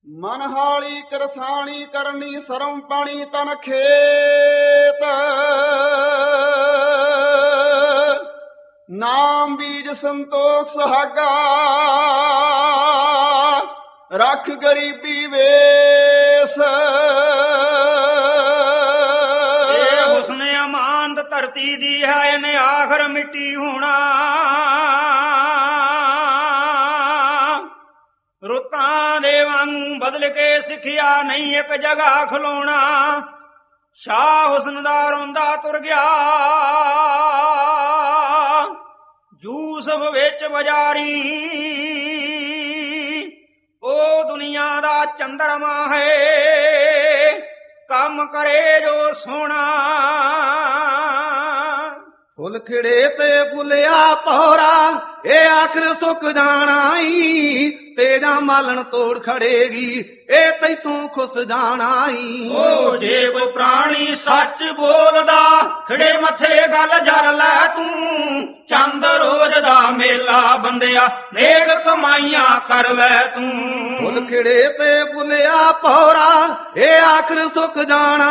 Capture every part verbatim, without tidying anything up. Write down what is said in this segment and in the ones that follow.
ਮਨਹਾਲੀ ਕਰਸਾਣੀ ਕਰਨੀ ਸਰਮ ਪਾਣੀ ਤਨ ਖੇਤ ਨਾਮ ਬੀਜ ਸੰਤੋਖ ਸੁਹਾਗਾ ਰੱਖ ਗਰੀਬੀ ਵੇਸ ਇਹ ਹੁਸਨ ਅਮਾਨਤ ਧਰਤੀ ਦੀ ਹੈ ਇਹਨੇ ਆਖਰ ਮਿੱਟੀ ਹੋਣਾ ਰੁੱਤਾਂ ਦੇ ਵਾਂਗੂ ਬਦਲ ਕੇ ਸਿੱਖਿਆ ਨਹੀਂ ਇੱਕ ਜਗ੍ਹਾ ਖਲੋਣਾ ਸ਼ਾਹ ਹੁਸਨ ਦਾ ਰੋਂਦਾ ਤੁਰ ਗਿਆ ਯੂਸਫ ਵਿੱਚ ਬਜ਼ਾਰੀ ਉਹ ਦੁਨੀਆ ਦਾ ਚੰਦਰਮਾ ਹੈ ਕੰਮ ਕਰੇ ਜੋ ਸੋਹਣਾ ਫੁੱਲ ਖਿੜੇ ਤੇ ਫੁੱਲਿਆ ਪੌਰਾ ਇਹ ਆਖਰ ਸੁੱਕ ਜਾਣਾ ਈ ਤੇਰਾ ਮਾਲਣ ਤੋੜ ਖੜੇਗੀ ਇਹ ਤੈਥੋਂ ਖੁੱਸ ਜਾਣਾ ਈ ਓ ਜੇ ਕੋਈ ਪ੍ਰਾਣੀ ਸੱਚ ਬੋਲਦਾ ਖੜੇ ਮੱਥੇ ਗੱਲ ਜਰ ਲੈ ਤੂੰ ਚੰਦ ਰੋਜ਼ ਦਾ ਮੇਲਾ ਬੰਦਿਆ ਨੇਕ ਕਮਾਈਆਂ ਕਰ ਲੈ ਤੂੰ ਫੁੱਲ ਖਿੜੇ ਤੇ ਫੁੱਲਿਆ ਪੌਰਾ ਇਹ ਆਖਰ ਸੁੱਕ ਜਾਣਾ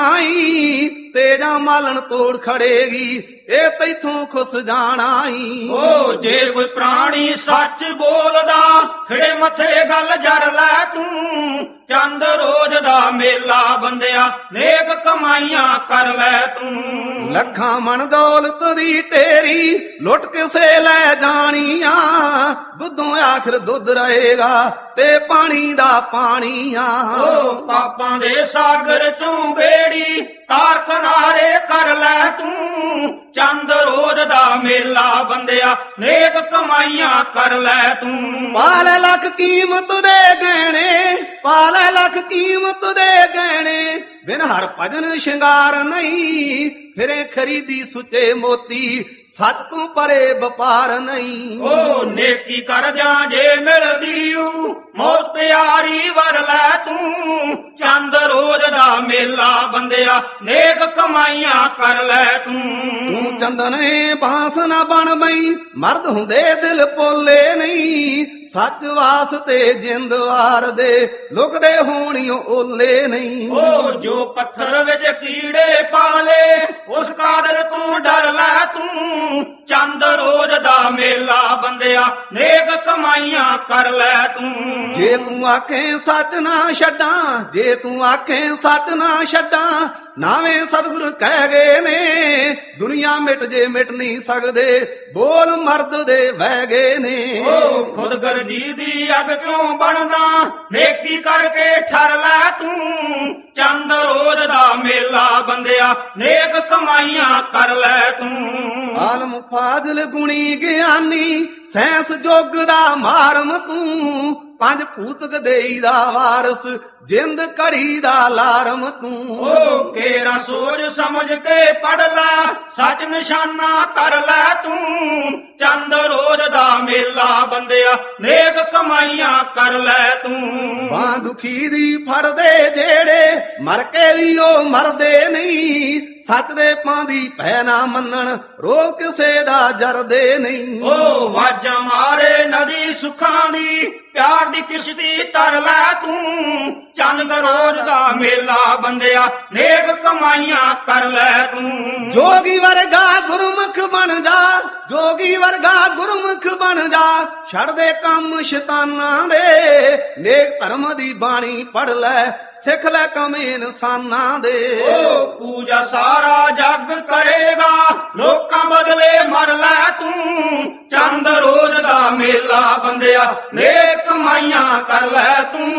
ਈ ਤੇਰਾ ਮਾਲਣ ਤੋੜ ਖੜੇਗੀ ਇਹ ਤੈਥੋਂ ਖੁੱਸ ਜਾਣਾ ਈ ਓ ਜੇ ਕੋਈ ਪ੍ਰਾਣੀ ਸੱਚ ਬੋਲਦਾ ਖੜੇ ਮੱਥੇ ਗੱਲ ਜਰ ਲੈ ਤੂੰ ਚੰਦ ਰੋਜ਼ ਦਾ ਮੇਲਾ ਬੰਦਿਆ ਨੇਕ ਕਮਾਈਆਂ ਕਰ ਲੈ ਤੂੰ ਲੱਖਾਂ ਮਨ ਦੌਲਤ ਦੀ ਢੇਰੀ ਲੁੱਟ ਕਿਸੇ ਲੈ ਜਾਣੀ ਆ ਦੁੱਧੋਂ ਆਖਰ ਦੁੱਧ ਰਹੇਗਾ ਤੇ ਪਾਣੀ ਦਾ ਪਾਣੀ ਆ ਓ ਪਾਪਾਂ ਦੇ ਸਾਗਰ ਚੋਂ ਬੇੜੀ ਤਾਰ ਕਿਨਾਰੇ ਕਰ ਲੈ ਤੂੰ ਚੰਦ ਰੋਜ਼ ਦਾ ਮੇਲਾ ਬੰਦਿਆ ਨੇਕ ਕਮਾਈਆਂ ਕਰ ਲੈ ਤੂੰ ਪਾਲੇ ਲੱਖ ਕੀਮਤ ਦੇ ਗਹਿਣੇ ਪਾਲੇ ਲੱਖ ਕੀਮਤ ਦੇ ਗਹਿਣੇ ਬਿਨ ਹਰ ਭਜਨ ਸ਼ਿੰਗਾਰ ਨਹੀਂ ਫਿਰੇ ਖਰੀਦੀ ਸੁੱਚੇ ਮੋਤੀ ਸੱਚ ਤੂੰ ਪਰੇ ਵਪਾਰ ਨਹੀਂ ਓ ਨੇਕੀ ਕਰ ਜਾ ਜੇ ਮਿਲਦੀ ਊ ਮੌਤ ਪਿਆਰੀ ਵਰ ਲੈ ਤੂੰ ਚੰਦ ਰੋਜ਼ ਦਾ ਮੇਲਾ ਬੰਦਿਆ ਨੇਕ ਕਮਾਈਆਂ ਕਰ ਲੈ ਤੂੰ ਤੂੰ ਚੰਦਨੇ ਬਾਂਸ ਨਾ ਬਣ ਬਈ ਮਰਦ ਹੁੰਦੇ ਦਿਲ ਪੋਲੇ ਨਹੀਂ ਸੱਚ ਵਾਸਤੇ ਜਿੰਦ ਵਾਰ ਦੇ ਲੁਕਦੇ ਹੋਣੀਓ ਓਲੇ ਨਹੀਂ ਓ ਜੋ ਪੱਥਰ ਵਿੱਚ ਕੀੜੇ ਪਾਲੇ ਉਸ ਕਾਦਰ ਤੋਂ ਡਰ ਲੈ ਤੂੰ ਚੰਦ ਰੋਜ਼ ਦਾ ਮੇਲਾ ਬੰਦਿਆ ਨੇਕ ਕਮਾਈਆਂ ਕਰ ਲੈ ਤੂੰ ਜੇ ਤੂੰ ਆਖੇ ਸੱਚ ਨਾ ਛੱਡਾਂ ਜੇ ਤੂੰ ਆਖੇ ਸੱਚ ਨਾ ਛੱਡਾਂ ਨਾਵੇਂ ਸਤਿਗੁਰ ਕਹਿ ਗਏ ਨੇ ਦੁਨੀਆ ਮਿਟ ਜੇ ਮਿਟ ਨਹੀਂ ਸਕਦੇ ਬੋਲ ਮਰਦ ਦੇ ਵਹਿ ਗਏ ਨੇ ਓ ਖੁਦਗਰਜੀ ਦੀ ਅੱਗ ਕਿਉਂ ਬਣਦਾ ਨੇਕੀ ਕਰਕੇ ਠਰ ਲੈ ਤੂੰ ਚੰਦ ਰੋਜ਼ ਦਾ ਮੇਲਾ ਬੰਦਿਆ ਨੇਕ ਕਮਾਈਆਂ ਕਰ ਲੈ ਤੂੰ ਆਲਮ ਫਾਜ਼ਲ ਗੁਣੀ ਗਿਆਨੀ ਸੈਂਸ ਜੋਗ ਦਾ ਮਾਰਮ ਤੂੰ ਪੰਜ ਭੂਤਕ ਦੇਈ ਦਾ ਵਾਰਸ ਜਿੰਦ ਕੜੀ ਦਾ ਲਾਰਮ ਤੂੰ ਓ ਕੇਰਾ ਸੋਚ ਸਮਝ ਕੇ ਪੜ ਲੈ ਸੱਚ ਨਿਸ਼ਾਨਾ ਕਰ ਲੈ ਤੂੰ ਚੰਦ ਰੋਜ਼ ਦਾ ਮੇਲਾ ਬੰਦਿਆ ਨੇਕ ਕਮਾਈਆਂ ਕਰ ਲੈ ਤੂੰ ਬਾਂਹ ਦੁਖੀ ਦੀ ਫੜਦੇ ਜਿਹੜੇ ਮਰ ਕੇ ਵੀ ਉਹ ਮਰਦੇ ਨਹੀਂ ਸੱਚ ਦੇ ਪਾਂਦੀ ਭੈ ਨਾ ਮੰਨਣ ਰੋਗ ਕਿਸੇ ਦਾ ਜਰਦੇ ਨਹੀਂ ਓ ਵਾਜਾਂ ਮਾਰੇ ਨਦੀ ਸੁੱਖਾਂ ਦੀ ਪਿਆਰ ਦੀ ਕਿਸ਼ਤੀ ਤਰ ਲੈ ਤੂੰ ਚੰਦ ਰੋਜ਼ ਦਾ ਮੇਲਾ ਬੰਦਿਆ ਨੇਕ ਕਮਾਈਆਂ ਕਰ ਲੈ ਤੂੰ ਜੋਗੀ ਵਰਗਾ ਗੁਰਮੁਖ ਬਣ ਜਾ ਜੋਗੀ ਵਰਗਾ ਗੁਰਮੁਖ ਬਣ ਜਾ ਛੱਡ ਦੇ ਕੰਮ ਸ਼ੈਤਾਨਾਂ ਦੇ ਨੇਕ ਧਰਮ ਦੀ ਬਾਣੀ ਪੜ ਲੈ ਸਿੱਖ ਲੈ ਕੰਮ ਇਨਸਾਨਾਂ ਦੇ ਓ ਪੂਜਾ ਸਾਰਾ ਜੱਗ ਕਰੇਗਾ ਲੋਕਾਂ ਬਦਲੇ ਮਰ ਲੈ ਤੂੰ ਚੰਦ ਰੋਜ਼ ਦਾ ਮੇਲਾ ਬੰਦਿਆ ਨੇਕ ਕਮਾਈਆਂ ਕਰ ਲੈ ਤੂੰ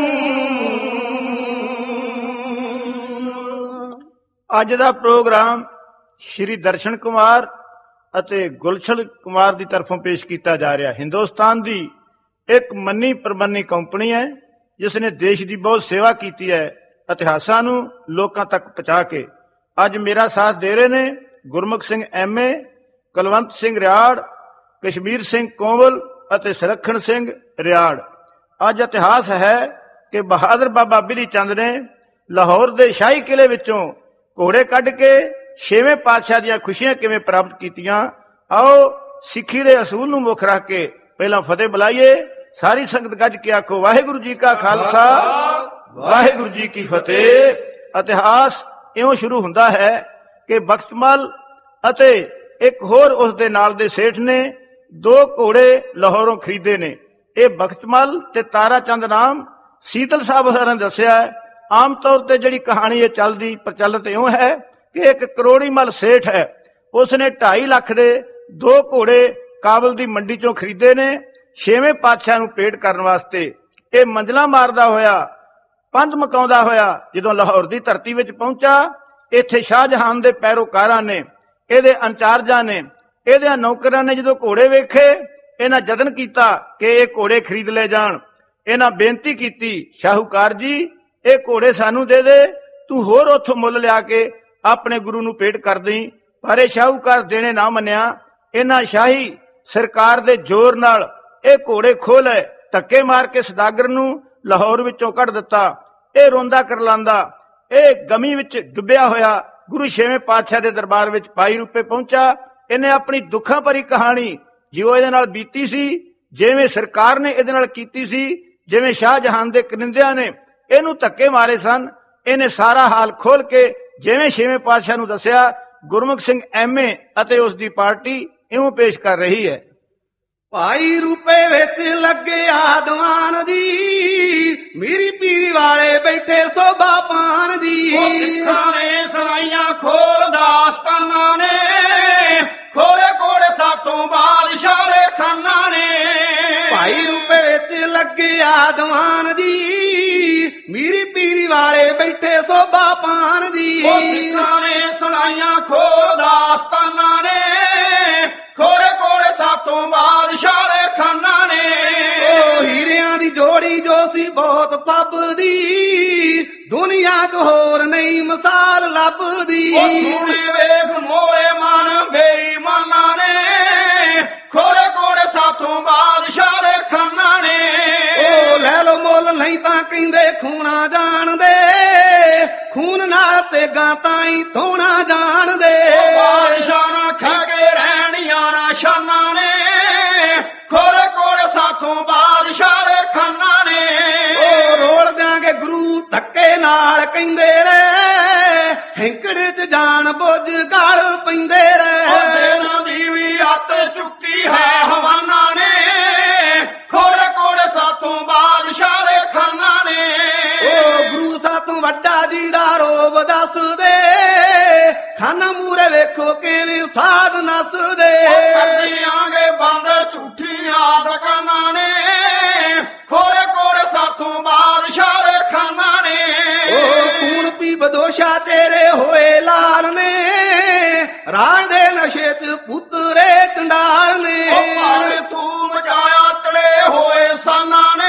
ਅੱਜ ਦਾ ਪ੍ਰੋਗਰਾਮ ਸ਼੍ਰੀ ਦਰਸ਼ਨ ਕੁਮਾਰ ਅਤੇ ਗੁਲਸ਼ਨ ਕੁਮਾਰ ਦੀ ਤਰਫੋਂ ਪੇਸ਼ ਕੀਤਾ ਜਾ ਰਿਹਾ। ਹਿੰਦੁਸਤਾਨ ਦੀ ਇੱਕ ਮੰਨੀ ਪ੍ਰਮੰਨੀ ਕੰਪਨੀ ਹੈ ਜਿਸ ਨੇ ਦੇਸ਼ ਦੀ ਬਹੁਤ ਸੇਵਾ ਕੀਤੀ ਹੈ ਇਤਿਹਾਸਾਂ ਨੂੰ ਲੋਕਾਂ ਤੱਕ ਪਹੁੰਚਾ ਕੇ। ਅੱਜ ਮੇਰਾ ਸਾਥ ਦੇ ਰਹੇ ਨੇ ਗੁਰਮੁਖ ਸਿੰਘ ਐਮ ਏ, ਕੁਲਵੰਤ ਸਿੰਘ ਰਿਆੜ, ਕਸ਼ਮੀਰ ਸਿੰਘ ਕੋਂਵਲ ਅਤੇ ਸੁਲੱਖਣ ਸਿੰਘ ਰਿਆੜ। ਅੱਜ ਇਤਿਹਾਸ ਹੈ ਕਿ ਬਹਾਦਰ ਬਾਬਾ ਬਿਧੀ ਚੰਦ ਨੇ ਲਾਹੌਰ ਦੇ ਸ਼ਾਹੀ ਕਿਲੇ ਵਿੱਚੋਂ ਘੋੜੇ ਕੱਢ ਕੇ ਛੇਵੇਂ ਪਾਤਸ਼ਾਹ ਦੀਆਂ ਖੁਸ਼ੀਆਂ ਕਿਵੇਂ ਪ੍ਰਾਪਤ ਕੀਤੀਆਂ। ਆਓ ਸਿੱਖੀ ਦੇ ਅਸੂਲ ਨੂੰ ਮੁੱਖ ਰੱਖ ਕੇ ਪਹਿਲਾਂ ਫਤਿਹ ਬੁਲਾਈਏ। ਸਾਰੀ ਸੰਗਤ ਗੱਜ ਕੇ ਆਖੋ ਵਾਹਿਗੁਰੂ ਜੀ ਕਾ ਖਾਲਸਾ ਵਾਹਿਗੁਰੂ ਜੀ ਕੀ ਫਤਿਹ। ਇਤਿਹਾਸ ਇਉਂ ਸ਼ੁਰੂ ਹੁੰਦਾ ਹੈ ਕਿ ਬਖਤਮਲ ਅਤੇ ਇੱਕ ਹੋਰ ਉਸ ਦੇ ਨਾਲ ਦੇ ਸੇਠ ਨੇ ਦੋ ਘੋੜੇ ਲਾਹੌਰੋਂ ਖਰੀਦੇ ਨੇ। ਇਹ ਬਖਤਮਲ ਤੇ ਤਾਰਾ ਚੰਦ ਨਾਮ ਸੀਤਲ ਸਾਹਿਬ ਹੋਰਾਂ ਨੇ ਦੱਸਿਆ ਹੈ। ਆਮ ਤੌਰ ਤੇ ਜਿਹੜੀ ਕਹਾਣੀ ਇਹ ਚੱਲਦੀ ਪ੍ਰਚਲਿਤ ਇਉਂ ਹੈ ਕਿ ਇੱਕ ਕਰੋੜੀਮਲ ਸੇਠ ਹੈ, ਉਸਨੇ ਢਾਈ ਲੱਖ ਦੇ ਦੋ ਘੋੜੇ ਕਾਬਲ ਦੀ ਮੰਡੀ ਚੋਂ ਖਰੀਦੇ ਨੇ ਛੇਵੇਂ ਪਾਤਸ਼ਾਹ ਨੂੰ ਭੇਟ ਕਰਨ ਵਾਸਤੇ। ਇਹ ਮੰਜ਼ਲਾਂ ਮਾਰਦਾ ਹੋਇਆ, ਪੰਧ ਮਕਾਉਂਦਾ ਹੋਇਆ ਜਦੋਂ ਲਾਹੌਰ ਦੀ ਧਰਤੀ ਵਿੱਚ ਪਹੁੰਚਾ, ਇੱਥੇ ਸ਼ਾਹਜਹਾਨ ਦੇ ਪੈਰੋਕਾਰਾਂ ਨੇ, ਇਹਦੇ ਇੰਚਾਰਜਾਂ ਨੇ, ਇਹਦੇ ਨੌਕਰਾਂ ਨੇ ਜਦੋਂ ਘੋੜੇ ਵੇਖੇ, ਇਹਨਾਂ ਯਤਨ ਕੀਤਾ ਕਿ ਇਹ ਘੋੜੇ ਖਰੀਦ ਲੈ ਜਾਣ। ਇਹਨਾਂ ਬੇਨਤੀ ਕੀਤੀ, ਸ਼ਾਹੂਕਾਰ ਜੀ ਇਹ ਘੋੜੇ ਸਾਨੂੰ ਦੇ ਦੇ, ਤੂੰ ਹੋਰ ਉੱਥੋਂ ਮੁੱਲ ਲਿਆ ਕੇ ਆਪਣੇ ਗੁਰੂ ਨੂੰ ਭੇਟ ਕਰ ਦੇਈਂ। ਪਰ ਇਹ ਸ਼ਾਹੂਕਾਰ ਦੇਣੇ ਨਾ ਮੰਨਿਆ। ਇਹਨਾਂ ਸ਼ਾਹੀ ਸਰਕਾਰ ਦੇ ਜ਼ੋਰ ਨਾਲ ਇਹ ਘੋੜੇ ਖੋਹ ਲਏ, ਧੱਕੇ ਮਾਰ ਕੇ ਸਦਾਗਰ ਨੂੰ ਲਾਹੌਰ ਵਿੱਚੋਂ ਕੱਢ ਦਿੱਤਾ। ਇਹ ਰੋਂਦਾ ਕਰਲਾਂਦਾ, ਇਹ ਗਮੀ ਵਿੱਚ ਡੁੱਬਿਆ ਹੋਇਆ ਗੁਰੂ ਛੇਵੇਂ ਪਾਤਸ਼ਾਹ ਦੇ ਦਰਬਾਰ ਵਿੱਚ ਪਾਈ ਰੂਪੇ ਪਹੁੰਚਾ। ਇਹਨੇ ਆਪਣੀ ਦੁੱਖਾਂ ਭਰੀ ਕਹਾਣੀ ਜਿਉਂ ਇਹਦੇ ਨਾਲ ਬੀਤੀ ਸੀ, ਜਿਵੇਂ ਸਰਕਾਰ ਨੇ ਇਹਦੇ ਨਾਲ ਕੀਤੀ ਸੀ, ਜਿਵੇਂ ਸ਼ਾਹਜਹਾਨ ਦੇ ਕਰਿੰਦਿਆਂ ਨੇ ਇਹਨੂੰ ਧੱਕੇ ਮਾਰੇ ਸਨ, ਇਹਨੇ ਸਾਰਾ ਹਾਲ ਖੋਲ ਕੇ ਜਿਵੇਂ ਛੇਵੇਂ ਪਾਤਸ਼ਾਹ ਨੂੰ ਦੱਸਿਆ। ਗੁਰਮੁਖ ਸਿੰਘ ਐਮਏ ਅਤੇ ਉਸ ਦੀ ਪਾਰਟੀ ਇਉਂ ਪੇਸ਼ ਕਰ ਰਹੀ ਹੈ। ਭਾਈ ਰੂਪੇ ਵਿੱਚ ਲੱਗੇ ਆਦਵਾਨ ਜੀ, ਮੇਰੀ ਪੀਰੀ ਵਾਲੇ ਬੈਠੇ ਸੋਭਾ ਪਾਨ ਜੀ। ਸਿੱਖਾਂ ਨੇ ਸੁਣਾਈਆਂ ਖੋਲ ਦਾਸਤਾਨਾਂ ਨੇ, ਖੋਲੇ ਕੋਲੇ ਸਾਥੋਂ ਬਾਦਸ਼ਾਹ ਦੇ ਖਾਨਾਂ ਨੇ। ਭਾਈ ਰੂਪੇ ਵਿੱਚ ਲੱਗੇ ਆਦਵਾਨ ਜੀ, ਮੇਰੀ ਪੀਰੀ ਵਾਲੇ ਬੈਠੇ ਸੋਭਾ ਪਾਨ ਜੀ। ਸਿੱਖਾਂ ਨੇ ਸੁਣਾਈਆਂ ਖੋਲ ਦਾਸਤਾਨਾਂ ਨੇ, ਖੋਲੇ ਕੋਲੇ ਸਾਥੋਂ ਬਾਦਸ਼ਾਹ ਦੇ ਖਾਨਾਂ ਨੇ। ਉਹ ਹੀਰਿਆਂ ਦੀ ਜੋੜੀ ਜੋ ਸੀ ਬਹੁਤ ਫੱਬਦੀ, ਦੁਨੀਆ 'ਚ ਹੋਰ ਨਹੀਂ ਮਿਸਾਲ ਲੱਭਦੀ। ਉਹ ਸੋਹਣੇ ਵੇਖ ਮੋਲੇ ਮਨ ਬੇਈਮਾਨਾਂ ਨੇ, ਖੋਲੇ ਕੋਲੇ ਸਾਥੋਂ ਬਾਦਸ਼ਾਹ ਦੇ ਖਾਨਾਂ ਨੇ। ਉਹ ਲੈ ਲੋ ਮੁੱਲ ਨਹੀਂ ਤਾਂ ਕਹਿੰਦੇ ਖੂਨਾ ਜਾਣਦੇ, ਖੂਨ ਨਾਲ ਤੇ ਗਾਂ ਤਾਈ ਧੋਣਾ ਜਾਣਦੇ। ਬਾਦਸ਼ਾਹ ਨਾ ਖਾ ਕੇ ਰਹਿਣੀਆਂ ਨਾ ਸ਼ਾਨਾਂ ਨੇ, ਖੋਲੇ ਕੋਲੇ ਸਾਥੋਂ ਬਾਦਸ਼ਾਹ ਦੇ ਖਾਨਾਂ ਨੇ। ਉਹ ਰੋਲ ਦਿਆਂਗੇ ਗੁਰੂ ਧੱਕੇ ਨਾਲ ਕਹਿੰਦੇ ਰਹੇ, ਹੈਂਕੜੇ 'ਚ ਜਾਣ ਬੁੱਝ ਗਲ ਪੈਂਦੇ ਰਹੇ। ਦੇਨਾਂ ਦੀ ਵੀ ਅੱਤ ਚੁੱਕੀ ਹੈ ਹਵਾਨਾ ਨੇ, ਖੋਲੇ ਕੋਲੇ ਸਾਥੋਂ ਬਾਦਸ਼ਾਹ ਦੇ ਖਾਨਾਂ ਨੇ। ਉਹ ਗੁਰੂ ਸਾਥੋਂ ਵੱਡਾ ਜੀ ਦਾ ਰੋਬ ਦੱਸਦੇ, ਖਾਨਾ ਮੂਰੇ ਵੇਖੋ ਕਿਵੇਂ ਸਾਧ ਨੱਸਦੇ। ਕਰਦਿਆਂਗੇ ਬੰਦ ਝੂਠੀਆਂ ਦੁਕਾਨਾਂ ਨੇ, ਖੋਲੇ ਕੋਲੇ ਸਾਥੋਂ ਬਾਦਸ਼ਾਹ ਦੇ ਖਾਨਾਂ ਨੇ। ਉਹ ਖੂਨ ਪੀ ਬਦੋਸ਼ਾ ਤੇਰੇ ਹੋਏ ਲਾਲ ਨੇ, ਰਾਜ ਦੇ ਨਸ਼ੇ 'ਚ ਪੁੱਤਰੇ ਚੰਡਾਲ ਨੇ। ਉਹ ਭਾਵੇਂ ਤੂੰ ਮਚਾਇਆ ਤੜੇ ਹੋਏ ਸਾਨਾਂ ਨੇ,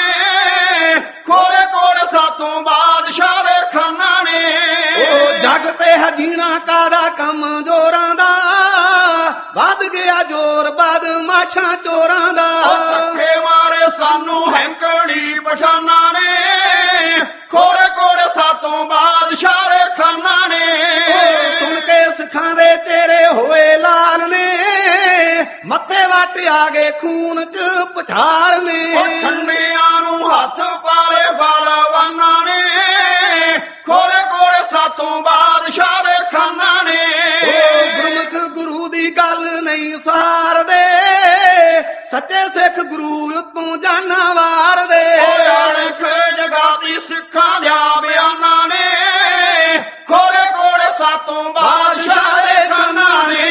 ਖੋਲੇ ਕੋਲੇ ਸਾਥੋਂ ਬਾਦਸ਼ਾਹ ਦੇ ਖਾਨਾਂ ਨੇ। ਉਹ ਜਗ ਤੇ ਹਜੀਣਾ ਕਾਦਾ ਕੰਮ ਜੋਰਾਂ ਦਾ, ਵੱਧ ਗਿਆ ਜੋਰ ਬਦਮਾਸ਼ਾਂ ਚੋਰਾਂ ਦਾ। ਧੱਕੇ ਮਾਰੇ ਸਾਨੂੰ ਹੈਂਕੜੀ ਪਠਾਨਾਂ ਨੇ, ਖੋਲੇ ਕੋਲੇ ਸਾਥੋਂ ਬਾਦਸ਼ਾਹ ਦੇ ਖਾਨਾਂ ਨੇ। ਸੁਣ ਕੇ ਸਿੱਖਾਂ ਦੇ ਚਿਹਰੇ ਹੋਏ ਲਾਲ ਨੇ, ਮੱਥੇ ਵੱਟ ਆ ਗਏ ਖੂਨ 'ਚ ਪਛਾਲ ਨੇ। ਠੰਡਿਆਂ ਨੂੰ ਹੱਥ ਪਾਲੇ ਬਲਵਾਨਾਂ ਨੇ, ਖੋਲੇ ਕੋਲੇ ਸਾਥੋਂ ਬਾਦਸ਼ਾਹ ਦੇ ਖਾਨਾਂ ਨੇ। ਗੁਰਮੁਖ ਗੁਰੂ ਦੀ ਗੱਲ ਨਹੀਂ ਸਹਾਰਦੇ, ਸੱਚੇ ਸਿੱਖ ਗੁਰੂ ਉਤੋਂ ਜਾਨਾਂ ਵਾਰਦੇ। ਅਣਖ ਜਗਾਤੀ ਸਿੱਖਾਂ ਦਿਆਂ ਬਿਆਨਾਂ ਨੇ, ਖੋਲੇ ਕੋਲੇ ਸਾਥੋਂ ਬਾਦਸ਼ਾਹ ਦੇ ਖਾਨਾਂ ਨੇ।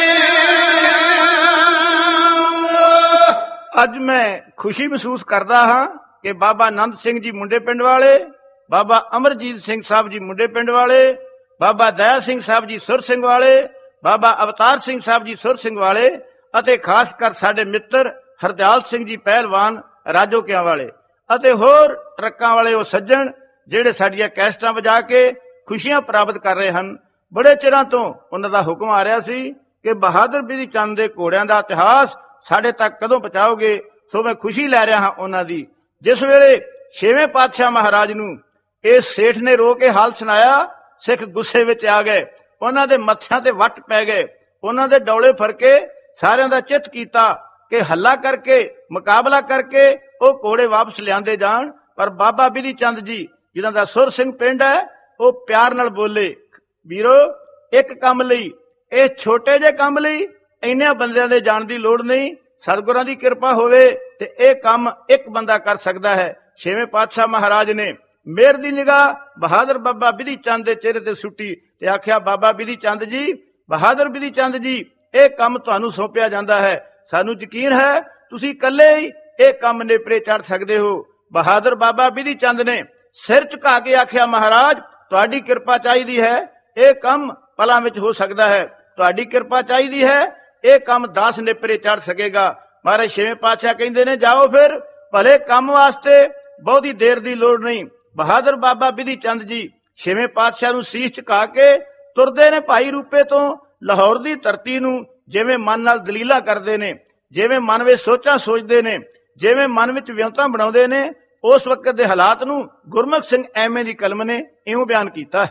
ਅੱਜ ਮੈਂ ਖੁਸ਼ੀ ਮਹਿਸੂਸ ਕਰਦਾ ਹਾਂ ਕਿ ਬਾਬਾ ਆਨੰਦ ਸਿੰਘ ਜੀ ਮੁੰਡੇ ਪਿੰਡ ਵਾਲੇ, ਬਾਬਾ ਅਮਰਜੀਤ ਸਿੰਘ ਸਾਹਿਬ ਜੀ ਮੁੰਡੇ ਪਿੰਡ ਵਾਲੇ, ਬਾਬਾ ਦਇਆ ਸਿੰਘ ਸਾਹਿਬ ਜੀ ਸੁਰ ਸਿੰਘ ਵਾਲੇ, ਬਾਬਾ ਅਵਤਾਰ ਸਿੰਘ ਸਾਹਿਬ ਜੀ ਸੁਰ ਸਿੰਘ ਵਾਲੇ ਅਤੇ ਖਾਸ ਕਰ ਸਾਡੇ ਮਿੱਤਰ ਹਰਦਿਆਲ ਸਿੰਘ ਜੀ ਪਹਿਲਵਾਨ ਰਾਜੋਕਿਆਂ ਵਾਲੇ ਅਤੇ ਹੋਰ ਟਰੱਕਾਂ ਵਾਲੇ ਉਹ ਸੱਜਣ ਜਿਹੜੇ ਸਾਡੀਆਂ ਕੈਸਟਾਂ ਵਜਾ ਕੇ ਖੁਸ਼ੀਆਂ ਪ੍ਰਾਪਤ ਕਰ ਰਹੇ ਹਨ। ਬੜੇ ਚਿਰਾਂ ਤੋਂ ਉਹਨਾਂ ਦਾ ਹੁਕਮ ਆ ਰਿਹਾ ਸੀ ਕਿ ਬਹਾਦਰ ਬਿਧੀ ਚੰਦ ਦੇ ਘੋੜਿਆਂ ਦਾ ਇਤਿਹਾਸ ਸਾਡੇ ਤੱਕ ਕਦੋਂ ਪਹੁੰਚਾਓਗੇ। ਸੋ ਮੈਂ ਖੁਸ਼ੀ ਲੈ ਰਿਹਾ ਹਾਂ ਉਹਨਾਂ ਦੀ। ਜਿਸ ਵੇਲੇ ਛੇਵੇਂ ਪਾਤਸ਼ਾਹ ਮਹਾਰਾਜ ਨੂੰ ਇਸ ਸੇਠ ਨੇ ਰੋ ਕੇ ਹਾਲ ਸੁਣਾਇਆ, ਸਿੱਖ ਗੁੱਸੇ ਵਿੱਚ ਆ ਗਏ, ਉਹਨਾਂ ਦੇ ਮੱਥਿਆਂ ਤੇ ਵੱਟ ਪੈ ਗਏ, ਉਹਨਾਂ ਦੇ ਡੌਲੇ ਫਰਕੇ, ਸਾਰਿਆਂ ਦਾ ਚਿੱਤ ਕੀਤਾ ਕਿ ਹੱਲਾ ਕਰਕੇ ਮੁਕਾਬਲਾ ਕਰਕੇ ਉਹ ਘੋੜੇ ਵਾਪਸ ਲਿਆਂਦੇ ਜਾਣ। ਪਰ ਬਾਬਾ ਬਿਧੀ ਚੰਦ ਜੀ ਜਿਨ੍ਹਾਂ ਦਾ ਸੁਰ ਸਿੰਘ ਪਿੰਡ ਹੈ, ਉਹ ਪਿਆਰ ਨਾਲ ਬੋਲੇ। ਵੀਰੋ, ਇੱਕ ਕੰਮ ਲਈ, ਇਹ ਛੋਟੇ ਜਿਹੇ ਕੰਮ ਲਈ ਇੰਨਿਆਂ ਬੰਦਿਆਂ ਦੇ ਜਾਣ ਦੀ ਲੋੜ ਨਹੀਂ। ਸਤਿਗੁਰਾਂ ਦੀ ਕਿਰਪਾ ਹੋਵੇ ਤੇ ਇਹ ਕੰਮ ਇੱਕ ਬੰਦਾ ਕਰ ਸਕਦਾ ਹੈ। ਛੇਵੇਂ ਪਾਤਸ਼ਾਹ ਮਹਾਰਾਜ ਨੇ ਮਿਹਰ ਦੀ ਨਿਗਾਹ ਬਹਾਦਰ ਬਾਬਾ ਬਿਧੀ ਚੰਦ ਦੇ ਚਿਹਰੇ ਤੇ ਸੁੱਟੀ ਤੇ ਆਖਿਆ, ਬਾਬਾ ਬਿਧੀ ਚੰਦ ਜੀ, ਬਹਾਦਰ ਬਿਧੀ ਚੰਦ ਜੀ, ਇਹ ਕੰਮ ਤੁਹਾਨੂੰ ਸੌਂਪਿਆ ਜਾਂਦਾ ਹੈ। ਸਾਨੂੰ ਯਕੀਨ ਹੈ ਤੁਸੀਂ ਇਕੱਲੇ ਹੀ ਇਹ ਕੰਮ ਨੇਪਰੇ ਚੜ ਸਕਦੇ ਹੋ। ਬਹਾਦਰ ਬਾਬਾ ਬਿਧੀ ਚੰਦ ਨੇ ਸਿਰ ਝੁਕਾ ਕੇ ਆਖਿਆ, ਮਹਾਰਾਜ ਤੁਹਾਡੀ ਕਿਰਪਾ ਚਾਹੀਦੀ ਹੈ, ਇਹ ਕੰਮ ਪਲਾਂ ਵਿੱਚ ਹੋ ਸਕਦਾ ਹੈ। ਤੁਹਾਡੀ ਕਿਰਪਾ ਚਾਹੀਦੀ ਹੈ, ਇਹ ਕੰਮ ਦਸ ਨੇਪਰੇ ਚੜ ਸਕੇਗਾ। ਮਹਾਰਾਜ ਛੇਵੇਂ ਪਾਤਸ਼ਾਹ ਕਹਿੰਦੇ ਨੇ, ਜਾਓ ਫਿਰ, ਭਲੇ ਕੰਮ ਵਾਸਤੇ ਬਹੁਤੀ ਦੇਰ ਦੀ ਲੋੜ ਨਹੀਂ। ਬਹਾਦਰ ਬਾਬਾ ਬਿਧੀ ਚੰਦ ਜੀ ਛੇਵੇਂ ਪਾਤਸ਼ਾਹ ਨੂੰ ਸੀਸ ਝੁਕਾ ਕੇ ਤੁਰਦੇ ਨੇ ਭਾਈ ਰੂਪੇ ਤੋਂ ਲਾਹੌਰ ਦੀ ਧਰਤੀ ਨੂੰ। ਜਿਵੇਂ ਮਨ ਨਾਲ ਦਲੀਲਾਂ ਕਰਦੇ ਨੇ, ਜਿਵੇਂ ਮਨ ਵਿੱਚ ਸੋਚਾਂ ਸੋਚਦੇ ਨੇ, ਜਿਵੇਂ ਮਨ ਵਿੱਚ ਵਿਉਂਤਾਂ ਬਣਾਉਂਦੇ ਨੇ, ਉਸ ਵਕਤ ਦੇ ਹਾਲਾਤ ਨੂੰ ਗੁਰਮੁਖ ਸਿੰਘ ਐਵੇਂ ਦੀ ਕਲਮ ਨੇ ਇਉਂ ਬਿਆਨ ਕੀਤਾ।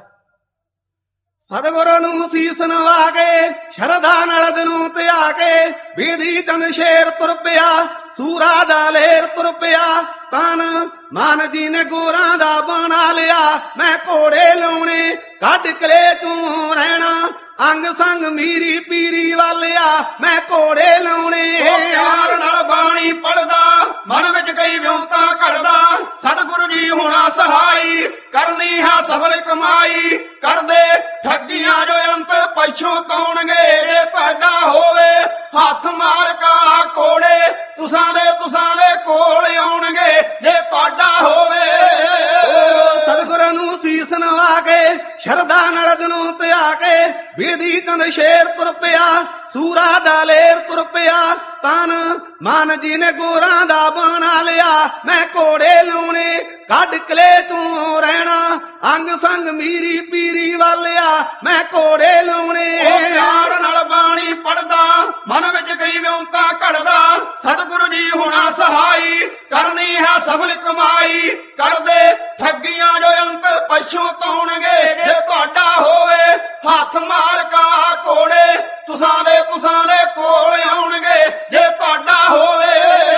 ਸਤਿਗੁਰੂ ਨੂੰ ਸੀਸ ਨਵਾ ਕੇ ਸ਼ਰਧਾ ਨਾਲ ਦਿਲੋਂ ਧਿਆ ਕੇ ਬਿਧੀ ਚੰਦ ਸ਼ੇਰ ਤੁਰ ਪਿਆ, ਸੂਰਾ ਦਾ ਲੇਰ ਤੁਰ ਪਿਆ। ਤਨ ਮਨ ਜੀ ਨੇ ਗੋਰਾਂ ਦਾ ਬਣਾ ਲਿਆ, ਮੈਂ ਘੋੜੇ ਲਾਉਣੇ ਕੱਢ ਕਲੇ ਤੂੰ ਰਹਿਣਾ, ਅੰਗ ਸੰਗ ਮੀਰੀ ਪੀਰੀ ਵਾਲਿਆ, ਮੈਂ ਘੋੜੇ ਲਾਉਣੇ। ਪਿਆਰ ਨਾਲ ਬਾਣੀ ਪੜਦਾ, ਮਨ ਵਿੱਚ ਕਈ ਵਿਉਂਤਾਂ ਘੜਦਾ, ਸਤਿਗੁਰੂ ਜੀ ਹੋਣਾ ਸਹਾਈ, ਕਰਨੀ ਹੈ ਸਫਲ ਕਮਾਈ, ਕਰਦੇ ਠੱਗੀਆਂ ਜੋ ਅੰਤ ਪਿਛੋਂ ਕੌਣਗੇ, ਜੇ ਤੁਹਾਡਾ ਹੋਵੇ ਹੱਥ ਮਾਲਕਾ ਘੋੜੇ, ਤੁਸਾਂ ਦੇ ਤੁਸਾਂ ਦੇ ਕੋਲ ਆਉਣਗੇ, ਜੇ ਤੁਹਾਡਾ ਹੋਵੇ। ਸਤਿਗੁਰਾਂ ਨੂੰ ਸੀਸ ਨਵਾ ਕੇ ਸ਼ਰਧਾ ਨਾਲ ਦਿਲੋਂ ਧਿਆ ਕੇ ਬਿਧੀ ਚੰਦ ਸ਼ੇਰ ਤੁਰ ਪਿਆ, ਸੂਰਾ ਦਾ ਲੇਰ ਤੁਰ ਪਿਆ। ਤਨ ਮਨ ਜੀ ਨੇ ਗੋਰਾਂ ਦਾ ਬਣਾ ਲਿਆ, ਮੈਂ ਘੋੜੇ ਲਾਉਣੇ ਕੱਢ ਕਲੇ ਤੂੰ ਰਹਿਣਾ, ਅੰਗ ਸੰਗ ਮੀਰੀ ਪੀਰੀ ਵਾਲਿਆ, ਮੈਂ ਘੋੜੇ ਲਾਉਣੇ। ਪਿਆਰ ਨਾਲ ਬਾਣੀ ਪੜਦਾ, ਮਨ ਵਿੱਚ ਕਈ ਵਿਉਂਤਾਂ ਘੜਦਾ, ਸਤਿਗੁਰੂ ਜੀ ਹੋਣਾ ਸਹਾਈ, ਕਰਨੀ ਹੈ ਸਫਲ ਕਮਾਈ, ਕਰਦੇ ਠੱਗੀਆਂ ਜੋ ਅੰਤ ਪਿਛੋਂ ਕੌਣਗੇ, ਜੇ ਤੁਹਾਡਾ ਹੋਵੇ ਹੱਥ ਮਾਲਕਾ ਘੋੜੇ, ਤੁਸਾਂ ਦੇ ਤੁਸਾਂ ਦੇ ਕੋਲ ਆਉਣਗੇ, ਜੇ ਤੁਹਾਡਾ ਹੋਵੇ।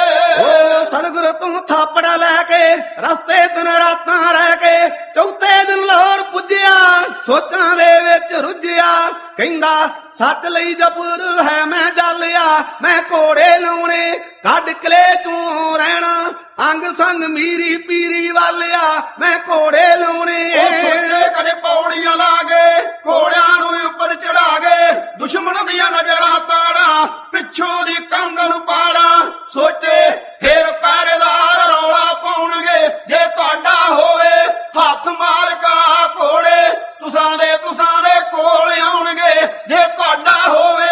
ਓ ਸਤਿਗੁਰੂ ਤੂੰ ਥਾਪੜਾ ਲੈ ਕੇ ਰਸਤੇ ਦਿਨ ਰਾਤਾਂ ਰਹਿ ਕੇ ਚੌਥੇ ਦਿਨ ਲਾਹੌਰ ਪੁੱਜਿਆ, ਸੋਚਾਂ ਦੇ ਵਿੱਚ ਰੁੱਝਿਆ, ਕਹਿੰਦਾ ਸੱਚ ਲਈ ਜਬਰ ਹੈ ਮੈਂ ਜਾਲਿਆ, ਮੈਂ ਘੋੜੇ ਲਾਉਣੇ ਕੱਢ ਕਲੇ ਤੂੰ ਰਹਿਣਾ, ਅੰਗ ਸੰਗ ਮੀਰੀ ਪੀਰੀ ਵਾਲਿਆ, ਮੈਂ ਘੋੜੇ ਲਾਉਣੇ। ਸੋਚੇ ਕਦੇ ਪੌੜੀਆਂ ਲਾ ਗਏ, ਘੋੜਿਆਂ ਨੂੰ ਉੱਪਰ ਚੜਾ ਗਏ, ਦੁਸ਼ਮਣ ਦੀਆਂ ਨਜ਼ਰਾਂ ਤਾੜਾ, ਪਿੱਛੋਂ ਦੀ ਕੰਧ ਨੂੰ ਪਾੜਾ, ਸੋਚੇ ਫੇਰ ਪਹਿਰੇਦਾਰ ਰੌਲਾ ਪਾਉਣਗੇ, ਜੇ ਤੁਹਾਡਾ ਹੋਵੇ ਹੱਥ ਮਾਲਕਾ ਘੋੜੇ, ਤੁਸਾਂ ਦੇ ਤੁਸਾਂ ਦੇ ਕੋਲ ਆਉਣਗੇ, ਜੇ ਤੁਹਾਡਾ ਹੋਵੇ।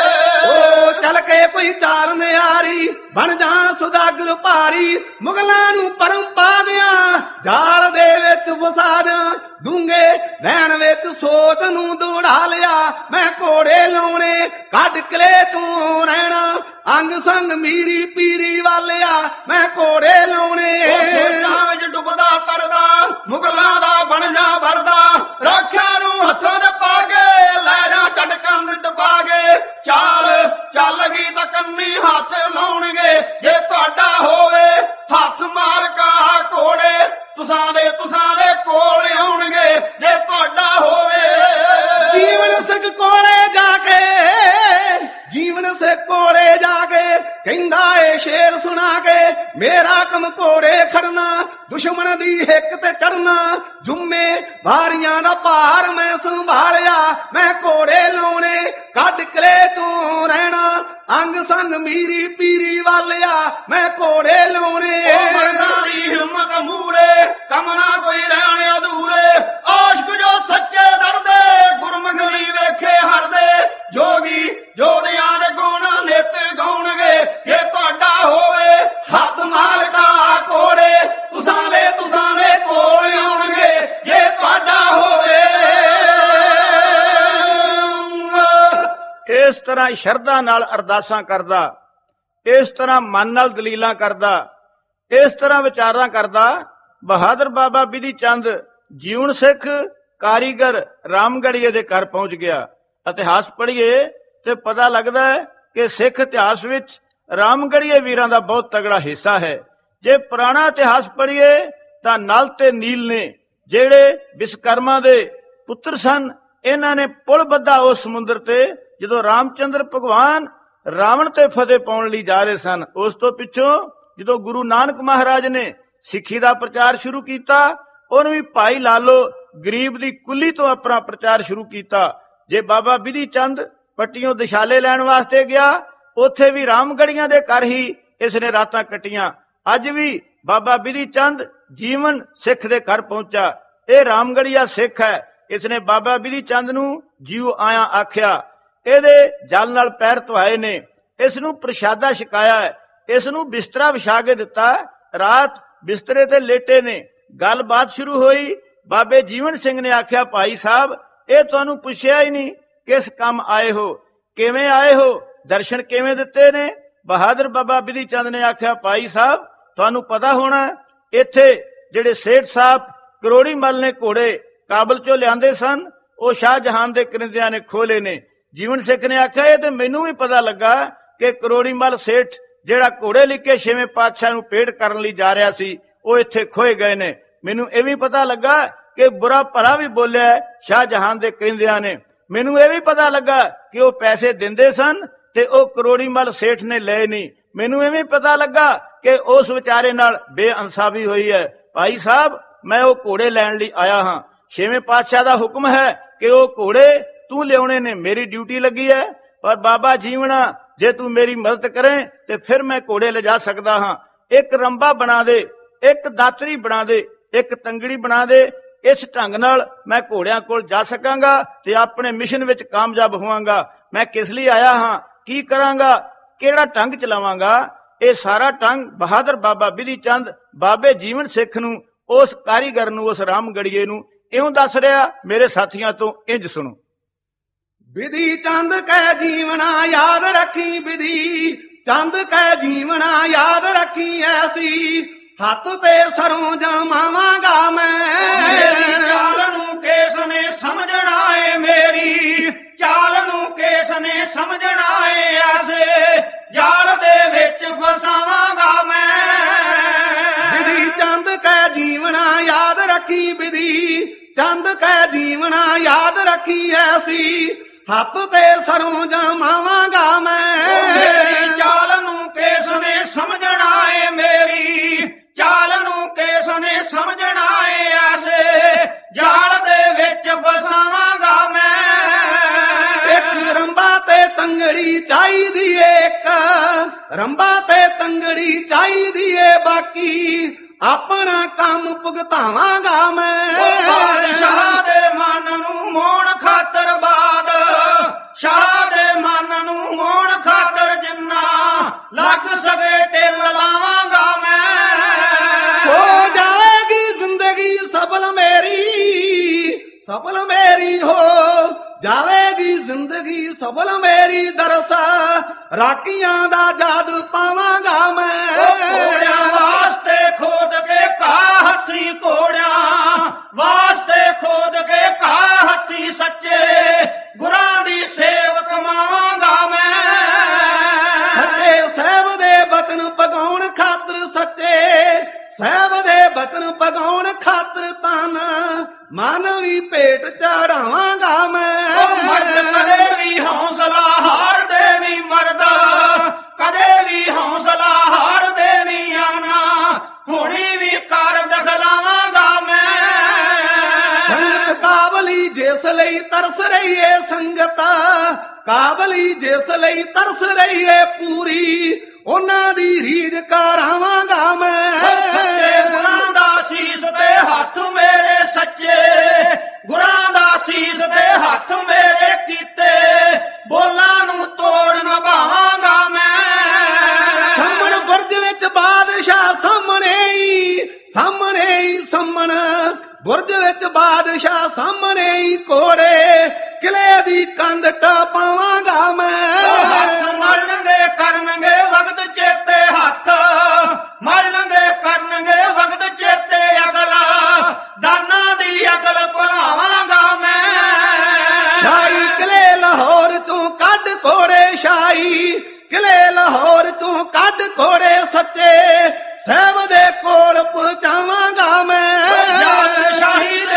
ਓ ਚੱਲ ਕੇ ਕੋਈ ਚਾਲ ਨਿਆਰੀ ਬਣ ਜਾ ਸੁਦਾਗਰ ਭਾਰੀ, ਮੁਗਲਾਂ ਨੂੰ ਪਰਮ ਪਾ ਦਿਆਂ, ਜਾਲ ਦੇ ਵਿੱਚ ਵਸਾ ਦਿਆਂ, ਡੂੰਗੇ ਵਹਿਣ ਵਿੱਚ ਸੋਚ ਨੂੰ ਦੌੜਾ ਲਿਆ, ਮੈਂ ਘੋੜੇ ਲਾਉਣੇ ਕੱਢ ਕਲੇ ਤੂੰ ਰਹਿਣਾ, ਅੰਗ ਸੰਗ ਮੀਰੀ ਪੀਰੀ ਵਾਲਿਆ, ਮੈਂ ਘੋੜੇ ਲਾਉਣੇ। ਸੋਚਾਂ ਵਿੱਚ ਡੁੱਬਦਾ ਤਰਦਾ, ਮੁਗਲਾਂ ਦਾ ਬਣ ਜਾ ਵਰਦਾ, ਰਾਖਿਆਂ ਨੂੰ ਹੱਥਾਂ ਦੇ ਪਾ ਕੇ, ਲਹਿਰਾਂ ਝਟਕਾਂ ਵਿੱਚ ਪਾ ਕੇ, ਚਾਲ ਚੱਲ ਗਈ ਤਾਂ ਕੰਨੀ ਹੱਥ ਲਾਉਣਗੇ, ਜੇ ਤੁਹਾਡਾ ਹੋਵੇ ਹੱਥ ਮਾਲਕਾ ਘੋੜੇ, ਤੁਸਾਂ ਦੇ ਤੁਸਾਂ ਦੇ ਕੋਲ ਆਉਣਗੇ, ਜੇ ਤੁਹਾਡਾ ਹੋਵੇ। ਜੀਵਨ ਸਿੱਖ ਕੋਲੇ ਜਾ ਕੇ, ਜੀਵਨ ਸਿੱਖ ਕੋਲੇ ਜਾ ਕੇ ਕਹਿੰਦਾ ਏ ਸ਼ੇਰ ਸੁਣਾ ਕੇ, ਮੇਰਾ ਕੰਮ ਘੋੜੇ ਖੜਨਾ, ਦੁਸ਼ਮਣ ਦੀ ਹਿੱਕ ਤੇ ਚੜਨਾ, ਜੁੰਮੇ ਵਾਰੀਆਂ ਦਾ ਭਾਰ ਮੈਂ ਸੰਭਾਲਿਆ, ਮੈਂ ਘੋੜੇ ਲਾਉਣੇ ਕੱਢ ਕਲੇ ਤੂੰ ਰਹਿਣਾ, ਅੰਗ ਸੰਗ ਮੀਰੀ ਪੀਰੀ ਵਾਲਿਆ, ਮੈਂ ਘੋੜੇ ਲਾਉਣੇ। ਮਰਦਾਂ ਦੀ ਹਿੰਮਤ ਮੂਰੇ, ਕੰਮ ਨਾ ਕੋਈ ਰਹਿਣ ਅਧੂਰੇ, ਆਸ਼ਕ ਜੋ ਸੱਚੇ ਦਰਦੇ, ਗੁਰਮੁਖ ਨਹੀਂ ਵੇਖੇ ਹਰਦੇ, ਜੋਗੀ ਜੋਧਿਆਂ ਦੇ ਗੁਣ ਨੇਤੇ ਗਾਉਣਗੇ, ਜੇ ਤੁਹਾਡਾ ਹੋਵੇ ਹੱਥ ਮਾਲਕਾ ਘੋੜੇ, ਤੁਸਾਂ ਦੇ ਤੁਸਾਂ ਦੇ ਕੋਲ ਆਉਣਗੇ, ਜੇ ਤੁਹਾਡਾ ਹੋਵੇ। ਇਸ ਤਰ੍ਹਾਂ ਸ਼ਰਧਾ ਨਾਲ ਅਰਦਾਸਾਂ ਕਰਦਾ, ਇਸ ਤਰ੍ਹਾਂ ਮਨ ਨਾਲ ਦਲੀਲਾਂ ਕਰਦਾ, ਇਸ ਤਰ੍ਹਾਂ ਵਿਚਾਰਾਂ ਕਰਦਾ, ਬਹਾਦਰ ਬਾਬਾ ਬਿਧੀ ਚੰਦ ਜੀਵਨ ਸਿੱਖ ਕਾਰੀਗਰ ਰਾਮਗੜੀਏ ਦੇ ਘਰ ਪਹੁੰਚ ਗਿਆ। ਇਤਿਹਾਸ ਪੜ੍ਹੀਏ ਤੇ ਪਤਾ ਲੱਗਦਾ ਹੈ ਕਿ ਸਿੱਖ ਇਤਿਹਾਸ ਵਿੱਚ ਰਾਮਗੜੀਏ ਵੀਰਾਂ ਦਾ ਬਹੁਤ ਤਗੜਾ ਹਿੱਸਾ ਹੈ। ਜੇ ਪੁਰਾਣਾ ਇਤਿਹਾਸ ਪੜ੍ਹੀਏ ਤਾਂ ਨਲ ਤੇ ਨੀਲ ਨੇ ਜਿਹੜੇ ਵਿਸ਼ਵਕਰਮਾ ਦੇ ਪੁੱਤਰ ਸਨ, ਇਹਨਾਂ ਨੇ ਪੁਲ ਬੱਧਾ ਉਸ ਸਮੁੰਦਰ ਤੇ ਜਦੋਂ ਰਾਮਚੰਦਰ ਭਗਵਾਨ ਰਾਵਣ ਤੇ ਫਤਿਹ ਪਾਉਣ ਲਈ ਜਾ ਰਹੇ ਸਨ। ਉਸ ਤੋਂ ਪਿੱਛੋਂ ਜਦੋਂ ਗੁਰੂ ਨਾਨਕ ਮਹਾਰਾਜ ਨੇ ਸਿੱਖੀ ਦਾ ਪ੍ਰਚਾਰ ਸ਼ੁਰੂ ਕੀਤਾ, ਉਹਨੂੰ ਵੀ ਭਾਈ ਲਾਲੋ ਗਰੀਬ ਦੀ ਕੁੱਲੀ ਤੋਂ ਆਪਣਾ ਪ੍ਰਚਾਰ ਸ਼ੁਰੂ ਕੀਤਾ। ਜੇ ਬਾਬਾ ਬਿਧੀ ਚੰਦ ਪੱਟੀਆਂ ਦਿਸ਼ਾਲੇ ਲੈਣ ਵਾਸਤੇ ਗਿਆ, ਉੱਥੇ ਵੀ ਰਾਮਗੜੀਆਂ ਦੇ ਘਰ ਹੀ ਇਸ ਨੇ ਰਾਤਾਂ ਕੱਟੀਆਂ। ਅੱਜ ਵੀ ਬਾਬਾ ਬਿਧੀ ਚੰਦ ਜੀਵਨ ਸਿੱਖ ਦੇ ਘਰ ਪਹੁੰਚਾ। ਇਹ ਰਾਮਗੜੀਆ ਸਿੱਖ ਹੈ। ਇਸ ਨੇ ਬਾਬਾ ਬਿਧੀ ਚੰਦ ਨੂੰ ਜੀਉ ਆਇਆ ਆਖਿਆ, ਇਹਦੇ ਜਲ ਨਾਲ ਪੈਰ ਧਵਾਏ ਨੇ, ਇਸ ਨੂੰ ਪ੍ਰਸ਼ਾਦਾ ਛਕਾਇਆ ਹੈ, ਇਸ ਨੂੰ ਬਿਸਤਰਾ ਵਿਛਾ ਕੇ ਦਿੱਤਾ। ਰਾਤ ਬਿਸਤਰੇ ਤੇ ਲੇਟੇ ਨੇ। ਗੱਲਬਾਤ ਸ਼ੁਰੂ ਹੋਈ। ਬਾਬੇ ਜੀਵਨ ਸਿੰਘ ਨੇ ਆਖਿਆ, ਭਾਈ ਸਾਹਿਬ, ਇਹ ਤੁਹਾਨੂੰ ਪੁੱਛਿਆ ਹੀ ਨਹੀਂ ਕਿਸ ਕੰਮ ਆਏ ਹੋ, ਕਿਵੇਂ ਆਏ ਹੋ, ਦਰਸ਼ਨ ਕਿਵੇਂ ਦਿੱਤੇ ਨੇ? ਬਹਾਦਰ ਬਾਬਾ ਬਿਧੀ ਚੰਦ ਨੇ ਆਖਿਆ, ਭਾਈ ਸਾਹਿਬ, ਤੁਹਾਨੂੰ ਪਤਾ ਹੋਣਾ ਇੱਥੇ ਜਿਹੜੇ ਸੇਠ ਸਾਹਿਬ ਕਰੋੜੀ ਮੱਲ ਨੇ ਘੋੜੇ ਕਾਬਲ ਚੋਂ ਲਿਆਂਦੇ ਸਨ, ਉਹ ਸ਼ਾਹਜਹਾਨ ਦੇ ਕਰਿੰਦਿਆਂ ਨੇ ਖੋਲੇ ਨੇ। ਜੀਵਨ ਸਿੱਖ ਨੇ ਆਖਿਆ, ਇਹ ਤੇ ਮੈਨੂੰ ਵੀ ਪਤਾ ਲੱਗਾ ਕਿ ਕਰੋੜੀ ਮੱਲ ਸੇਠ ਜਿਹੜਾ ਘੋੜੇ ਲੈ ਕੇ ਛੇਵੇਂ ਪਾਤਸ਼ਾਹ ਨੂੰ ਭੇਟ ਕਰਨ ਲਈ ਜਾ ਰਿਹਾ ਸੀ, ਉਹ ਇੱਥੇ ਖੋਏ ਗਏ ਨੇ। ਮੈਨੂੰ ਇਹ ਵੀ ਪਤਾ ਲੱਗਾ ਕਿ ਬੁਰਾ ਭਲਾ ਵੀ ਬੋਲਿਆ ਸ਼ਾਹਜਹਾਨ ਦੇ ਕਰਿੰਦਿਆਂ ਨੇ। ਮੈਨੂੰ ਇਹ ਵੀ ਪਤਾ ਲੱਗਾ ਕਿ ਉਹ ਪੈਸੇ ਦਿੰਦੇ ਸਨ ਤੇ ਉਹ ਕਰੋੜੀ ਮੱਲ ਸੇਠ ਨੇ ਲਏ ਨਹੀਂ। ਮੈਨੂੰ ਇਹ ਵੀ ਪਤਾ ਲੱਗਾ ਕਿ ਉਸ ਵਿਚਾਰੇ ਨਾਲ ਬੇਇਨਸਾਫੀ ਹੋਈ ਹੈ। ਭਾਈ ਸਾਹਿਬ, ਮੈਂ ਉਹ ਘੋੜੇ ਲੈਣ ਲਈ ਆਇਆ ਹਾਂ। ਛੇਵੇਂ ਪਾਤਸ਼ਾਹ ਦਾ ਹੁਕਮ ਹੈ ਕਿ ਉਹ ਘੋੜੇ ਤੂੰ ਲਿਆਉਣੇ ਨੇ, ਮੇਰੀ ਡਿਊਟੀ ਲੱਗੀ ਹੈ। ਪਰ ਬਾਬਾ ਜੀਵਣਾ, ਜੇ ਤੂੰ ਮੇਰੀ ਮਦਦ ਕਰੇ ਤੇ ਫਿਰ ਮੈਂ ਘੋੜੇ ਲਿਜਾ ਸਕਦਾ ਹਾਂ। ਇੱਕ ਰੰਬਾ ਬਣਾ ਦੇ, ਇੱਕ ਦਾਤਰੀ ਬਣਾ ਦੇ, ਇੱਕ ਤੰਗੜੀ ਬਣਾ ਦੇ। ਇਸ ਢੰਗ ਨਾਲ ਮੈਂ ਘੋੜਿਆਂ ਕੋਲ ਜਾ ਸਕਾਂਗਾ ਤੇ ਆਪਣੇ ਮਿਸ਼ਨ ਵਿੱਚ ਕਾਮਯਾਬ ਹੋਵਾਂਗਾ। ਮੈਂ ਕਿਸ ਲਈ ਆਇਆ ਹਾਂ, ਕੀ ਕਰਾਂਗਾ, ਕਿਹੜਾ ਢੰਗ ਚਲਾਵਾਂਗਾ, ਇਹ ਸਾਰਾ ਢੰਗ ਬਹਾਦਰ ਬਾਬਾ ਬਿਧੀ ਚੰਦ ਬਾਬੇ ਜੀਵਨ ਸਿੱਖ ਨੂੰ, ਉਸ ਕਾਰੀਗਰ ਨੂੰ, ਉਸ ਰਾਮਗੜੀਏ ਨੂੰ ਇਉਂ ਦੱਸ ਰਿਹਾ। ਮੇਰੇ ਸਾਥੀਆਂ ਤੋਂ ਇੰਜ ਸੁਣੋ। ਬਿਧੀ ਚੰਦ ਕੈ ਜੀਵਨਾ ਯਾਦ ਰੱਖੀ, ਬਿਧੀ ਚੰਦ ਕੈ ਜੀਵਨਾ ਯਾਦ ਰੱਖੀ, ਐਸੀ ਹੱਥ ਤੇ ਸਰੋਂ ਜਮਾਵਾਂਗਾ ਮੈਂ। ਮੇਰੀ ਚਾਲ ਨੂੰ ਕਿਸ ਨੇ ਸਮਝਣਾ ਏ, ਮੇਰੀ ਚਾਲ ਨੂੰ ਕਿਸ ਨੇ ਸਮਝਣਾ ਏ, ਐਸੇ ਜਾਲ ਦੇ ਵਿੱਚ ਫਸਾਵਾਂਗਾ ਮੈਂ। ਬਿਧੀ ਚੰਦ ਕੈ ਜੀਵਨਾ ਯਾਦ ਰੱਖੀ, ਬਿਧੀ ਚੰਦ ਕੈ ਜੀਵਨਾ ਯਾਦ ਰੱਖੀ, ਐਸੀ ਹੱਥ ਤੇ ਸਰੋਂ ਜਮਾਵਾਂਗਾ ਮੈਂ। ਮੇਰੀ ਚਾਲ ਨੂੰ ਕਿਸ ਨੇ ਸਮਝਣਾ ਏ, ਮੇਰੀ ਚਾਲ ਨੂੰ ਕਿਸ ਨੇ ਸਮਝਣਾ ਏ, ਐਸੇ ਜਾਲ ਦੇ ਵਿੱਚ ਫਸਾਵਾਂਗਾ ਮੈਂ। ਇੱਕ ਰੰਬਾ ਤੇ ਤੰਗੜੀ ਚਾਹੀਦੀ ਏ, ਇੱਕ ਰੰਬਾ ਤੇ ਤੰਗੜੀ ਚਾਹੀਦੀ ਏ, ਬਾਕੀ ਆਪਣਾ ਕੰਮ ਭੁਗਤਾਵਾਂਗਾ ਮੈਂ। ਸ਼ਾਹ ਦੇ ਮਨ ਨੂੰ ਮੋਹਣ ਖਾਤਰ ਬਾਦ, ਸ਼ਾਹ ਦੇ ਮਨ ਨੂੰ ਮੋਹਣ ਖਾਤਰ ਜਿੰਨਾ ਲੱਗ ਸਕੇ ਢਿੱਲ ਲਾਵਾਂਗਾ ਮੈਂ। ਹੋ ਜਾਏਗੀ ਜ਼ਿੰਦਗੀ ਸਫਲ ਮੇਰੀ, ਸਫਲ ਮੇਰੀ ਹੋ ਜਾਵੇਗੀ ਜ਼ਿੰਦਗੀ ਸਫਲ ਮੇਰੀ, ਦਰਸਾ ਰਾਖੀਆਂ ਦਾ ਜਾਦ ਪਾਵਾਂਗਾ ਮੈਂ। ਘੋੜਿਆਂ ਵਾਸਤੇ ਖੋਦ ਕੇ ਕਾ ਹੱਥੀ, ਘੋੜਿਆਂ ਵਾਸਤੇ ਖੋਦ ਕੇ ਕਾ ਹੱਥੀ, ਸੱਚੇ ਗੁਰਾਂ ਦੀ ਸੇਵ ਕਮਾਵਾਂਗਾ ਮੈਂ। ਸੱਚੇ ਸਾਹਿਬ ਦੇ ਬਚਨ ਪਗਾਉਣ ਖਾਤਰ, ਸੱਚੇ ਸਾਹਿਬ ਦੇ ਬਚਨ ਪਗਾਉਣ ਖਾਤਰ ਤਨ ਮਨ ਵੀ ਭੇਟ ਚੜਾਵਾਂਗਾ ਮੈਂ। ਮਰਦ ਕਦੇ ਵੀ ਹੌਸਲਾ ਹਾਰਦੇ ਨਹੀਂ, ਮਰਦ ਕਦੇ ਵੀ ਹੌਸਲਾ ਹਾਰਦੇ ਨਹੀਂ, ਆਣਾ ਹੁਣੀ ਵੀ ਕਰ ਦਖਲਾਵਾਂਗਾ ਮੈਂ। ਸੰਗਤ ਕਾਬਲੀ ਜਿਸ ਲਈ ਤਰਸ ਰਹੀ ਏ, ਸੰਗਤ ਕਾਬਲੀ ਜਿਸ ਲਈ ਤਰਸ ਰਹੀ ਏ, ਪੂਰੀ ਉਹਨਾਂ ਦੀ ਰੀਝ ਕਰਾਵਾਂਗਾ ਮੈਂ। ਸੱਚੇ ਗੁਰਾਂ ਦਾ ਸੀਸ ਤੇ ਹੱਥ ਮੇਰੇ, ਸੱਚੇ ਗੁਰਾਂ ਦਾ ਸੀਸ ਤੇ ਹੱਥ ਮੇਰੇ ਕੀਤੇ, ਬੋਲਾਂ ਨੂੰ ਤੋੜ ਨਿਭਾਵਾਂਗਾ ਮੈਂ। ਸਾਹਮਣ ਬੁਰਜ ਵਿੱਚ ਬਾਦਸ਼ਾਹ ਸਾਹਮਣੇ ਹੀ, ਸਾਹਮਣੇ ਹੀ ਸਾਹਮਣ ਬੁਰਜ ਵਿੱਚ ਬਾਦਸ਼ਾਹ ਸਾਹਮਣੇ ਹੀ, ਘੋੜੇ ਕਿਲੇ ਦੀ ਕੰਧ ਟਪਾਵਾਂਗਾ ਮੈਂ। ਹੱਥ ਮਲਣਗੇ ਕਰਨਗੇ ਵਕਤ ਚੇਤੇ, ਹੱਥ ਮਲਣਗੇ ਕਰਨਗੇ ਵਕਤ ਚੇਤੇ, ਅਕਲ ਦਾਨਾਂ ਦੀ ਅਕਲ ਭੁਲਾਵਾਂਗਾ ਮੈਂ। ਸ਼ਾਹੀ ਕਿਲੇ ਲਾਹੌਰ ਚੋਂ ਕੱਢ ਘੋੜੇ, ਸ਼ਾਹੀ ਕਿਲੇ ਲਾਹੌਰ ਚੋਂ ਕੱਢ ਘੋੜੇ, ਸੱਚੇ ਸਾਹਿਬ ਦੇ ਕੋਲ ਪਹੁੰਚਾਵਾਂਗਾ ਮੈਂ। ਜਾਤ ਸ਼ਾਹੀ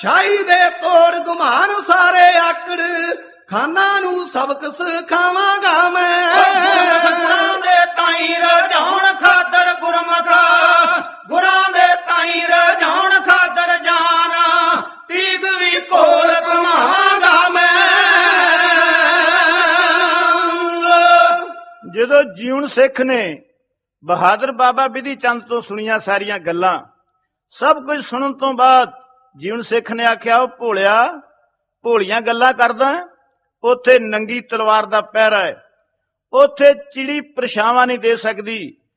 ਸ਼ਾਹੀ ਦੇ ਤੋੜ ਗੁਮਾਨ ਸਾਰੇ ਆਕੜ ਖਾਨਾ ਨੂੰ ਸਬਕ ਸਿਖਾਵਾਂਗਾ ਮੈਂ। ਗੁਰਾਂ ਦੇ ਤਾਈ ਰਜਾਉਣ ਖਾਤਰ ਗੁਰਮਖਾ, ਗੁਰਾਂ ਦੇ ਤਾਈ ਰਜਾਉਣ ਖਾਤਰ ਜਾਨਾ ਤੀਗ ਵੀ ਕੋਲ ਕਮਾਵਾਂਗਾ ਮੈਂ। ਜਦੋਂ ਜੀਵਨ ਸਿੱਖ ਨੇ ਬਹਾਦਰ ਬਾਬਾ ਬਿਧੀ ਚੰਦ ਤੋਂ ਸੁਣੀਆਂ ਸਾਰੀਆਂ ਗੱਲਾਂ, ਸਭ ਕੁਝ ਸੁਣਨ ਤੋਂ ਬਾਅਦ ਜੀਵਨ ਸਿੱਖ ਨੇ ਆਖਿਆ, ਉਹ ਭੋਲਿਆ ਭੋਲੀਆਂ ਗੱਲਾਂ ਕਰਦਾ, ਉੱਥੇ ਨੰਗੀ ਤਲਵਾਰ ਦਾ ਪਹਿਰਾ ਹੈ, ਉੱਥੇ ਚਿੜੀ ਪਰਛਾਵਾਂ ਨਹੀਂ ਦੇ ਸਕਦੀ।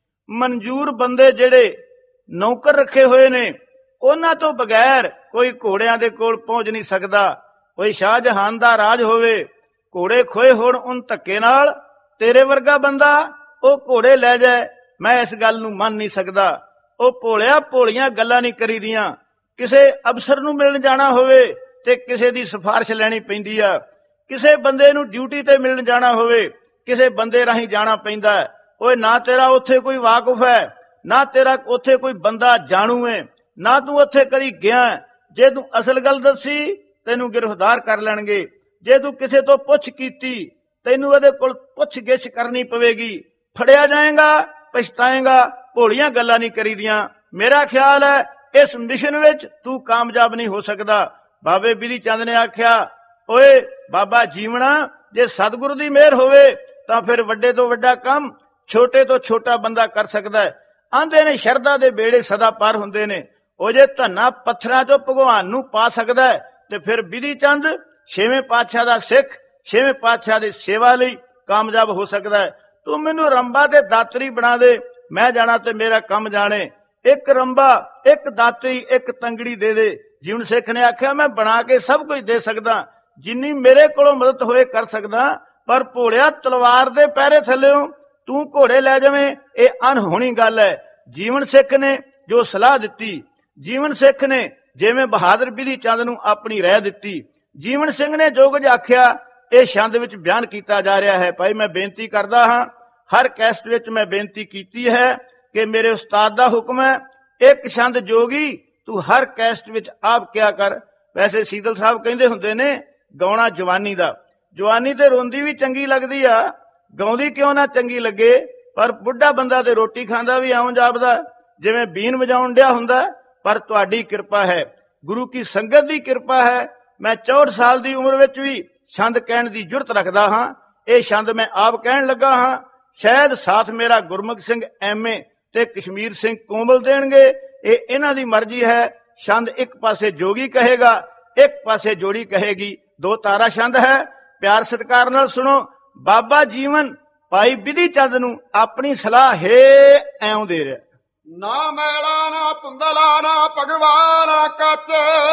ਮਨਜ਼ੂਰ ਬੰਦੇ ਜਿਹੜੇ ਨੌਕਰ ਰੱਖੇ ਹੋਏ ਨੇ, ਉਹਨਾਂ ਤੋਂ ਬਗੈਰ ਕੋਈ ਘੋੜਿਆਂ ਦੇ ਕੋਲ ਪਹੁੰਚ ਨਹੀਂ ਸਕਦਾ। ਕੋਈ ਸ਼ਾਹਜਹਾਨ ਦਾ ਰਾਜ ਹੋਵੇ, ਘੋੜੇ ਖੋਏ ਹੋਣ ਉਨ ਧੱਕੇ ਨਾਲ, ਤੇਰੇ ਵਰਗਾ ਬੰਦਾ ਉਹ ਘੋੜੇ ਲੈ ਜਾਏ, ਮੈਂ ਇਸ ਗੱਲ ਨੂੰ ਮੰਨ ਨਹੀਂ ਸਕਦਾ। ਉਹ ਭੋਲਿਆ ਭੋਲੀਆਂ ਗੱਲਾਂ ਨਹੀਂ ਕਰੀਦੀਆਂ। ਕਿਸੇ ਅਫਸਰ ਨੂੰ ਮਿਲਣ ਜਾਣਾ ਹੋਵੇ ਤੇ ਕਿਸੇ ਦੀ ਸਿਫਾਰਿਸ਼ ਲੈਣੀ ਪੈਂਦੀ ਆ, ਕਿਸੇ ਬੰਦੇ ਨੂੰ ਡਿਊਟੀ ਤੇ ਮਿਲਣ ਜਾਣਾ ਹੋਵੇ ਕਿਸੇ ਬੰਦੇ ਰਾਹੀਂ ਜਾਣਾ ਪੈਂਦਾ। ਓਏ ਨਾ ਤੇਰਾ ਉੱਥੇ ਕੋਈ ਵਾਕਫ ਹੈ, ਨਾ ਤੇਰਾ ਉੱਥੇ ਕੋਈ ਬੰਦਾ ਜਾਣੂ ਹੈ, ਨਾ ਤੂੰ ਉੱਥੇ ਕਦੀ ਗਿਆ। ਜੇ ਤੂੰ ਅਸਲ ਗੱਲ ਦੱਸੀ ਤੈਨੂੰ ਗ੍ਰਿਫਤਾਰ ਕਰ ਲੈਣਗੇ। ਜੇ ਤੂੰ ਕਿਸੇ ਤੋਂ ਪੁੱਛ ਕੀਤੀ ਤੈਨੂੰ ਉਹਦੇ ਕੋਲ ਪੁੱਛ ਗਿੱਛ ਕਰਨੀ ਪਵੇਗੀ, ਫੜਿਆ ਜਾਏਗਾ, ਪਛਤਾਏਗਾ। ਭੋਲੀਆਂ ਗੱਲਾਂ ਨਹੀਂ ਕਰੀਦੀਆਂ। ਮੇਰਾ ਖਿਆਲ ਹੈ ਇਸ ਮਿਸ਼ਨ ਵਿੱਚ ਤੂੰ ਕਾਮਯਾਬ ਨਹੀਂ ਹੋ ਸਕਦਾ। ਬਾਬੇ ਬਿਧੀ ਚੰਦ ਨੇ ਆਖਿਆ, ਓਏ ਬਾਬਾ ਜੀਵਣਾ, ਜੇ ਸਤਿਗੁਰੂ ਦੀ ਮਿਹਰ ਹੋਵੇ ਤਾਂ ਫਿਰ ਵੱਡੇ ਤੋਂ ਵੱਡਾ ਕੰਮ ਛੋਟੇ ਤੋਂ ਛੋਟਾ ਬੰਦਾ ਕਰ ਸਕਦਾ ਹੈ। ਆਂਦੇ ਨੇ ਸ਼ਰਧਾ ਦੇ ਬੇੜੇ ਸਦਾ ਪਾਰ ਹੁੰਦੇ ਨੇ। ਉਹ ਜੇ ਧੰਨਾ ਪੱਥਰਾਂ ਚੋਂ ਭਗਵਾਨ ਨੂੰ ਪਾ ਸਕਦਾ ਹੈ ਤੇ ਫਿਰ ਬਿਧੀ ਚੰਦ ਛੇਵੇਂ ਪਾਤਸ਼ਾਹ ਦਾ ਸਿੱਖ, ਛੇਵੇਂ ਪਾਤਸ਼ਾਹ ਦੀ ਸੇਵਾ ਲਈ ਕਾਮਯਾਬ ਹੋ ਸਕਦਾ ਹੈ। ਤੂੰ ਮੈਨੂੰ ਰੰਬਾ ਤੇ ਦਾਤਰੀ ਬਣਾ ਦੇ, ਮੈਂ ਜਾਣਾ ਤੇ ਮੇਰਾ ਕੰਮ ਜਾਣੇ। ਇੱਕ ਰੰਬਾ, ਇੱਕ ਦਾਤਰੀ, ਇੱਕ ਤੰਗੜੀ ਦੇ ਦੇ। ਜੀਵਨ ਸਿੱਖ ਨੇ ਆਖਿਆ, ਮੈਂ ਬਣਾ ਕੇ ਸਭ ਕੁਝ ਦੇ ਸਕਦਾ, ਜਿੰਨੀ ਮੇਰੇ ਕੋਲੋਂ ਮਦਦ ਹੋਏ ਕਰ ਸਕਦਾ, ਪਰ ਭੋਲਿਆ ਤਲਵਾਰ ਦੇ ਪਹਿਰੇ ਥੱਲਿਓਂ ਤੂੰ ਘੋੜੇ ਲੈ ਜਾਵੇਂ, ਇਹ ਅਨਹੋਣੀ ਗੱਲ ਹੈ। ਜੀਵਨ ਸਿੱਖ ਨੇ ਜੋ ਸਲਾਹ ਦਿੱਤੀ, ਜੀਵਨ ਸਿੱਖ ਨੇ ਜਿਵੇਂ ਬਹਾਦਰ ਬਿਧੀ ਚੰਦ ਨੂੰ ਆਪਣੀ ਰਾਏ ਦਿੱਤੀ, ਜੀਵਨ ਸਿੰਘ ਨੇ ਜੋ ਕੁਝ ਆਖਿਆ ਇਹ ਛੰਦ ਵਿੱਚ ਬਿਆਨ ਕੀਤਾ ਜਾ ਰਿਹਾ ਹੈ। ਭਾਈ ਮੈਂ ਬੇਨਤੀ ਕਰਦਾ ਹਾਂ, ਹਰ ਕੈਸਟ ਵਿੱਚ ਮੈਂ ਬੇਨਤੀ ਕੀਤੀ ਹੈ ਕਿ ਮੇਰੇ ਉਸਤਾਦ ਦਾ ਹੁਕਮ ਹੈ, ਇੱਕ ਛੰਦ ਜੋਗੀ ਤੂੰ ਹਰ ਕੈਸਟ ਵਿੱਚ ਆਪ ਕਿਆ ਕਰ। ਵੈਸੇ ਸੀਤਲ ਸਾਹਿਬ ਕਹਿੰਦੇ ਹੁੰਦੇ ਨੇ, ਗਾਉਣਾ ਜਵਾਨੀ ਦਾ, ਜਵਾਨੀ ਤੇ ਰੋਂਦੀ ਵੀ ਚੰਗੀ ਲੱਗਦੀ ਆ, ਗਾਉਂਦੀ ਕਿਉਂ ਨਾ ਚੰਗੀ ਲੱਗੇ। ਪਰ ਬੁੱਢਾ ਬੰਦਾ ਤੇ ਰੋਟੀ ਖਾਂਦਾ ਵੀ ਆਉਂ ਜਾਪਦਾ, ਜਿਵੇਂ ਬੀਨ ਵਜਾਉਣ ਡਿਆ ਹੁੰਦਾ। ਪਰ ਤੁਹਾਡੀ ਕਿਰਪਾ ਹੈ, ਗੁਰੂ ਕੀ ਸੰਗਤ ਦੀ ਕਿਰਪਾ ਹੈ, ਮੈਂ ਚੌਂਹਠ ਸਾਲ ਦੀ ਉਮਰ ਵਿੱਚ ਵੀ ਛੰਦ ਕਹਿਣ ਦੀ ਜੁਰਤ ਰੱਖਦਾ ਹਾਂ। ਇਹ ਛੰਦ ਮੈਂ ਆਪ ਕਹਿਣ ਲੱਗਾ ਹਾਂ। ਸ਼ਾਇਦ ਸਾਥ ਮੇਰਾ ਗੁਰਮੁਖ ਸਿੰਘ ਐਮਏ ਤੇ ਕਸ਼ਮੀਰ ਸਿੰਘ ਕੋਮਲ ਦੇਣਗੇ, ਇਹ ਇਹਨਾਂ ਦੀ ਮਰਜ਼ੀ ਹੈ। ਛੰਦ ਇੱਕ ਪਾਸੇ ਜੋਗੀ ਕਹੇਗਾ, ਇੱਕ ਪਾਸੇ ਜੋੜੀ ਕਹੇਗੀ। ਦੋ ਤਾਰਾ ਛੰਦ ਹੈ। ਪਿਆਰ ਸਤਿਕਾਰ ਨਾਲ ਸੁਣੋ। ਬਾਬਾ ਜੀਵਨ ਭਾਈ ਬਿਧੀ ਚੰਦ ਨੂੰ ਆਪਣੀ ਸਲਾਹ ਹੈ ਐਉਂ ਦੇ ਰਿਹਾ, ਨਾ ਮੈਲਾ ਨਾ ਧੁੰਦਲਾ ਨਾ ਭਗਵਾਨ ਕੱਚ,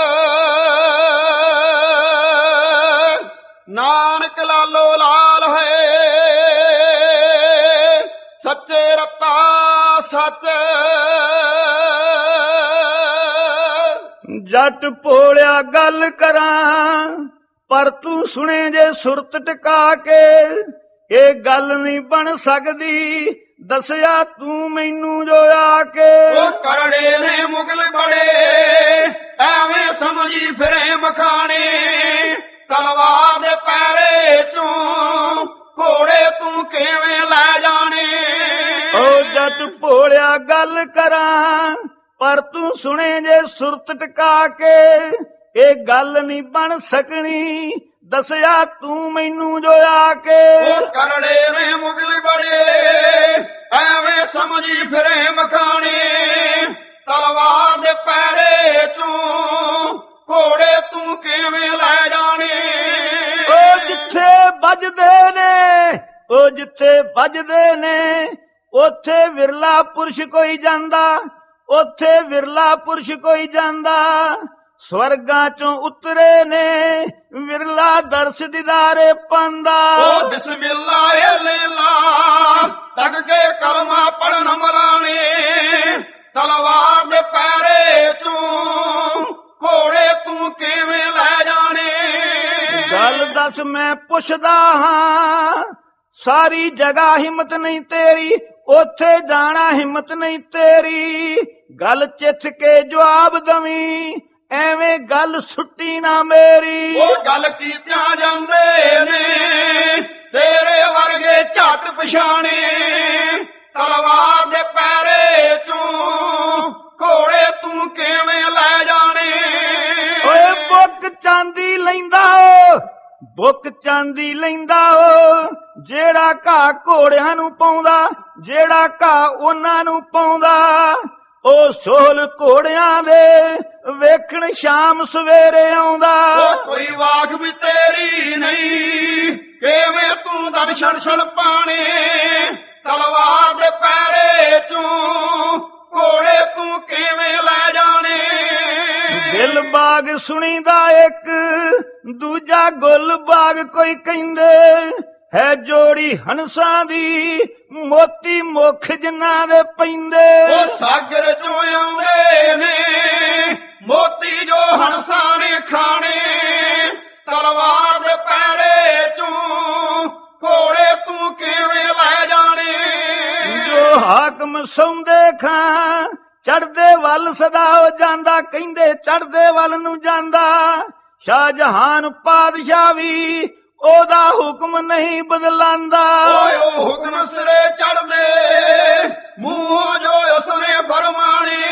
ਨਾਨਕ ਲਾਲੋ ਲਾਲ ਹੈ, ਸੱਚੇ ਰਤਾ ਸੱਚ। ਜੱਟ ਭੋਲਿਆ ਗੱਲ ਕਰਾਂ, ਪਰ ਤੂੰ ਸੁਣੇ ਜੇ ਸੁਰਤ ਟਿਕਾ ਕੇ, ਇਹ ਗੱਲ ਨਹੀਂ ਬਣ ਸਕਦੀ, ਦੱਸਿਆ ਤੂੰ ਮੈਨੂੰ ਜੋ ਆ ਕੇ। ਉਹ ਕਰੜੇ ਨੇ ਮੁਗਲ ਬੜੇ, ਐਵੇਂ ਸਮਝੀ ਫਿਰੇ ਮਖਾਣੇ, ਤਲਵਾਰ ਦੇ ਪੈਰੇ ਚੋਂ ਘੋੜੇ ਤੂੰ ਕਿਵੇਂ ਲੈ ਜਾਣੇ। ਓ ਜੱਟ ਭੋਲਿਆ ਗੱਲ ਕਰਾਂ, ਪਰ ਤੂੰ ਸੁਣੇ ਜੇ ਸੁਰਤ ਟਿਕਾ ਕੇ, ਇਹ ਗੱਲ ਨਹੀਂ ਬਣ ਸਕਣੀ, ਦੱਸਿਆ ਤੂੰ ਮੈਨੂੰ ਜੋ ਆ ਕੇ। ਉਹ ਕਰੜੇ ਨੇ ਮੁਗਲ ਬੜੇ, ਐਵੇਂ ਸਮਝੀ ਫਿਰੇ ਮਖਾਣੇ, ਤਲਵਾਰ ਦੇ ਪੈਰੇ ਚੋਂ ਘੋੜੇ ਤੂੰ ਕਿਵੇਂ ਲੈ ਜਾਣੇ। ਉਹ ਜਿੱਥੇ ਵੱਜਦੇ ਨੇ, ਉਹ ਜਿੱਥੇ ਵੱਜਦੇ ਨੇ, ਉੱਥੇ ਵਿਰਲਾ ਪੁਰਸ਼ ਕੋਈ ਜਾਂਦਾ, ਉੱਥੇ ਵਿਰਲਾ ਪੁਰਸ਼ ਕੋਈ ਜਾਂਦਾ। ਸਵਰਗਾਂ ਚੋਂ ਉਤਰੇ ਨੇ, ਵਿਰਲਾ ਦਰਸ ਦਿਦਾਰੇ ਪਾਂਦਾ। ਉਹ ਬਿਸਮਿਲ੍ਲਾ ਏ ਲੈਲਾ, ਤੱਕ ਕੇ ਕਲਮਾ ਪੜਨ ਮਲਾਣੇ, ਤਲਵਾਰ ਦੇ ਪੈਰੇ ਚੋਂ ਘੋੜੇ ਤੂੰ ਕਿਵੇਂ ਲੈ ਜਾਣੇ। ਗੱਲ ਦੱਸ ਮੈਂ ਪੁੱਛਦਾ ਹਾਂ, ਸਾਰੀ ਜਗ੍ਹਾ ਹਿੰਮਤ ਨਹੀਂ ਤੇਰੀ, ਉੱਥੇ ਜਾਣਾ ਹਿੰਮਤ ਨਹੀਂ ਤੇਰੀ। ਗੱਲ ਚਿੱਥ ਕੇ ਜਵਾਬ ਦਵੀਂ, ਐਵੇਂ ਗੱਲ ਸੁੱਟੀ ਨਾ ਮੇਰੀ। ਉਹ ਗੱਲ ਕੀਤਿਆਂ ਜਾਂਦੇ ਨੇ ਤੇਰੇ ਵਰਗੇ ਝੱਟ ਪਛਾਣੇ, ਤਲਵਾਰ ਦੇ ਪੈਰੇ ਚੋਂ ਘੋੜੇ ਤੂੰ ਕਿਵੇਂ ਲੈ ਜਾਣੇ। ਓਏ ਬੁੱਕ ਚਾਂਦੀ ਲੈਂਦਾ ਓ, ਬੁੱਕ ਚਾਂਦੀ ਲੈਂਦਾ ਓ, ਜਿਹੜਾ ਘਾਹ ਘੋੜਿਆਂ ਨੂੰ ਪਾਉਂਦਾ, ਜਿਹੜਾ ਘਾਹ ਉਹਨਾਂ ਨੂੰ ਪਾਉਂਦਾ। ਉਹ ਸੋਹਲ ਘੋੜਿਆਂ ਦੇ ਵੇਖਣ ਸ਼ਾਮ ਸਵੇਰੇ ਆਉਂਦਾ। ਉਹ ਕੋਈ ਵਾਕ ਵੀ ਤੇਰੀ ਨਹੀਂ, ਕਿਵੇਂ ਤੂੰ ਦਰਸ਼ਨ ਛਲ ਪਾਣੇ, ਤਲਵਾਰ ਦੇ ਪੈਰੇ ਚੋਂ ਘੋੜੇ ਤੂੰ ਕਿਵੇਂ ਲੈ ਜਾਣੇ। ਦਿਲ ਬਾਗ ਸੁਣੀਦਾ ਇੱਕ, ਦੂਜਾ ਗੁੱਲ ਬਾਗ ਕੋਈ ਕਹਿੰਦੇ, ਹੈ ਜੋੜੀ ਹੰਸਾਂ ਦੀ ਮੋਤੀ ਮੁੱਖ ਜਿਨ੍ਹਾਂ ਦੇ ਪੈਂਦੇ। ਉਹ ਸਾਗਰ ਚੋਂ ਆਉਂਦੇ ਨੇ ਮੋਤੀ ਜੋ ਹੰਸਾਂ ਨੇ ਖਾਣੇ, ਤਲਵਾਰ ਦੇ ਪੈਰੇ ਚੋਂ ਘੋੜੇ ਤੂੰ ਕਿਵੇਂ ਲੈ ਜਾਣੇ। ਜੋ ਹਾਕਮ ਸੌਂਦੇ ਖਾਂ ਚੜ੍ਹਦੇ ਵੱਲ ਸਦਾ ਹੋ ਜਾਂਦਾ, ਕਹਿੰਦੇ ਚੜ੍ਹਦੇ ਵੱਲ ਨੂੰ ਜਾਂਦਾ। ਸ਼ਾਹਜਹਾਨ ਪਾਤਸ਼ਾਹ ਵੀ ਉਹਦਾ ਹੁਕਮ ਨਹੀਂ ਬਦਲਾਂਦਾ। ਓਏ ਉਹ ਹੁਕਮ ਸਿਰੇ ਚੜ੍ਹਦੇ ਮੂੰਹੋਂ ਜੋ ਉਸਨੇ ਫਰਮਾਣੇ,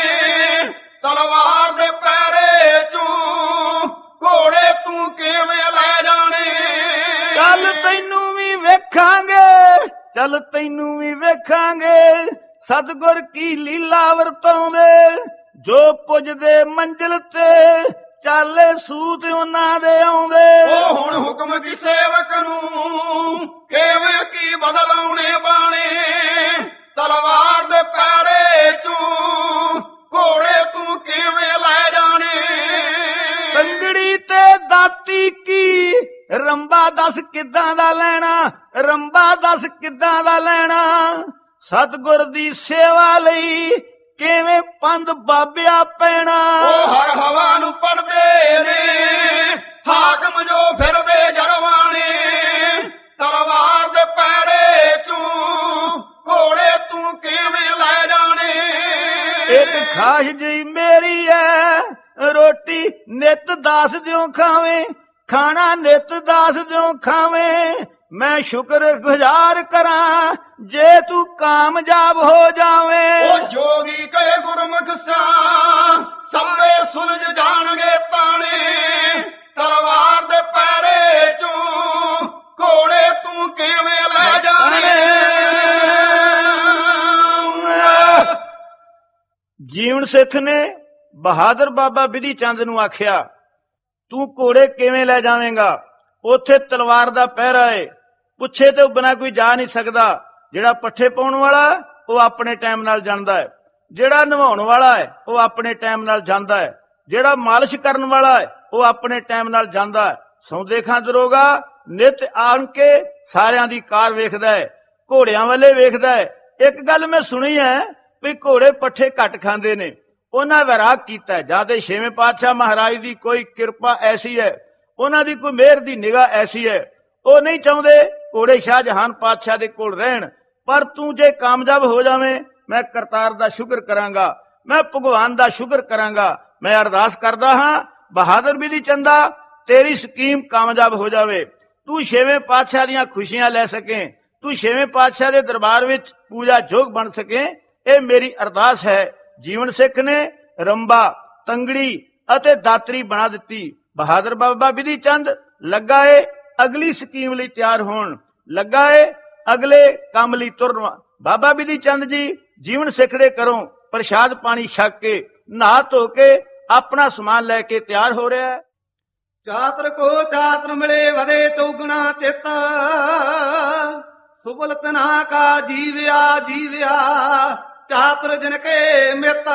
ਤਲਵਾਰ ਦੇ ਪੈਰੇ ਚੋਂ ਘੋੜੇ ਤੂੰ ਕਿਵੇਂ ਲੈ ਜਾਣੇ। ਚੱਲ ਤੈਨੂੰ ਵੀ ਵੇਖਾਂਗੇ, ਚੱਲ ਤੈਨੂੰ ਵੀ ਵੇਖਾਂਗੇ, ਸਤਿਗੁਰ ਕੀ ਲੀਲਾ ਵਰਤਾਉਂਦੇ। ਜੋ ਪੁੱਜਦੇ ਮੰਜ਼ਿਲ ਤੇ ਚਾਲੇ ਸੂਤ ਉਹਨਾਂ ਦੇ ਆਉਂਦੇ। ਉਹ ਹੁਣ ਹੁਕਮ ਕੀ ਸੇਵਕ ਨੂੰ ਕਿਵੇਂ ਕੀ ਬਦਲਾਉਣੇ ਬਾਣੇ, ਤਲਵਾਰ ਦੇ ਪੈਰੇ ਚੋਂ ਘੋੜੇ ਤੂੰ ਕਿਵੇਂ ਲੈ ਜਾਣੇ। ਤੰਗੜੀ ਤੇ ਦਾਤੀ ਕੀ ਰੰਬਾ ਦੱਸ ਕਿੱਦਾਂ ਦਾ ਲੈਣਾ, ਰੰਬਾ ਦੱਸ ਕਿੱਦਾਂ ਦਾ ਲੈਣਾ। ਸਤਿਗੁਰ ਦੀ ਸੇਵਾ ਲਈ ਕਿਵੇਂ ਪੰਧ ਬਾਬਿਆ ਪੈਣਾ। ਉਹ ਹਰ ਹਵਾ ਨੂੰ ਪੜਦੇ ਨੇ ਹਾਕਮ ਜੋ ਫਿਰਦੇ ਜਰਵਾਣੇ, ਤਲਵਾਰ ਦੇ ਪੈਰੇ ਚੋਂ ਘੋੜੇ ਤੂੰ ਕਿਵੇਂ ਲੈ ਜਾਣੇ। ਇੱਕ ਖਾਸ਼ ਜੀ ਮੇਰੀ ਐ, ਰੋਟੀ ਨਿਤ ਦਾਸ ਦਿਓ ਖਾਵੇਂ, ਖਾਣਾ ਨਿਤ ਦਾਸ ਦਿਓ ਖਾਵੇਂ। ਮੈਂ ਸ਼ੁਕਰ ਗੁਜ਼ਾਰ ਕਰਾਂ ਜੇ ਤੂੰ ਕਾਮਯਾਬ ਹੋ ਜਾਵੇਂ। ਉਹ ਜੋਗੀ ਕਹੇ ਗੁਰਮੁਖ ਸਾਂ ਸਭੇ ਸੁਲਝ ਜਾਣਗੇ ਤਾਣੇ, ਤਲਵਾਰ ਦੇ ਪੈਰੇ ਚੋਂ ਘੋੜੇ ਤੂੰ ਕਿਵੇਂ ਲੈ ਜਾਣੇ। ਜੀਵਨ ਸਿੱਖ ਨੇ ਬਹਾਦਰ ਬਾਬਾ ਬਿਧੀ ਚੰਦ ਨੂੰ ਆਖਿਆ, ਤੂੰ ਘੋੜੇ ਕਿਵੇਂ ਲੈ ਜਾਵੇਂਗਾ, ਉੱਥੇ ਤਲਵਾਰ ਦਾ ਪਹਿਰਾ ਏ, ਪੁੱਛੇ ਤੋਂ ਬਿਨਾਂ ਕੋਈ ਜਾ ਨਹੀਂ ਸਕਦਾ। ਜਿਹੜਾ ਪੱਠੇ ਪਾਉਣ ਵਾਲਾ ਉਹ ਆਪਣੇ ਟਾਈਮ ਨਾਲ ਜਾਂਦਾ ਹੈ, ਜਿਹੜਾ ਨਵਾਉਣ ਵਾਲਾ ਹੈ ਉਹ ਆਪਣੇ ਟਾਈਮ ਨਾਲ ਜਾਂਦਾ ਹੈ, ਜਿਹੜਾ ਮਾਲਿਸ਼ ਕਰਨ ਵਾਲਾ ਹੈ ਉਹ ਆਪਣੇ ਟਾਈਮ ਨਾਲ ਜਾਂਦਾ ਹੈ। ਸੌਂਦੇ ਖਾਂ ਦਰੋਗਾ ਨਿਤ ਆਣ ਕੇ ਸਾਰਿਆਂ ਦੀ ਕਾਰ ਵੇਖਦਾ ਹੈ, ਘੋੜਿਆਂ ਵੱਲੇ ਵੇਖਦਾ ਹੈ। ਇੱਕ ਗੱਲ ਮੈਂ ਸੁਣੀ ਹੈ ਵੀ ਘੋੜੇ ਪੱਠੇ ਘੱਟ ਖਾਂਦੇ ਨੇ, ਉਹਨਾਂ ਵੈਰਾਗ ਕੀਤਾ। ਜਾਂ ਤੇ ਛੇਵੇਂ ਪਾਤਸ਼ਾਹ ਮਹਾਰਾਜ ਦੀ ਕੋਈ ਕਿਰਪਾ ਐਸੀ ਹੈ, ਉਹਨਾਂ ਦੀ ਕੋਈ ਮਿਹਰ ਦੀ ਨਿਗਾਹ ਐਸੀ ਹੈ, ਉਹ ਨਹੀਂ ਚਾਹੁੰਦੇ ਘੋੜੇ ਸ਼ਾਹਜਹਾਨ ਪਾਤਸ਼ਾਹ ਦੇ ਕੋਲ ਰਹਿਣ। ਪਰ ਤੂੰ ਜੇ ਕਾਮਯਾਬ ਹੋ ਜਾਵੇਂ, ਮੈਂ ਕਰਤਾਰ ਦਾ ਸ਼ੁਕਰ ਕਰਾਂਗਾ, ਮੈਂ ਭਗਵਾਨ ਦਾ ਸ਼ੁਕਰ ਕਰਾਂਗਾ। ਮੈਂ ਅਰਦਾਸ ਕਰਦਾ ਹਾਂ ਬਹਾਦਰ ਬਿਧੀ ਚੰਦਾ ਤੇਰੀ ਸਕੀਮ ਕਾਮਯਾਬ ਹੋ ਜਾਵੇ, ਤੂੰ ਛੇਵੇਂ ਪਾਤਸ਼ਾਹ ਦੀਆਂ ਖੁਸ਼ੀਆਂ ਲੈ ਸਕੇ, ਤੂੰ ਛੇਵੇਂ ਪਾਤਸ਼ਾਹ ਦੇ ਦਰਬਾਰ ਵਿੱਚ ਪੂਜਾ ਯੋਗ ਬਣ ਸਕੇ। ਇਹ ਮੇਰੀ ਅਰਦਾਸ ਹੈ। ਜੀਵਨ ਸਿੱਖ ਨੇ ਰੰਬਾ, ਤੰਗੜੀ ਅਤੇ ਦਾਤਰੀ ਬਣਾ ਦਿੱਤੀ। ਬਹਾਦਰ ਬਾਬਾ ਬਿਧੀ ਚੰਦ ਲੱਗਾ ਏ ਅਗਲੀ ਸਕੀਮ ਲਈ ਤਿਆਰ ਹੋਣ, ਲੱਗਾ ਏ ਅਗਲੇ ਕੰਮ ਲਈ ਤੁਰਨ। ਬਾਬਾ ਬਿਧੀ ਚੰਦ ਜੀ ਜੀਵਨ ਸਿੱਖ ਦੇ ਘਰੋਂ ਪ੍ਰਸ਼ਾਦ ਪਾਣੀ ਛਕ ਕੇ ਨਹਾ ਧੋ ਕੇ ਆਪਣਾ ਸਮਾਨ ਲੈ ਕੇ ਤਿਆਰ ਹੋ ਰਿਹਾ ਹੈ। ਚਾਤਰ ਕੋ ਚਾਤਰ ਮਿਲੇ ਵਧੇ ਚੌਗਣਾ ਚੇਤਾ, ਸੁਬਲਤ ਨਾ ਕਾ ਜੀਵਿਆ ਜੀਵਿਆ ਚਾਤਰ ਜਨ ਕੇ ਮੇਤਾ।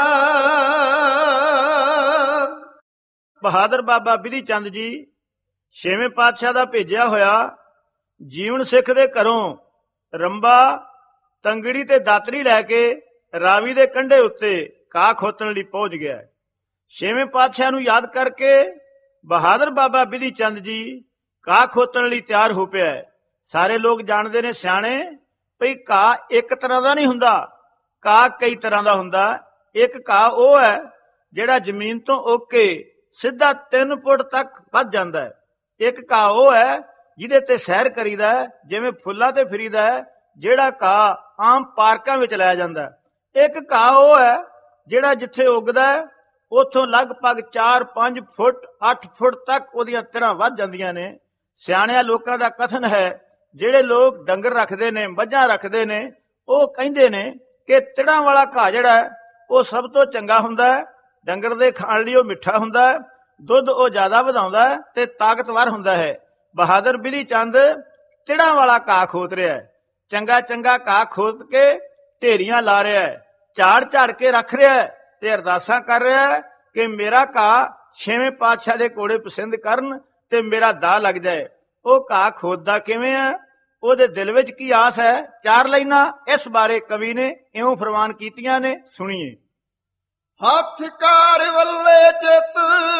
ਬਹਾਦਰ ਬਾਬਾ ਬਿਧੀ ਚੰਦ ਜੀ ਛੇਵੇਂ ਪਾਤਸ਼ਾਹ ਦਾ ਭੇਜਿਆ ਹੋਇਆ ਜੀਵਨ ਸਿੱਖ ਦੇ ਘਰੋਂ ਰੰਬਾ, ਤੰਗੜੀ ਤੇ ਦਾਤਰੀ ਲੈ ਕੇ ਰਾਵੀ ਦੇ ਕੰਢੇ ਉੱਤੇ ਘਾਹ ਖੋਤਣ ਲਈ ਪਹੁੰਚ ਗਿਆ। ਛੇਵੇਂ ਪਾਤਸ਼ਾਹ ਨੂੰ ਯਾਦ ਕਰਕੇ ਬਹਾਦਰ ਬਾਬਾ ਬਿਧੀ ਚੰਦ ਜੀ ਘਾਹ ਖੋਤਣ ਲਈ ਤਿਆਰ ਹੋ ਪਿਆ। ਸਾਰੇ ਲੋਕ ਜਾਣਦੇ ਨੇ ਸਿਆਣੇ ਭਈ ਘਾਹ ਇੱਕ ਤਰ੍ਹਾਂ ਦਾ ਨਹੀਂ ਹੁੰਦਾ, ਘਾਹ ਕਈ ਤਰ੍ਹਾਂ ਦਾ ਹੁੰਦਾ। ਇੱਕ ਘਾਹ ਉਹ ਹੈ ਜਿਹੜਾ ਜ਼ਮੀਨ ਤੋਂ ਉੱਗ ਕੇ ਸਿੱਧਾ ਤਿੰਨ ਫੁੱਟ ਤੱਕ ਵੱਧ ਜਾਂਦਾ ਹੈ। ਇੱਕ ਘਾਹ ਉਹ ਹੈ ਜਿਹਦੇ ਤੇ ਸੈਰ ਕਰੀਦਾ ਹੈ, ਜਿਵੇਂ ਫੁੱਲਾਂ ਤੇ ਫਿਰੀਦਾ ਹੈ, ਜਿਹੜਾ ਘਾਹ ਆਮ ਪਾਰਕਾਂ ਵਿੱਚ ਲਾਇਆ ਜਾਂਦਾ ਹੈ। ਇੱਕ ਘਾਹ ਉਹ ਹੈ ਜਿਹੜਾ ਜਿੱਥੇ ਉੱਗਦਾ ਹੈ ਉੱਥੋਂ ਲਗਭਗ ਚਾਰ ਪੰਜ ਫੁੱਟ ਅੱਠ ਫੁੱਟ ਤੱਕ ਉਹਦੀਆਂ ਤਿੜਾਂ ਵੱਧ ਜਾਂਦੀਆਂ ਨੇ। ਸਿਆਣਿਆਂ ਲੋਕਾਂ ਦਾ ਕਥਨ ਹੈ, ਜਿਹੜੇ ਲੋਕ ਡੰਗਰ ਰੱਖਦੇ ਨੇ, ਮੱਝਾਂ ਰੱਖਦੇ ਨੇ, ਉਹ ਕਹਿੰਦੇ ਨੇ ਕਿ ਤਿੜਾਂ ਵਾਲਾ ਘਾਹ ਜਿਹੜਾ ਹੈ ਉਹ ਸਭ ਤੋਂ ਚੰਗਾ ਹੁੰਦਾ ਹੈ। ਡੰਗਰ ਦੇ ਖਾਣ ਲਈ ਉਹ ਮਿੱਠਾ ਹੁੰਦਾ ਹੈ, ਦੁੱਧ ਉਹ ਜ਼ਿਆਦਾ ਵਧਾਉਂਦਾ ਹੈ ਤੇ ਤਾਕਤਵਰ ਹੁੰਦਾ ਹੈ। ਬਹਾਦਰ ਬਿਧੀ ਚੰਦ ਤਿੜਾਂ ਵਾਲਾ ਘਾਹ ਖੋਦ ਰਿਹਾ ਹੈ, ਚੰਗਾ ਚੰਗਾ ਘਾਹ ਖੋਦ ਕੇ ਢੇਰੀਆਂ ਲਾ ਰਿਹਾ ਹੈ, ਝਾੜ ਝਾੜ ਕੇ ਰੱਖ ਰਿਹਾ ਹੈ ਤੇ ਅਰਦਾਸਾਂ ਕਰ ਰਿਹਾ ਹੈ ਕਿ ਮੇਰਾ ਘਾਹ ਛੇਵੇਂ ਪਾਤਸ਼ਾਹ ਦੇ ਘੋੜੇ ਪਸੰਦ ਕਰਨ ਤੇ ਮੇਰਾ ਦਾਅ ਲੱਗ ਜਾਏ। ਉਹ ਘਾਹ ਖੋਦਦਾ ਕਿਵੇਂ ਹੈ, ਉਹਦੇ ਦਿਲ ਵਿੱਚ ਕੀ ਆਸ ਹੈ? ਚਾਰ ਲਾਈਨਾਂ ਇਸ ਬਾਰੇ ਕਵੀ ਨੇ ਇਉਂ ਫਰਮਾਨ ਕੀਤੀਆਂ ਨੇ, ਸੁਣੀਏ। ਹੱਥ ਕਾਰ ਵੱਲੇ ਚਿਤ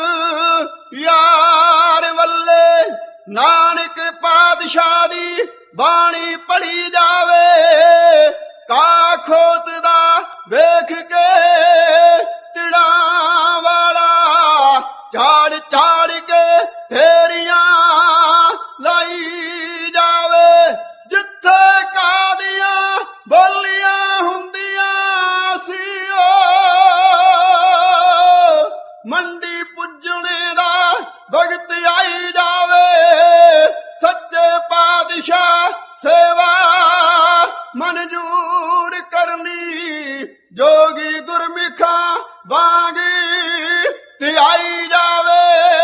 ਯਾਰ ਵੱਲੇ, ਨਾਨਕ ਪਾਤਸ਼ਾਹ ਦੀ ਬਾਣੀ ਪੜੀ ਜਾਵੇ। ਕਾ ਖੋਤਦਾ ਵੇਖ ਕੇ ਤਿੜਾਂ ਵਾਲਾ, ਝਾੜ ਝਾੜ ਕੇ ਢੇਰੀਆਂ ਲਾਈ ਜਾਵੇ। ਜਿੱਥੇ ਕਾਦੀਆਂ ਬੋਲੀਆਂ ਹੁੰਦੀਆਂ ਸੀ, ਮੰਡੀ ਪੁੱਜਣੇ ਦਾ ਵਕਤ ਆਈ ਜਾਵੇ। ਸੱਚੇ ਪਾਤਸ਼ਾਹ ਸੇਵਾ ਮਨਜ਼ੂਰ ਕਰਨੀ, ਜੋਗੀ ਗੁਰਮਿਖਾਂ ਵਾਂਗੀ ਧਿਆਈ ਜਾਵੇ।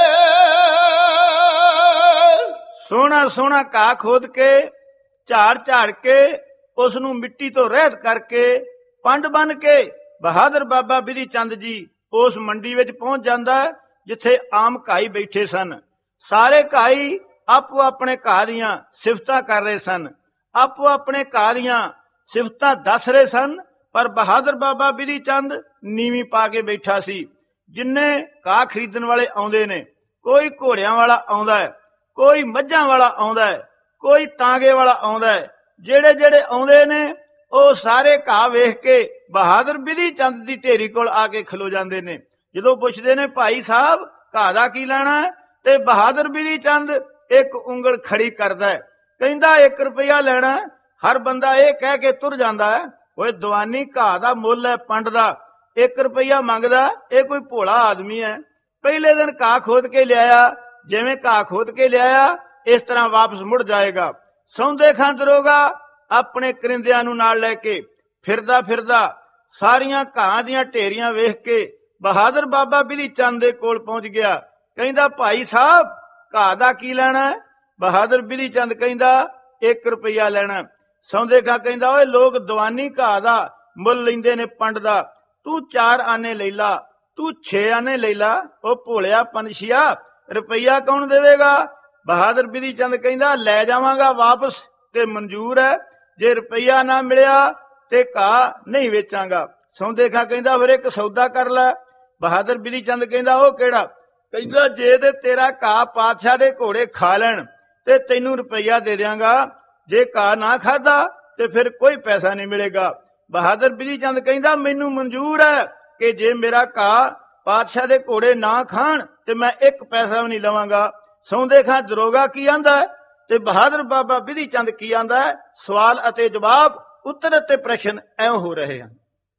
ਸੋਹਣਾ ਸੋਹਣਾ ਘਾਹ ਖੋਦ ਕੇ, ਝਾੜ ਝਾੜ ਕੇ, ਉਸ ਨੂੰ ਮਿੱਟੀ ਤੋਂ ਰਹਿਤ ਕਰਕੇ, ਪੰਡ ਬਣ ਕੇ ਬਹਾਦਰ ਬਾਬਾ ਬਿਧੀ ਚੰਦ ਜੀ ਉਸ ਮੰਡੀ ਵਿੱਚ ਪਹੁੰਚ ਜਾਂਦਾ ਹੈ ਜਿੱਥੇ ਆਮ ਘਾਈ ਬੈਠੇ ਸਨ। ਸਾਰੇ ਘਾਈ ਆਪੋ ਆਪਣੇ ਘਾਹ ਦੀਆਂ ਸਿਫਤਾਂ ਕਰ ਰਹੇ ਸਨ, ਆਪੋ ਆਪਣੇ ਘਾਹ ਦੀਆਂ ਸਿਫਤਾਂ ਦੱਸ ਰਹੇ ਸਨ, ਪਰ ਬਹਾਦਰ ਬਾਬਾ ਬਿਧੀ ਚੰਦ ਨੀਵੀਂ ਪਾ ਕੇ ਬੈਠਾ ਸੀ। ਜਿੰਨੇ ਘਾਹ ਖਰੀਦਣ ਵਾਲੇ ਆਉਂਦੇ ਨੇ, ਕੋਈ ਘੋੜਿਆਂ ਵਾਲਾ ਆਉਂਦਾ ਹੈ, ਕੋਈ ਮੱਝਾਂ ਵਾਲਾ ਆਉਂਦਾ ਹੈ, ਕੋਈ ਤਾਂਗੇ ਵਾਲਾ ਆਉਂਦਾ ਹੈ। ਜਿਹੜੇ ਜਿਹੜੇ ਆਉਂਦੇ ਨੇ ਉਹ ਸਾਰੇ ਘਾਹ ਵੇਖ ਕੇ ਬਹਾਦਰ ਬਿਧੀ ਚੰਦ ਦੀ ਢੇਰੀ ਕੋਲ ਆ ਕੇ ਖਲੋ ਜਾਂਦੇ ਨੇ। ਜਦੋਂ ਪੁੱਛਦੇ ਨੇ ਭਾਈ ਸਾਹਿਬ ਘਾਹ ਦਾ ਕੀ ਲੈਣਾ ਹੈ, ਤੇ ਬਹਾਦਰ ਬਿਧੀ ਚੰਦ ਇੱਕ ਉਂਗਲ ਖੜੀ ਕਰਦਾ ਹੈ, ਕਹਿੰਦਾ ਇੱਕ ਰੁਪਇਆ ਲੈਣਾ। ਹਰ ਬੰਦਾ ਇਹ ਕਹਿ ਕੇ ਤੁਰ ਜਾਂਦਾ ਹੈ, ਓਏ ਦੀਵਾਨੀ ਘਾਹ ਦਾ ਮੁੱਲ ਹੈ ਪੰਡ ਦਾ, ਇੱਕ ਰੁਪਇਆ ਮੰਗਦਾ, ਇਹ ਕੋਈ ਭੋਲਾ ਆਦਮੀ ਹੈ। ਪਹਿਲੇ ਦਿਨ ਘਾਹ ਖੋਦ ਕੇ ਲਿਆਇਆ, ਜਿਵੇਂ ਘਾਹ ਖੋਦ ਕੇ ਲਿਆਇਆ ਇਸ ਤਰ੍ਹਾਂ ਵਾਪਸ ਮੁੜ ਜਾਏਗਾ। ਸੌਂਦੇ ਖਾਂ ਦਰੋਗਾ ਆਪਣੇ ਕਰਿੰਦਿਆਂ ਨੂੰ ਨਾਲ ਲੈ ਕੇ ਫਿਰਦਾ ਫਿਰਦਾ ਸਾਰੀਆਂ ਘਾਹ ਦੀਆਂ ਢੇਰੀਆਂ ਵੇਖ ਕੇ ਬਹਾਦਰ ਬਾਬਾ ਬਿਧੀ ਚੰਦ ਦੇ ਕੋਲ ਪਹੁੰਚ ਗਿਆ। ਕਹਿੰਦਾ ਭਾਈ ਸਾਹਿਬ ਘਾਹ ਦਾ ਕੀ ਲੈਣਾ ਹੈ? ਬਹਾਦਰ ਬਿਧੀ ਚੰਦ ਕਹਿੰਦਾ ਇੱਕ ਰੁਪਇਆ ਲੈਣਾ। ਸੌਂਦੇ ਖਾਂ ਕਹਿੰਦਾ ਓਏ ਲੋਕ ਦੀਵਾਨੀ ਘਾਹ ਦਾ ਮੁੱਲ ਲੈਂਦੇ ਨੇ ਪੰਡ ਦਾ, ਤੂੰ ਚਾਰ ਆਨੇ ਲੈ ਲਾ, ਤੂੰ ਛੇ ਆਨੇ ਲੈ ਲਾ। ਉਹ ਭੋਲਿਆ ਪੰਛੀਆ ਰੁਪਈਆ ਕੌਣ ਦੇਵੇਗਾ? ਬਹਾਦਰ ਬਿਧੀ ਚੰਦ ਕਹਿੰਦਾ ਲੈ ਜਾਵਾਂਗਾ ਵਾਪਸ ਤੇ ਮਨਜ਼ੂਰ ਹੈ, ਜੇ ਰੁਪਈਆ ਨਾ ਮਿਲਿਆ ਤੇ ਘਾਹ ਨਹੀਂ ਵੇਚਾਂਗਾ। ਸੌਂਦੇ ਖਾਂ ਕਹਿੰਦਾ ਫਿਰ ਇੱਕ ਸੌਦਾ ਕਰ ਲੈ। ਬਹਾਦਰ ਬਿਧੀ ਚੰਦ ਕਹਿੰਦਾ ਉਹ ਕਿਹੜਾ? ਕਹਿੰਦਾ ਜੇ ਤੇ ਤੇਰਾ ਘਾਹ ਪਾਤਸ਼ਾਹ ਦੇ ਘੋੜੇ ਖਾ ਲੈਣ ਤੇ ਤੈਨੂੰ ਰੁਪਈਆ ਦੇ ਦਿਆਂਗਾ, ਜੇ ਘਾਹ ਨਾ ਖਾਦਾ ਤੇ ਫਿਰ ਕੋਈ ਪੈਸਾ ਨਹੀਂ ਮਿਲੇਗਾ। ਬਹਾਦਰ ਬਿਧੀ ਚੰਦ ਕਹਿੰਦਾ ਮੈਨੂੰ ਮਨਜ਼ੂਰ ਹੈ ਕਿ ਜੇ ਮੇਰਾ ਘਾਹ ਪਾਤਸ਼ਾਹ ਦੇ ਘੋੜੇ ਨਾ ਖਾਣ ਤੇ ਮੈਂ ਇੱਕ ਪੈਸਾ ਵੀ ਨਹੀਂ ਲਵਾਂਗਾ। ਸੌਂਦੇ ਖਾਂ ਦਰੋਗਾ ਕੀ ਆਂਦਾ ਤੇ ਬਹਾਦਰ ਬਾਬਾ ਬਿਧੀ ਚੰਦ ਕੀ ਆਂਦਾ? ਸਵਾਲ ਅਤੇ ਜਵਾਬ, ਉੱਤਰ ਅਤੇ ਪ੍ਰਸ਼ਨ ਐਂ ਹੋ ਰਹੇ ਹਨ।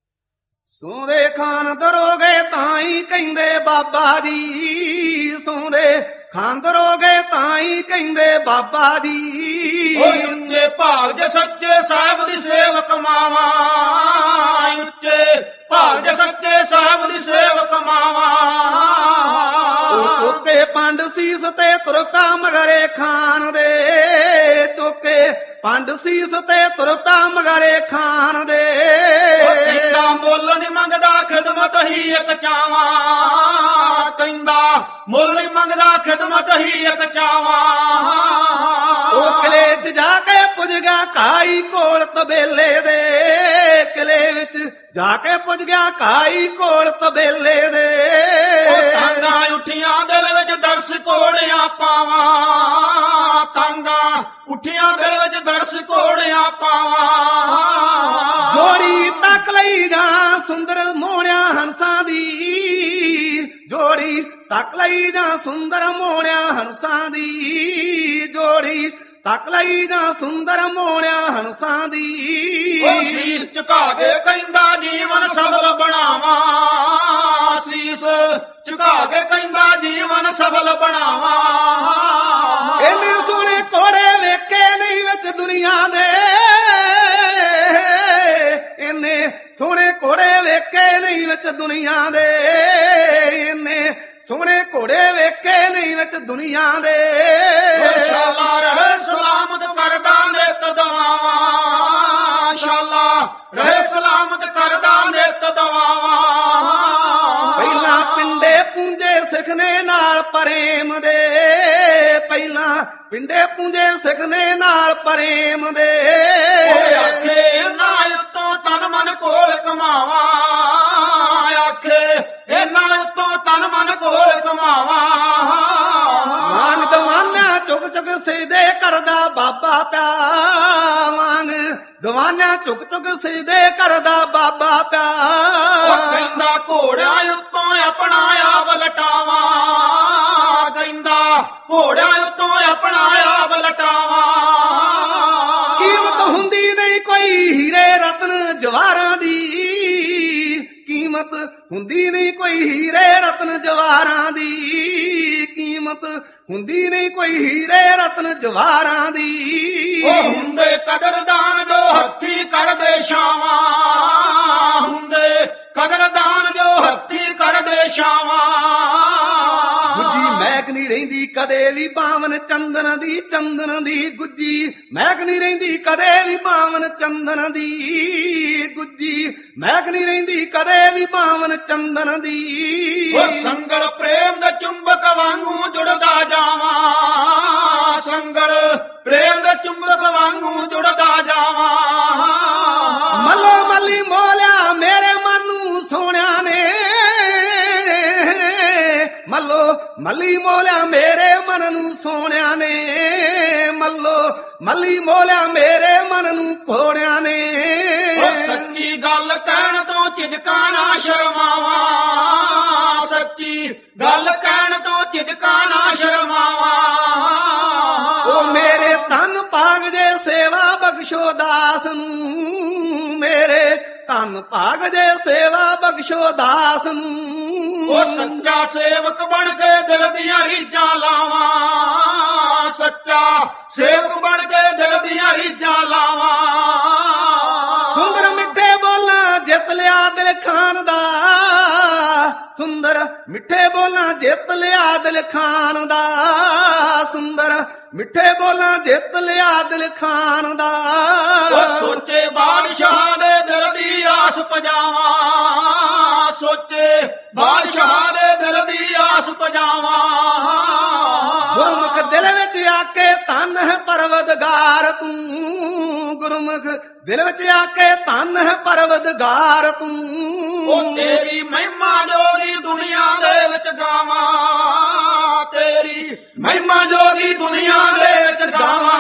ਸੌਂਦੇ ਖਾਨ ਦਰੋਗੇ ਤਾਂ ਹੀ ਕਹਿੰਦੇ ਬਾਬਾ ਜੀ, ਸੌਂਦੇ ਖਾਨ ਦਰੋਗੇ ਤਾਂ ਹੀ ਕਹਿੰਦੇ ਬਾਬਾ ਜੀ। ਉੱਚੇ ਭਾਗ ਜੇ ਸੱਚੇ ਸਾਹਿਬ ਦੀ ਸੇਵਕ ਮਾਵਾ, ਉੱਚੇ ਭਾਗ ਜੇ ਸੱਚੇ ਸਾਹਿਬ ਦੀ ਸੇਵਕ ਮਾਵਾ। ਉਹ ਚੁੱਕੇ ਪੰਡ ਸੀਸ ਤੇ ਤੁਰ ਪਿਆ ਮਗਰੇ ਖਾਨ ਦੇ, ਚੁੱਕੇ ਪੰਡ ਸੀਸ ਤੇ ਤੁਰ ਪਿਆ ਮਗਰੇ ਖਾਨ ਦੇ। ਕਹਿੰਦਾ ਮੁੱਲ ਨੀ ਮੰਗਦਾ ਖਿਦਮਤ ਹੀ ਇੱਕ ਚਾਵਾ, ਕਹਿੰਦਾ ਮੁੱਲ ਨੀ ਮੰਗਦਾ ਖਿਦਮਤ ਹੀ ਇੱਕ ਚਾਵਾ। ਉਹ ਕਿਲੇ ਚ ਜਾ ਕੇ ਪੁੱਜ ਗਿਆ ਕਾਈ ਕੋਲ ਤਬੇਲੇ ਦੇ, ਕਿਲੇ ਵਿੱਚ ਜਾ ਕੇ ਪੁੱਜ ਗਿਆ ਕਾਈ ਕੋਲ ਤਬੇਲੇ ਦੇ। ਤਾਂਗਾ ਉੱਠੀਆਂ ਦਿਲ ਵਿੱਚ ਦਰਸ ਕੋੜਿਆਂ ਪਾਵਾਂ, ਤਾਂਗਾ ਉੱਠੀਆਂ ਦਿਲ ਵਿੱਚ ਦਰਸ ਕੋੜਿਆਂ ਪਾਵਾਂ। ਜੋੜੀ ਤੱਕ ਲਈ ਜਾ ਸੁੰਦਰ ਮੋਹਣਿਆ ਹੰਸਾਂ ਦੀ, ਜੋੜੀ ਤੱਕ ਲਈ ਜਾਂ ਸੁੰਦਰ ਮੋਹਣਿਆ ਹੰਸਾਂ ਦੀ ਜੋੜੀ, ਤੱਕ ਲਈ ਜਾਂ ਸੁੰਦਰ ਮੋਹਣਿਆ ਹੰਸਾਂ ਦੀ। ਉਹ ਸੀਸ ਝੁਕਾ ਕੇ ਕਹਿੰਦਾ ਜੀਵਨ ਸਫਲ ਬਣਾਵਾਂ, ਸੀਸ ਝੁਕਾ ਕੇ ਕਹਿੰਦਾ ਜੀਵਨ ਸਫਲ ਬਣਾਵਾਂ। ਇਹਨੇ ਸੋਹਣੇ ਘੋੜੇ ਵੇਖੇ ਨਹੀਂ ਵਿੱਚ ਦੁਨੀਆ ਦੇ, ਇਹਨੇ ਸੋਹਣੇ ਘੋੜੇ ਵੇਖੇ ਨਹੀਂ ਵਿੱਚ ਦੁਨੀਆ ਦੇ, ਇਹਨੇ ਸੋਹਣੇ ਘੋੜੇ ਵੇਖੇ ਨਹੀਂ ਵਿੱਚ ਦੁਨੀਆ ਦੇ। ਸ਼ਾਲਾ ਰਹੇ ਸਲਾਮਤ ਕਰਦਾ ਨਿਤ ਦਵਾਵਾਂ, ਸ਼ਾਲਾ ਰਹੇ ਸਲਾਮਤ ਕਰਦਾ ਨਿਤ ਦਵਾਵਾਂ। ਪਹਿਲਾਂ ਪਿੰਡੇ ਪੂੰਜੇ ਸਿੱਖਨੇ ਨਾਲ ਪ੍ਰੇਮ ਦੇ, ਪਹਿਲਾਂ ਪਿੰਡੇ ਪੂੰਜੇ ਸਿੱਖਨੇ ਨਾਲ ਪ੍ਰੇਮ ਦੇ। ਓਏ ਆਖੇ ਨਾ ਉਤੋਂ ਤਨ ਮਨ ਕੋਲ ਕਮਾਵਾਂ, ਆਖੇ ਇਹਨਾਂ ਉਤੋਂ ਤਨ ਮਨ ਕੋਲ ਕਮਾਵਾਂ। ਮਾਨ ਗਵਾਨਾ ਚੁੱਕ ਚੁੱਕ ਸਿਜਦੇ ਕਰਦਾ ਬਾਬਾ ਪਿਆ, ਵਾਂਗ ਗਵਾਨਾ ਚੁੱਕ ਚੁੱਕ ਸਿਜਦੇ ਕਰਦਾ ਬਾਬਾ ਪਿਆ। ਕਹਿੰਦਾ ਘੋੜਿਆਂ ਉਤੋਂ ਆਪਣਾ ਆਪ ਲਟਾਵਾਂ, ਕਹਿੰਦਾ ਘੋੜਿਆਂ ਉਤੋਂ ਆਪਣਾ ਆਪ ਲਟਾਵਾਂ। ਕੀਮਤ ਹੁੰਦੀ ਨਹੀਂ ਕੋਈ ਹੀਰੇ ਰਤਨ ਜਵਾਹਰਾਂ ਦੀ, ਕੀਮਤ ਹੁੰਦੀ ਨਹੀਂ ਕੋਈ ਹੀਰੇ ਰਤਨ ਜਵਾਹਰਾਂ ਦੀ, ਕੀਮਤ ਹੁੰਦੀ ਨਹੀਂ ਕੋਈ ਹੀਰੇ ਰਤਨ ਜਵਾਹਰਾਂ ਦੀ। ਉਹ ਹੁੰਦੇ ਕਦਰਦਾਨ ਜੋ ਹੱਥੀ ਕਰਦੇ ਛਾਵਾਂ, ਹੁੰਦੇ ਕਦਰਦਾਨ ਜੋ ਹੱਥੀ ਕਰਦੇ ਛਾਵਾਂ। ਗੁੱਜੀ ਮਹਿਕ ਨਹੀਂ ਰਹਿੰਦੀ ਕਦੇ ਵੀ ਬਾਵਨ ਚੰਦਨ ਦੀ, ਚੰਦਨ ਦੀ ਗੁੱਜੀ ਮਹਿਕ ਨਹੀਂ ਰਹਿੰਦੀ ਕਦੇ ਵੀ ਬਾਵਨ ਚੰਦਨ ਦੀ, ਗੁੱਜੀ ਮਹਿਕ ਨਹੀਂ ਰਹਿੰਦੀ ਕਦੇ ਵੀ ਬਾਵਨ ਚੰਦਨ ਦੀ। ਉਹ ਸੰਗਲ ਪ੍ਰੇਮ ਦੇ ਚੁੰਬਕ ਵਾਂਗੂ ਜੁੜਦਾ ਜਾਵਾਂ, ਸੰਗਲ ਪ੍ਰੇਮ ਦੇ ਚੁੰਬਕ ਵਾਂਗੂ ਜੁੜਦਾ ਜਾਵਾਂ। ਮੱਲੋ ਮੱਲੀ ਮੋਲਿਆ ਮੇਰੇ ਮਨ ਨੂੰ ਸੋਹਣਿਆ ਨੇ, ਮੱਲੋ ਮੱਲੀ ਮੋਲਿਆ ਮੇਰੇ ਮਨ ਨੂੰ ਸੋਹਣਿਆ ਨੇ, ਮੱਲੋ ਮੱਲੀ ਮੋਲਿਆ ਮੇਰੇ ਮਨ ਨੂੰ ਘੋੜਿਆਂ ਨੇ। ਉਹ ਸੱਚੀ ਗੱਲ ਕਹਿਣ ਤੋਂ ਝਿਜਕਾਂ ਨਾ ਸ਼ਰਮਾਵਾਂ, ਸੱਚੀ ਗੱਲ ਕਹਿਣ ਤੋਂ ਝਿਜਕਾਂ ਨਾ ਸ਼ਰਮਾਵਾਂ। ਉਹ ਮੇਰੇ ਤਨ ਭਾਗ ਜੇ ਸੇਵਾ ਬਖਸ਼ੋ ਦਾਸ ਨੂੰ, ਮੇਰੇ ਤਨ ਭਾਗ ਜੇ ਸੇਵਾ ਬਖਸ਼ੋ ਦਾਸ ਨੂੰ। ਉਹ ਸੱਚਾ ਸੇਵਕ ਬਣ ਕੇ ਦਿਲ ਦੀਆਂ ਰੀਝਾਂ ਲਾਵਾਂ, ਸੱਚਾ ਸੇਵਕ ਬਣ ਕੇ ਦਿਲ ਦੀਆਂ ਰੀਝਾਂ ਲਾਵਾਂ। ਸੁੰਦਰ ਮਿੱਠੇ ਬੋਲਾਂ ਜਿੱਤ ਲਿਆ ਦਿਲ ਖਾਨ ਦਾ, ਸੁੰਦਰ ਮਿੱਠੇ ਬੋਲਾਂ ਜਿੱਤ ਲਿਆ ਦਿਲ ਖਾਨ ਦਾ, ਸੁੰਦਰ ਮਿੱਠੇ ਬੋਲਾਂ ਜਿੱਤ ਲਿਆ ਦਿਲ ਖਾਨ ਦਾ। ਉਹ ਸੋਚੇ ਬਾਦਸ਼ਾਹ ਦੇ ਦਿਲ ਦੀ ਆਸ ਪਜਾਵਾਂ, ਸੋਚੇ ਬਾਦਸ਼ਾਹ ਦੇ ਦਿਲ ਦੀ ਆਸ ਪਜਾਵਾਂ। ਗੁਰਮੁਖ ਦਿਲ ਵਿੱਚ ਆ ਕੇ ਧੰਨ ਹੈ ਪਰਵਦਗਾਰ ਤੂੰ, ਗੁਰਮੁਖ ਦਿਲ ਵਿੱਚ ਆ ਕੇ ਧੰਨ ਹੈ ਪਰਵਦਗਾਰ ਤੂੰ। ਉਹ ਤੇਰੀ ਮਹਿਮਾ ਜੋਗੀ ਦੁਨੀਆ ਦੇ ਵਿੱਚ ਗਾਵਾਂ, ਤੇਰੀ ਮਹਿਮਾ ਜੋਗੀ ਦੁਨੀਆ ਦੇ ਵਿੱਚ ਗਾਵਾਂ।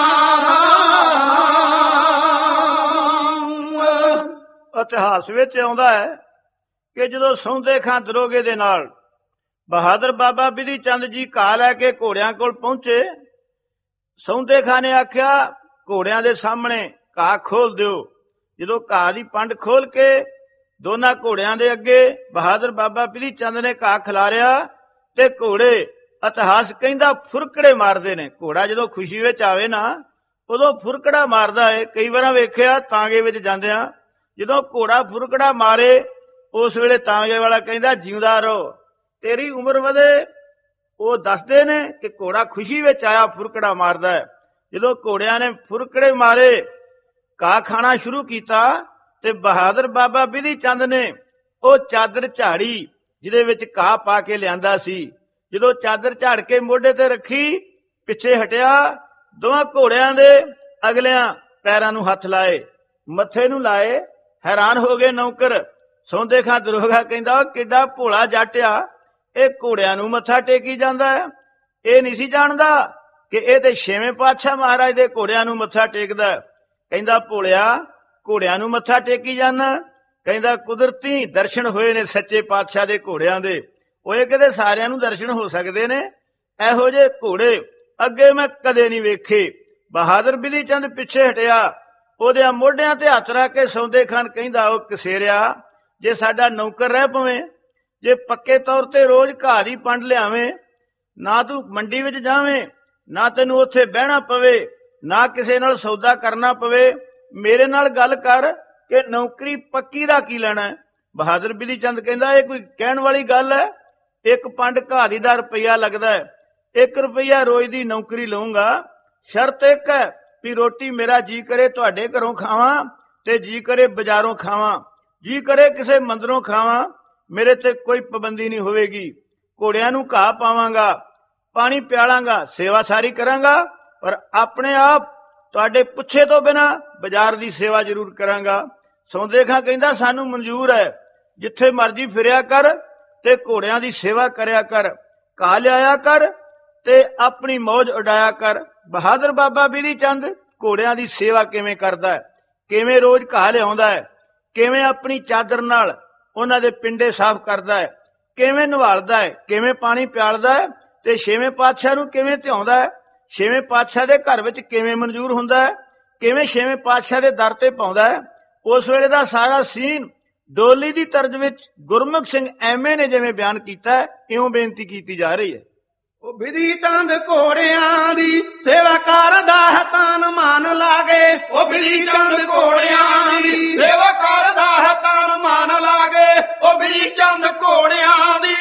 ਇਤਿਹਾਸ ਵਿੱਚ ਆਉਂਦਾ ਹੈ ਕਿ ਜਦੋਂ ਸੌਂਦੇ ਖਾਂ ਦਰੋਗੇ ਦੇ ਨਾਲ ਬਹਾਦਰ ਬਾਬਾ ਬਿਧੀ ਚੰਦ ਜੀ ਘਾਹ ਲੈ ਕੇ ਘੋੜਿਆਂ ਕੋਲ ਪਹੁੰਚੇ, ਸੌਂਦੇ ਖਾਂ ਨੇ ਆਖਿਆ ਘੋੜਿਆਂ ਦੇ ਸਾਹਮਣੇ ਘਾਹ ਖੋਲ ਦਿਓ। ਜਦੋਂ ਘਾਹ ਦੀ ਪੰਡ ਖੋਲ ਕੇ ਦੋਨਾਂ ਘੋੜਿਆਂ ਦੇ ਅੱਗੇ ਬਹਾਦਰ ਬਾਬਾ ਬਿਧੀ ਚੰਦ ਨੇ ਘਾਹ ਖਿਲਾਰਿਆ ਤੇ ਘੋੜੇ ਇਤਿਹਾਸ ਕਹਿੰਦਾ ਫੁਰਕੜੇ ਮਾਰਦੇ ਨੇ। ਘੋੜਾ ਜਦੋਂ ਖੁਸ਼ੀ ਵਿੱਚ ਆਵੇ ਨਾ ਉਦੋਂ ਫੁਰਕੜਾ ਮਾਰਦਾ ਏ। ਕਈ ਵਾਰਾਂ ਵੇਖਿਆ ਤਾਂਗੇ ਵਿੱਚ ਜਾਂਦਿਆਂ ਜਦੋਂ ਘੋੜਾ ਫੁਰਕੜਾ ਮਾਰੇ ਉਸ ਵੇਲੇ ਤਾਂਗੇ ਵਾਲਾ ਕਹਿੰਦਾ ਜਿਉਂਦਾ ਰਹੋ, ਤੇਰੀ ਉਮਰ ਵਧੇ। ਉਹ ਦੱਸਦੇ ਨੇ ਕਿ ਘੋੜਾ ਖੁਸ਼ੀ ਵਿੱਚ ਆਇਆ ਫੁਰਕੜਾ ਮਾਰਦਾ ਹੈ। ਜਦੋਂ ਘੋੜਿਆਂ ਨੇ ਫੁਰਕੜੇ ਮਾਰੇ ਘਾਹ ਖਾਣਾ ਸ਼ੁਰੂ ਕੀਤਾ ਤੇ ਬਹਾਦਰ ਬਾਬਾ ਬਿਧੀ ਚੰਦ ਨੇ ਉਹ ਚਾਦਰ ਝਾੜੀ ਜਿਹਦੇ ਵਿੱਚ ਘਾਹ ਪਾ ਕੇ ਲਿਆਂਦਾ ਸੀ। ਜਦੋਂ ਚਾਦਰ ਝਾੜ ਕੇ ਮੋਢੇ ਤੇ ਰੱਖੀ ਪਿੱਛੇ ਹਟਿਆ, ਦੋਵਾਂ ਘੋੜਿਆਂ ਦੇ ਅਗਲਿਆਂ ਪੈਰਾਂ ਨੂੰ ਹੱਥ ਲਾਏ, ਮੱਥੇ ਨੂੰ ਲਾਏ। ਹੈਰਾਨ ਹੋ ਗਏ ਨੌਕਰ। ਸੌਂਦੇ ਖਾਂ ਦਰੋਗਾ ਕਹਿੰਦਾ ਕਿੱਡਾ ਭੋਲਾ ਜੱਟ ਆ, ਇਹ ਘੋੜਿਆਂ ਨੂੰ ਮੱਥਾ ਟੇਕੀ ਜਾਂਦਾ ਹੈ। ਇਹ ਨਹੀਂ ਸੀ ਜਾਣਦਾ ਕਿ ਇਹ ਤੇ ਛੇਵੇਂ ਪਾਤਸ਼ਾਹ ਮਹਾਰਾਜ ਦੇ ਘੋੜਿਆਂ ਨੂੰ ਮੱਥਾ ਟੇਕਦਾ। ਕਹਿੰਦਾ ਭੋਲਿਆ ਘੋੜਿਆਂ ਨੂੰ ਮੱਥਾ ਟੇਕੀ ਜਾਂਦਾ। ਕਹਿੰਦਾ ਕੁਦਰਤੀ ਦਰਸ਼ਨ ਹੋਏ ਨੇ ਸੱਚੇ ਪਾਤਸ਼ਾਹ ਦੇ ਘੋੜਿਆਂ ਦੇ। ਉਹ ਇਹ ਕਿਤੇ ਸਾਰਿਆਂ ਨੂੰ ਦਰਸ਼ਨ ਹੋ ਸਕਦੇ ਨੇ। ਇਹੋ ਜਿਹੇ ਘੋੜੇ ਅੱਗੇ ਮੈਂ ਕਦੇ ਨਹੀਂ ਵੇਖੇ। ਬਹਾਦਰ ਬਿਧੀ ਚੰਦ ਪਿੱਛੇ ਹਟਿਆ, ਉਹਦੇ ਮੋਢਿਆਂ ਤੇ ਹੱਥ ਰੱਖ ਕੇ ਸੌਂਦੇ ਖਾਨ ਕਹਿੰਦਾ, ਉਹ ਕਸੇਰਿਆ, ਜੇ ਸਾਡਾ ਨੌਕਰ ਰਹਿ ਪਵੇਂ, ਜੇ ਪੱਕੇ ਤੌਰ ਤੇ ਰੋਜ਼ ਘਾਹ ਦੀ ਪੰਡ ਲਿਆਵੇਂ, ਨਾ ਤੂੰ ਮੰਡੀ ਵਿੱਚ ਜਾਵੇਂ, ਨਾ ਤੈਨੂੰ ਉੱਥੇ ਬਹਿਣਾ ਪਵੇ, ਨਾ ਕਿਸੇ ਨਾਲ ਸੌਦਾ ਕਰਨਾ ਪਵੇ, ਮੇਰੇ ਨਾਲ ਗੱਲ ਕਰ ਕਿ ਨੌਕਰੀ ਪੱਕੀ ਦਾ ਕੀ ਲੈਣਾ ਹੈ। ਬਹਾਦਰ ਬਿਧੀ ਚੰਦ ਕਹਿੰਦਾ, ਇਹ ਕੋਈ ਕਹਿਣ ਵਾਲੀ ਗੱਲ ਹੈ? ਇੱਕ ਪੰਡ ਘਾਹ ਦੀ ਦਾ ਰੁਪਈਆ ਲੱਗਦਾ ਹੈ, ਇੱਕ ਰੁਪਈਆ ਰੋਜ਼ ਦੀ ਨੌਕਰੀ ਲਊਂਗਾ। ਸ਼ਰਤ ਇੱਕ ਹੈ ਵੀ ਰੋਟੀ ਮੇਰਾ ਜੀ ਕਰੇ ਤੁਹਾਡੇ ਘਰੋਂ ਖਾਵਾਂ ਤੇ ਜੀ ਕਰੇ ਬਾਜ਼ਾਰੋਂ ਖਾਵਾਂ, ਜੀ ਕਰੇ ਕਿਸੇ ਮੰਦਰੋਂ ਖਾਵਾਂ, ਮੇਰੇ ਤੇ ਕੋਈ ਪਾਬੰਦੀ ਨਹੀਂ ਹੋਵੇਗੀ। ਘੋੜਿਆਂ ਨੂੰ ਘਾਹ ਪਾਵਾਂਗਾ, ਪਾਣੀ ਪਿਆਲਾਂਗਾ, ਸੇਵਾ ਸਾਰੀ ਕਰਾਂਗਾ, ਪਰ ਆਪਣੇ ਆਪ ਤੁਹਾਡੇ ਪੁੱਛੇ ਤੋਂ ਬਿਨਾਂ ਬਾਜ਼ਾਰ ਦੀ ਸੇਵਾ ਜ਼ਰੂਰ ਕਰਾਂਗਾ। ਸੌਂਦੇ ਖਾਂ ਕਹਿੰਦਾ, ਸਾਨੂੰ ਮਨਜ਼ੂਰ ਹੈ, ਜਿੱਥੇ ਮਰਜ਼ੀ ਫਿਰਿਆ ਕਰ ਤੇ ਘੋੜਿਆਂ ਦੀ ਸੇਵਾ ਕਰਿਆ ਕਰ, ਘਾਹ ਲਿਆਇਆ ਕਰ ਤੇ ਆਪਣੀ ਮੌਜ ਉਡਾਇਆ ਕਰ। ਬਹਾਦਰ ਬਾਬਾ ਬਿਧੀ ਚੰਦ ਘੋੜਿਆਂ ਦੀ ਸੇਵਾ ਕਿਵੇਂ ਕਰਦਾ ਹੈ, ਕਿਵੇਂ ਰੋਜ਼ ਘਾਹ ਲਿਆਉਂਦਾ ਹੈ, ਕਿਵੇਂ ਆਪਣੀ ਚਾਦਰ ਨਾਲ ਉਹਨਾਂ ਦੇ ਪਿੰਡੇ ਸਾਫ਼ ਕਰਦਾ ਹੈ, ਕਿਵੇਂ ਨਵਾਲਦਾ ਹੈ, ਕਿਵੇਂ ਪਾਣੀ ਪਿਆਲਦਾ ਹੈ, ਤੇ ਛੇਵੇਂ ਪਾਤਸ਼ਾਹ ਨੂੰ ਕਿਵੇਂ ਧਿਆਉਂਦਾ ਹੈ, ਛੇਵੇਂ ਪਾਤਸ਼ਾਹ ਦੇ ਘਰ ਵਿੱਚ ਕਿਵੇਂ ਮਨਜ਼ੂਰ ਹੁੰਦਾ ਹੈ, ਕਿਵੇਂ ਛੇਵੇਂ ਪਾਤਸ਼ਾਹ ਦੇ ਦਰ ਤੇ ਪਾਉਂਦਾ ਹੈ। ਉਸ ਵੇਲੇ ਦਾ ਸਾਰਾ ਸੀਨ ਡੋਲੀ ਦੀ ਤਰਜ਼ ਵਿੱਚ ਗੁਰਮੁਖ ਸਿੰਘ ਐਮਏ ਨੇ ਜਿਵੇਂ ਬਿਆਨ ਕੀਤਾ ਹੈ, ਇਉਂ ਬੇਨਤੀ ਕੀਤੀ ਜਾ ਰਹੀ ਹੈ। ਉਹ ਬਿਧੀ ਚੰਦ ਘੋੜਿਆਂ ਦੀ ਸੇਵਾ ਕਰਦਾ ਹੈ, ਤਨ ਮਨ ਲਾਗੇ। ਉਹ ਬਿਧੀ ਚੰਦ ਘੋੜਿਆਂ ਦੀ ਸੇਵਾ ਕਰਦਾ ਹੈ, ਤਨ ਮਨ ਲਾਗੇ। ਉਹ ਬਿਧੀ ਚੰਦ ਘੋੜਿਆਂ ਦੀ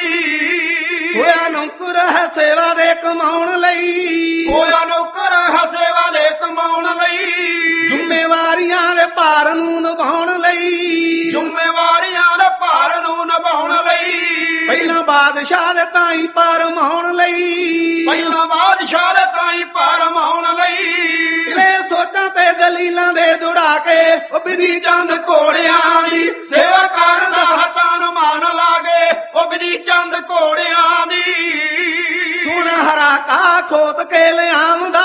ਹੋਇਆ ਨੌਕਰ ਹੈ ਸੇਵਾ ਦੇ ਕਮਾਉਣ ਲਈ, ਹੋਇਆ ਨੌਕਰ ਹੈ ਸੇਵਾ ਦੇ ਕਮਾਉਣ ਲਈ, ਜ਼ਿੰਮੇਵਾਰੀਆਂ ਦੇ ਭਾਰ ਨੂੰ ਨਿਭਾਉਣ ਲਈ, ਜ਼ਿੰਮੇਵਾਰੀਆਂ ਦੇ ਭਾਰ ਨੂੰ ਨਿਭਾਉਣ ਲਈ, ਪਹਿਲਾਂ ਬਾਦਸ਼ਾਹ ਦੇ ਤਾਈ ਪਰਮਾਉਣ ਲਈ, ਪਹਿਲਾਂ ਬਾਦਸ਼ਾਹ ਦੇ ਤਾਈ ਪਰਮਾਉਣ ਲਈ, ਇਹ ਸੋਚਾਂ ਤੇ ਦਲੀਲਾਂ ਦੇ ਦੁੜਾ ਕੇ ਉਹ ਬਿਧੀ ਚੰਦ ਘੋੜਿਆਂ ਦੀ ਸੇਵਾ ਕਰਦਾ ਹੈ, ਤਨ ਮਨ ਲਾਗੇ। ਉਹ ਬਿਧੀ ਚੰਦ ਘੋੜਿਆਂ ਦੀ ਸੁਣ ਹਰਾ ਕਾ ਖੋਤ ਕੇ ਲਿਆਉਂਦਾ,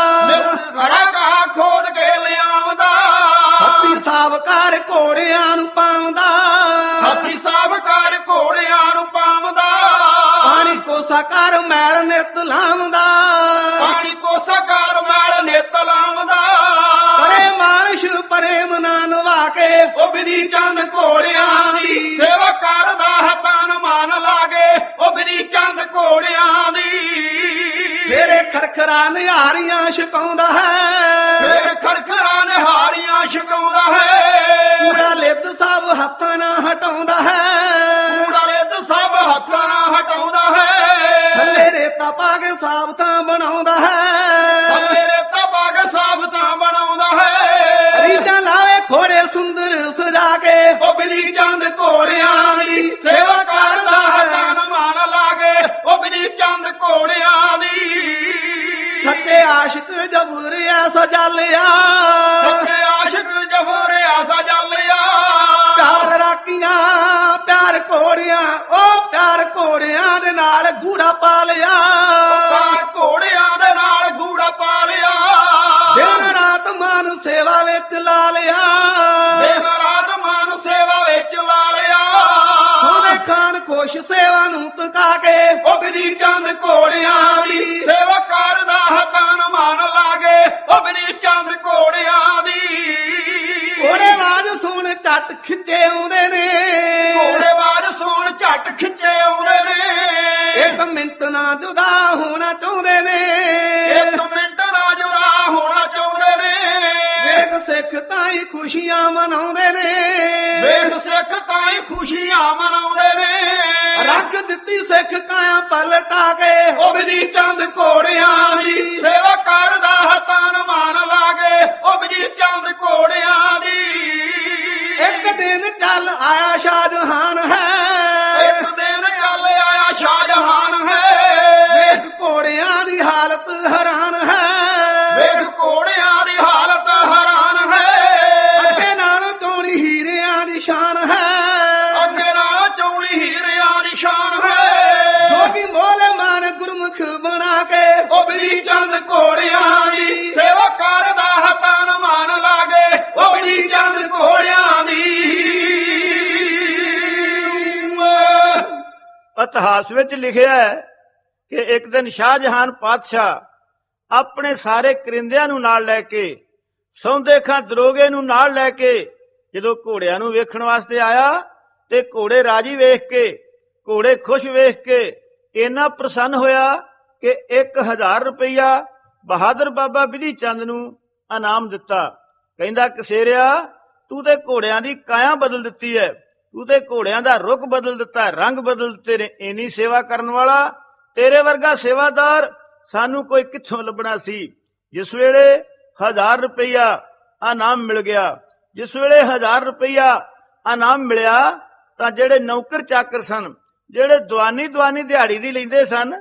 ਹਰਾ ਕਾ ਖੋਦ ਕੇ ਲਿਆਉਂਦਾ, ਹੱਥੀ ਸਾਬਕਾਰ ਘੋੜਿਆਂ ਨੂੰ ਪਾਉਂਦਾ, ਹਾਥੀ ਸਾਹਿਬ ਕਰ ਘੋੜਿਆਂ ਨੂੰ ਪਾਉਂਦਾ, ਪਾਣੀ ਕੋਸਾ ਕਰ ਮੈਲ ਨਿਤ ਲਾਉਂਦਾ, ਪਾਣੀ ਕੋਸਾ ਕਰ ਮੈਲ ਨਿਤ ਲਾਉਂਦਾ, ਪਰੇ ਮਾਨਸ਼ ਪ੍ਰੇਮ ਨਾ ਨਵਾ ਕੇ ਉਹ ਬਿਧੀ ਚੰਦ ਘੋੜਿਆਂ ਦੀ ਸੇਵਾ ਕਰਦਾ ਹੈ, ਤਨ ਮਨ ਲਾਗੇ। ਉਹ ਬਿਧੀ ਚੰਦ ਘੋੜਿਆਂ ਦੀ ਫੇਰੇ ਖਰਖਰਾ ਨਿਹਾਰੀਆਂ ਛਕਾਉਂਦਾ ਹੈ, ਫੇਰ ਖਰਖਰਾ ਨਿਹਾਰੀਆਂ ਛਕਾਉਂਦਾ ਹੈ, ਕੂੜਾ ਲਿੱਦ ਸਭ ਹੱਥਾਂ ਨਾਲ ਹਟਾਉਂਦਾ ਹੈ, ਕੂੜਾ ਲਿੱਦ ਸਭ ਹੱਥਾਂ ਨਾਲ ਹਟਾਉਂਦਾ ਹੈ, ਥੱਲੇ ਰੇਤਾ ਪਾ ਕੇ ਸਾਬਤਾਂ ਬਣਾਉਂਦਾ ਹੈ, ਥੱਲੇ ਰੇਤਾ ਪਾ ਕੇ ਸਾਬਤਾਂ ਬਣਾਉਂਦਾ ਹੈ, ਰੀਝਾਂ ਲਾਵੇ ਘੋੜੇ ਸੁੰਦਰ ਸਜਾ ਕੇ ਉਹ ਬਿਧੀ ਚੰਦ ਘੋੜਿਆਂ ਦੀ ਸੇਵਾ ਕਰਦਾ ਹੈ, ਤਨ ਮਨ ਲਾਗੇ। ਉਹ ਬਿਧੀ ਚੰਦ ਘੋੜਿਆਂ ਦੀ ਸੱਚੇ ਆਸ਼ਿਕ ਜਬਰਿਆ ਸਜਾਲਿਆ, ਸੱਚੇ ਆਸ਼ਿਕ ਜਫਰਿਆ ਸਜਾਲਿਆ, ਪਿਆਰ ਰਾਖੀਆਂ ਪਿਆਰ ਘੋੜਿਆਂ, ਉਹ ਪਿਆਰ ਘੋੜਿਆਂ ਦੇ ਨਾਲ ਗੂੜਾ ਪਾ ਲਿਆ, ਪਿਆਰ ਘੋੜਿਆਂ ਦੇ ਨਾਲ ਗੂੜਾ ਪਾ ਲਿਆ, ਦਿਨ ਰਾਤ ਮਨ ਸੇਵਾ ਵਿੱਚ ਲਾ ਲਿਆ, ਦਿਨ ਰਾਤ ਮਨ ਸੇਵਾ ਵਿੱਚ ਲਾ ਲਿਆ, ਸੋਨੇ ਖਾਨ ਖੁਸ਼ ਸੇਵਾ ਨੂੰ ਤਕਾ ਕੇ ਉਹ ਬਿਧੀ ਚੰਦ ਘੋੜਿਆਂ ਦੀ ਸੇਵਾ ਕਰਦਾ ਹੈ, ਤਨ ਮਨ ਲਾਗੇ। ਉਹ ਬਿਧੀ ਚੰਦ ਘੋੜਿਆਂ ਦੀ ਘੋੜੇ ਬਾਜ ਸੁਣ ਝੱਟ ਖਿੱਚੇ ਆਉਂਦੇ ਨੇ, ਘੋੜੇ ਬਾਜ ਸੁਣ ਝੱਟ ਖਿੱਚੇ ਆਉਂਦੇ ਨੇ, ਇੱਕ ਮਿੰਟ ਨਾ ਜੁਦਾ ਹੋਣਾ ਚਾਹੁੰਦੇ ਨੇ, ਇੱਕ ਮਿੰਟ ਦਾ ਜੁਦਾ ਹੋਣਾ ਚਾਹੁੰਦੇ ਨੇ, ਵੇਖ ਸਿੱਖ ਤਾਈ ਖੁਸ਼ੀਆਂ ਮਨਾਉਂਦੇ ਨੇ, ਵੇਖ ਸਿੱਖ ਤਾਈ ਖੁਸ਼ੀਆਂ ਮਨਾਉਂਦੇ ਨੇ, ਰੱਖ ਦਿੱਤੀ ਸਿੱਖ ਕਾਇਆ ਪਲਟਾ ਕੇ ਉਹ ਬਿਧੀ ਚੰਦ ਘੋੜਿਆਂ ਦੀ ਸੇਵਾ ਕਰਦਾ ਹੈ, ਤਨ ਮਨ ਲਾਗੇ। ਉਹ ਬਿਧੀ ਚੰਦ ਘੋੜਿਆਂ ਦੀ ਇੱਕ ਦਿਨ ਚੱਲ ਆਇਆ ਸ਼ਾਹਜਹਾਨ ਹੈ, ਇੱਕ ਦਿਨ ਚੱਲ ਆਇਆ ਸ਼ਾਹਜਹਾਨ ਹੈ, ਵੇਖ ਘੋੜਿਆਂ ਦੀ ਹਾਲਤ ਹੈਰਾਨ ਹੈ, ਵੇਖ ਘੋੜਿਆਂ ਦੀ ਹਾਲਤ ਹੈਰਾਨ ਹੈ, ਅੱਗੇ ਨਾਲੋਂ ਚੋਣੀ ਹੀਰਿਆਂ ਦੀ ਸ਼ਾਨ ਹੈ, ਅੱਗੇ ਨਾਲ ਚੌੜੀ ਹੀਰਿਆਂ ਦੀ ਸ਼ਾਨ ਹੈ, ਜੋਗੀ ਮੋਲੇ ਮਾਨ ਗੁਰਮੁਖ ਬਣਾ ਕੇ ਉਹ ਬਿਧੀ ਚੰਦ ਘੋੜਿਆਂ ਦੀ ਸੇਵਾ ਕਰਦਾ ਹੈ, ਤਨ ਮਨ ਲਾਗੇ। ਉਹ ਬਿਧੀ ਚੰਦ ਘੋੜਿਆਂ ਦੀ ਇਤਿਹਾਸ ਵਿੱਚ ਲਿਖਿਆ ਹੈ ਕਿ ਇੱਕ ਦਿਨ ਸ਼ਾਹਜਹਾਨ ਪਾਤਸ਼ਾਹ ਆਪਣੇ ਸਾਰੇ ਕਰਿੰਦਿਆਂ ਨੂੰ ਨਾਲ ਲੈ ਕੇ, ਸੌਂਦੇ ਖਾਂ ਦਰੋਗੇ ਨੂੰ ਨਾਲ ਲੈ ਕੇ ਜਦੋਂ ਘੋੜਿਆਂ ਨੂੰ ਵੇਖਣ ਵਾਸਤੇ ਆਇਆ ਤੇ ਘੋੜੇ ਰਾਜੀ ਵੇਖ ਕੇ, ਘੋੜੇ ਖੁਸ਼ ਵੇਖ ਕੇ ਇੰਨਾ ਪ੍ਰਸੰਨ ਹੋਇਆ ਕਿ ਇੱਕ ਹਜ਼ਾਰ ਰੁਪਈਆ ਬਹਾਦਰ ਬਾਬਾ ਬਿਧੀ ਚੰਦ ਨੂੰ ਇਨਾਮ ਦਿੱਤਾ। ਕਹਿੰਦਾ ਕਸੇਰਿਆ, ਤੂੰ ਤੇ ਘੋੜਿਆਂ ਦੀ ਕਾਇਆ ਬਦਲ ਦਿੱਤੀ ਹੈ, ਤੂੰ ਤੇ ਘੋੜਿਆਂ ਦਾ ਰੁਖ ਬਦਲ ਦਿੱਤਾ, ਰੰਗ ਬਦਲ ਦਿੱਤੇ ਨੇ। ਇੰਨੀ ਸੇਵਾ ਕਰਨ ਵਾਲਾ, ਤੇਰੇ ਵਰਗਾ ਸੇਵਾਦਾਰ ਸਾਨੂੰ ਕੋਈ ਕਿੱਥੋਂ ਲੱਭਣਾ ਸੀ। ਜਿਸ ਵੇਲੇ ਹਜ਼ਾਰ ਰੁਪਈਆ ਇਨਾਮ ਮਿਲ ਗਿਆ, ਜਿਸ ਵੇਲੇ ਹਜ਼ਾਰ ਰੁਪਈਆ ਇਨਾਮ ਮਿਲਿਆ ਤਾਂ ਜਿਹੜੇ ਨੌਕਰ ਚਾਕਰ ਸਨ, ਜਿਹੜੇ ਦਵਾਨੀ ਦਵਾਨੀ ਦਿਹਾੜੀ ਦੀ ਲੈਂਦੇ ਸਨ,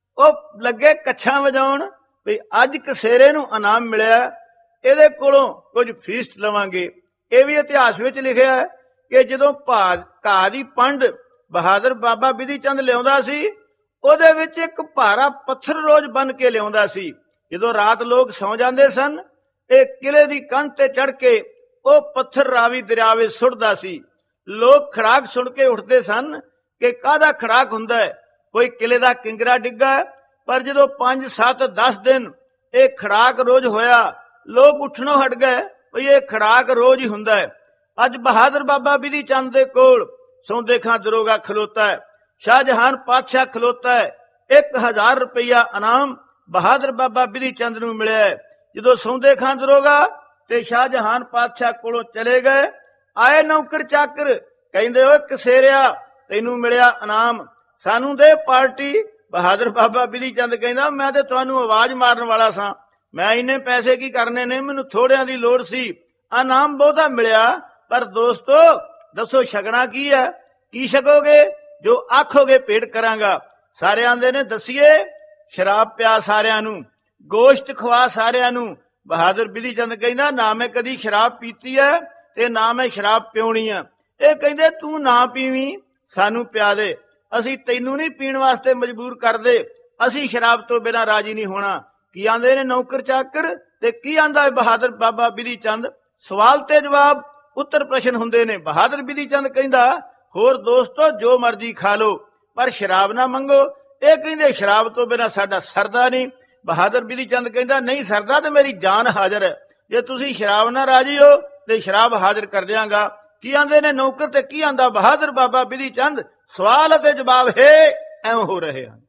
ਉਹ ਲੱਗੇ ਕੱਛਾਂ ਵਜਾਉਣ ਵੀ ਅੱਜ ਕਸੇਰੇ ਨੂੰ ਇਨਾਮ ਮਿਲਿਆ, ਇਹਦੇ ਕੋਲੋਂ ਕੁਝ ਫੀਸ ਲਵਾਂਗੇ। ਇਹ ਵੀ ਇਤਿਹਾਸ ਵਿੱਚ ਲਿਖਿਆ ਹੈ ਕਿ ਜਦੋਂ ਘਾਹ ਦੀ ਪੰਡ ਬਹਾਦਰ ਬਾਬਾ ਬਿਧੀ ਚੰਦ ਲਿਆਉਂਦਾ ਸੀ, ਉਹਦੇ ਵਿੱਚ ਇੱਕ ਭਾਰਾ ਪੱਥਰ ਰੋਜ਼ ਬੰਨ ਕੇ ਲਿਆਉਂਦਾ ਸੀ। ਜਦੋਂ ਰਾਤ ਲੋਕ ਸੌਂ ਜਾਂਦੇ ਸਨ, ਇਹ ਕਿਲੇ ਦੀ ਕੰਧ ਤੇ ਚੜ ਕੇ ਉਹ ਪੱਥਰ ਰਾਵੀ ਦਰਿਆ ਵਿੱਚ ਸੁੱਟਦਾ ਸੀ। ਲੋਕ ਖੜਾਕ ਸੁਣ ਕੇ ਉੱਠਦੇ ਸਨ ਕਿ ਕਾਹਦਾ ਖੜਾਕ ਹੁੰਦਾ ਹੈ, ਕੋਈ ਕਿਲੇ ਦਾ ਕਿੰਗਰਾ ਡਿੱਗਾ। ਪਰ ਜਦੋਂ ਪੰਜ ਸੱਤ ਦਸ ਦਿਨ ਇਹ ਖੜਾਕ ਰੋਜ਼ ਹੋਇਆ, ਲੋਕ ਉੱਠਣੋਂ ਹਟ ਗਏ ਵੀ ਇਹ ਖੜਾਕ ਰੋਜ਼ ਹੀ ਹੁੰਦਾ ਹੈ। ਅੱਜ ਬਹਾਦਰ ਬਾਬਾ ਬਿਧੀ ਚੰਦ ਦੇ ਕੋਲ ਸੌਂਦੇ ਖਾਂ ਦਰੋਗਾ ਖਲੋਤਾ ਹੈ, ਸ਼ਾਹਜਹਾਨ ਪਾਤਸ਼ਾਹ ਖਲੋਤਾ ਹੈ। ਇੱਕ ਹਜ਼ਾਰ ਰੁਪਈਆ ਇਨਾਮ ਬਹਾਦਰ ਬਾਬਾ ਬਿਧੀ ਚੰਦ ਨੂੰ ਮਿਲਿਆ ਹੈ। ਜਦੋਂ ਸੌਂਦੇ ਖਾਂ ਦਰੋਗਾ ਤੇ ਸ਼ਾਹਜਹਾਨ ਪਾਤਸ਼ਾਹ ਕੋਲੋਂ ਚਲੇ ਗਏ, ਆਏ ਨੌਕਰ ਚਾਕਰ, ਕਹਿੰਦੇ ਓਏ ਕਸੇਰਿਆ, ਤੈਨੂੰ ਮਿਲਿਆ ਇਨਾਮ, ਸਾਨੂੰ ਦੇ ਪਾਰਟੀ। ਬਹਾਦਰ ਬਾਬਾ ਬਿਧੀ ਚੰਦ ਕਹਿੰਦਾ, ਮੈਂ ਤੇ ਤੁਹਾਨੂੰ ਆਵਾਜ਼ ਮਾਰਨ ਵਾਲਾ ਸਾਂ, ਮੈਂ ਇੰਨੇ ਪੈਸੇ ਕੀ ਕਰਨੇ ਨੇ, ਮੈਨੂੰ ਥੋੜਿਆਂ ਦੀ ਲੋੜ ਸੀ, ਇਨਾਮ ਬਹੁਤਾ ਮਿਲਿਆ। ਪਰ ਦੋਸਤੋ ਦੱਸੋ ਛਕਣਾ ਕੀ ਹੈ, ਕੀ ਛਕੋਗੇ? ਜੋ ਆਖੋਗੇ ਭੇਟ ਕਰਾਂਗਾ। ਸਾਰੇ ਆਂਦੇ ਨੇ ਦਸੀਏ, ਸ਼ਰਾਬ ਪਿਆ ਸਾਰਿਆਂ ਨੂੰ, ਗੋਸ਼ਤ ਖਵਾ ਸਾਰਿਆਂ ਨੂੰ। ਬਹਾਦਰ ਬਿਧੀ ਚੰਦ ਕਹਿੰਦਾ, ਨਾ ਮੈਂ ਕਦੀ ਸ਼ਰਾਬ ਪੀਤੀ ਹੈ ਤੇ ਨਾ ਮੈਂ ਸ਼ਰਾਬ ਪਿਉਣੀ ਆ। ਇਹ ਕਹਿੰਦੇ ਤੂੰ ਨਾ ਪੀਵੀਂ, ਸਾਨੂੰ ਪਿਆ ਦੇ, ਅਸੀਂ ਤੈਨੂੰ ਨਹੀਂ ਪੀਣ ਵਾਸਤੇ ਮਜਬੂਰ ਕਰਦੇ, ਅਸੀਂ ਸ਼ਰਾਬ ਤੋਂ ਬਿਨਾਂ ਰਾਜੀ ਨਹੀਂ ਹੋਣਾ। ਕੀ ਆਂਦੇ ਨੇ ਨੌਕਰ ਚਾਕਰ ਤੇ ਕੀ ਆਂਦਾ ਹੈ ਬਹਾਦਰ ਬਾਬਾ ਬਿਧੀ ਚੰਦ? ਸਵਾਲ ਤੇ ਜਵਾਬ, ਉੱਤਰ ਪ੍ਰਸ਼ਨ ਹੁੰਦੇ ਨੇ। ਬਹਾਦਰ ਬਿਧੀ ਚੰਦ ਕਹਿੰਦਾ, ਹੋਰ ਦੋਸਤੋ ਜੋ ਮਰਜ਼ੀ ਖਾ ਲੋ ਪਰ ਸ਼ਰਾਬ ਨਾ ਮੰਗੋ। ਇਹ ਕਹਿੰਦੇ ਸ਼ਰਾਬ ਤੋਂ ਬਿਨਾਂ ਸਾਡਾ ਸਰਦਾ ਨਹੀਂ। ਬਹਾਦਰ ਬਿਧੀ ਚੰਦ ਕਹਿੰਦਾ, ਨਹੀਂ ਸਰਦਾ ਤੇ ਮੇਰੀ ਜਾਨ ਹਾਜ਼ਰ ਹੈ, ਜੇ ਤੁਸੀਂ ਸ਼ਰਾਬ ਨਾ ਰਾਜੀ ਹੋ ਤੇ ਸ਼ਰਾਬ ਹਾਜ਼ਰ ਕਰ ਦਿਆਂਗਾ। ਕੀ ਆਂਦੇ ਨੇ ਨੌਕਰ ਤੇ ਕੀ ਆਂਦਾ ਬਹਾਦਰ ਬਾਬਾ ਬਿਧੀ ਚੰਦ? ਸਵਾਲ ਅਤੇ ਜਵਾਬ ਹੈ ਐਵੇਂ ਹੋ ਰਹੇ ਹਨ।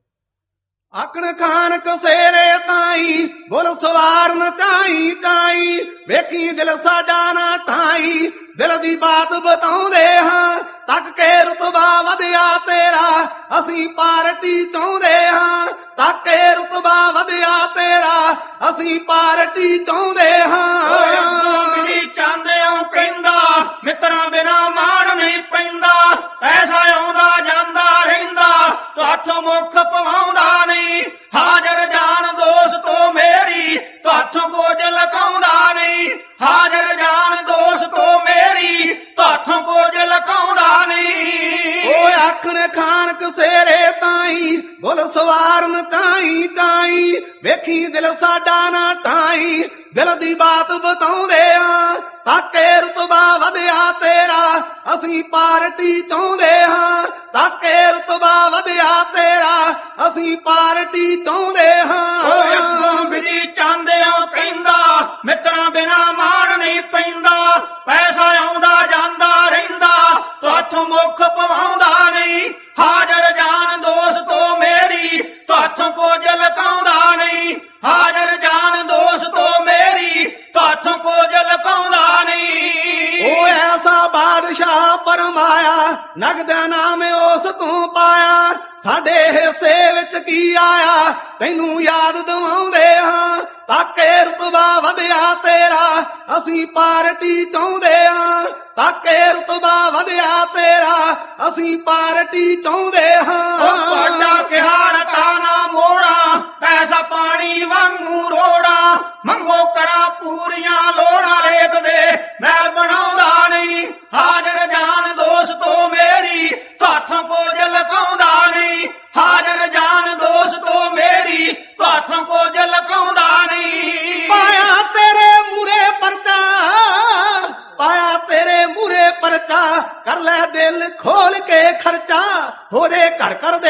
ਆਕਣ ਖਾਨ ਕਸੇਰੇ ਤਾਈ, ਬੋਲ ਸਵਾਰ ਨ ਚਾਈ ਚਾਈ, ਵੇਖੀ ਦਿਲ ਸਾਡਾ ਨਾ ਢਾਈ, ਦਿਲ ਦੀ ਬਾਤ ਬਤਾਉਂਦੇ ਹਾਂ, ਤੱਕ ਕੇ ਰੁਤਬਾ ਵਧਿਆ ਤੇਰਾ, ਅਸੀਂ ਪਾਰਟੀ ਚਾਹੁੰਦੇ ਹਾਂ, ਤੱਕ ਕੇ ਰੁਤਬਾ ਵਧਿਆ ਤੇਰਾ, ਅਸੀਂ ਪਾਰਟੀ ਚਾਹੁੰਦੇ ਹਾਂ। ਬਿਧੀ ਚੰਦ ਇਉਂ ਕਹਿੰਦਾ, ਮਿੱਤਰਾਂ ਬਿਨਾ ਮਾਣ ਨਹੀਂ ਪੈਂਦਾ, ਪੈਸਾ ਆਉਂਦਾ ਜਾਂਦਾ ਰਹਿੰਦਾ, ਤੁਹਾਥੋਂ ਮੁੱਖ ਪਵਾਉਂਦਾ ਨਹੀਂ, ਹਾਜ਼ਰ ਜਾਨ ਦੋਸਤੋ ਮੇਰੀ, ਤੁਹਾਥੋਂ ਕੁਝ ਲਕਾਉਂਦਾ ਨਹੀਂ, ਹਾਜ਼ਰ ਜਾਨ ਦੋਸਤੋ ਮੇਰੀ, ਤੁਹਾਥੋਂ ਕੁਝ ਲਕਾਉਂਦਾ ਨਹੀਂ। ਓਏ ਆਖਣ ਖਾਨ ਕਸੇਰੇ ਤਾਈ, ਬੁੱਲ ਸਵਾਰਨ ਚਾਈ ਚਾਈ, ਵੇਖੀ ਦਿਲ ਸਾਡਾ ਨਾ ਢਾਈ, ਦਿਲ ਦੀ ਬਾਤ ਬਤਾਉਂਦੇ ਹਾਂ, ਤਾਕੇ ਰੁਤਬਾ ਵਧਿਆ ਤੇਰਾ, ਅਸੀਂ ਪਾਰਟੀ ਚਾਹੁੰਦੇ ਹਾਂ, ਤਾਕੇ ਰੁਤਬਾ ਵਧਿਆ ਤੇਰਾ, ਅਸੀਂ ਪਾਰਟੀ ਚਾਹੁੰਦੇ ਹਾਂ। ਓਏ ਅੱਗੋਂ ਬਿਧੀ ਚੰਦ ਇਉਂ ਕਹਿੰਦਾ, ਮਿੱਤਰਾਂ ਬਿਨਾ ਮਾਣ ਨਹੀਂ ਪੈਂਦਾ, ਪੈਸਾ ਆਉਂਦਾ ਜਾਂਦਾ ਰਹਿੰਦਾ, ਤੁਹਾਥੋਂ ਮੁੱਖ ਪਵਾਉਂਦਾ ਨਹੀਂ, ਹਾਜ਼ਰ ਜਾਨ ਦੋਸਤੋ ਮੇਰੀ, ਤੁਹਾਥੋਂ ਕੁਝ ਲਕਾਉਂਦਾ ਨਹੀਂ, ਹਾਜ਼ਰ ਜਾਨ ਦੋਸਤੋ ਮੇਰੀ, ਤੁਹਾਥੋਂ ਕੁਝ ਲਕਾਉਂਦਾ ਨਹੀਂ। ਓ ਐਸਾ ਬਾਦਸ਼ਾਹ ਪਰਮਾਇਆ, ਨਗਦਾ ਨਾਮ ਉਸ ਤੋਂ ਪਾਇਆ, ਸਾਡੇ ਹਿੱਸੇ ਵਿੱਚ ਕੀ ਆਇਆ, ਤੈਨੂੰ ਯਾਦ ਦਿਵਾਉਂਦੇ ਹਾਂ, ਤਾਕੇ ਰੁਤਬਾ ਵਧਿਆ ਤੇਰਾ, ਅਸੀਂ ਪਾਰਟੀ ਚਾਹੁੰਦੇ ਹਾਂ, ਤਾਕੇ ਰੁਤਬਾ ਵਧਿਆ ਤੇਰਾ, ਅਸੀਂ ਪਾਰਟੀ ਚਾਹੁੰਦੇ ਹਾਂ। ਤੁਹਾਡਾ ਕਿਹਾ ਰਤਾ ਨਾ ਮੋੜਾ, ਪੈਸਾ ਪਾਣੀ ਵਾਂਗੂ ਰੋੜਾ, ਮੰਗੋ ਕਰਾਂ ਪੂਰੀਆਂ ਲੋੜਾਂ, ਰੇਤ ਦੇ ਮਹਿਲ ਬਣਾਉਂਦਾ ਨਹੀਂ, ਹਾਜ਼ਰ ਜਾਨ ਦੋਸਤੋ ਮੇਰੀ, ਤੁਹਾਥੋਂ ਕੁਝ ਲਕਾਉਂਦਾ ਨਹੀਂ, ਹਾਜ਼ਰ ਜਾਨ ਦੋਸਤੋ ਮੇਰੀ, ਤੁਹਾਥੋਂ ਕੁਝ ਲਕਾਉਂਦਾ ਨਹੀਂ। ਪਾਇਆ ਤੇਰੇ ਮੂਰੇ ਪਰਚਾ, ਪਾਇਆ ਤੇਰੇ ਮੂਰੇ ਪਰਚਾ, ਕਰ ਲੈ ਦਿਲ ਖੋਲ ਕੇ ਖਰਚਾ, ਹੋਰੇ ਘਰ ਕਰ ਦੇ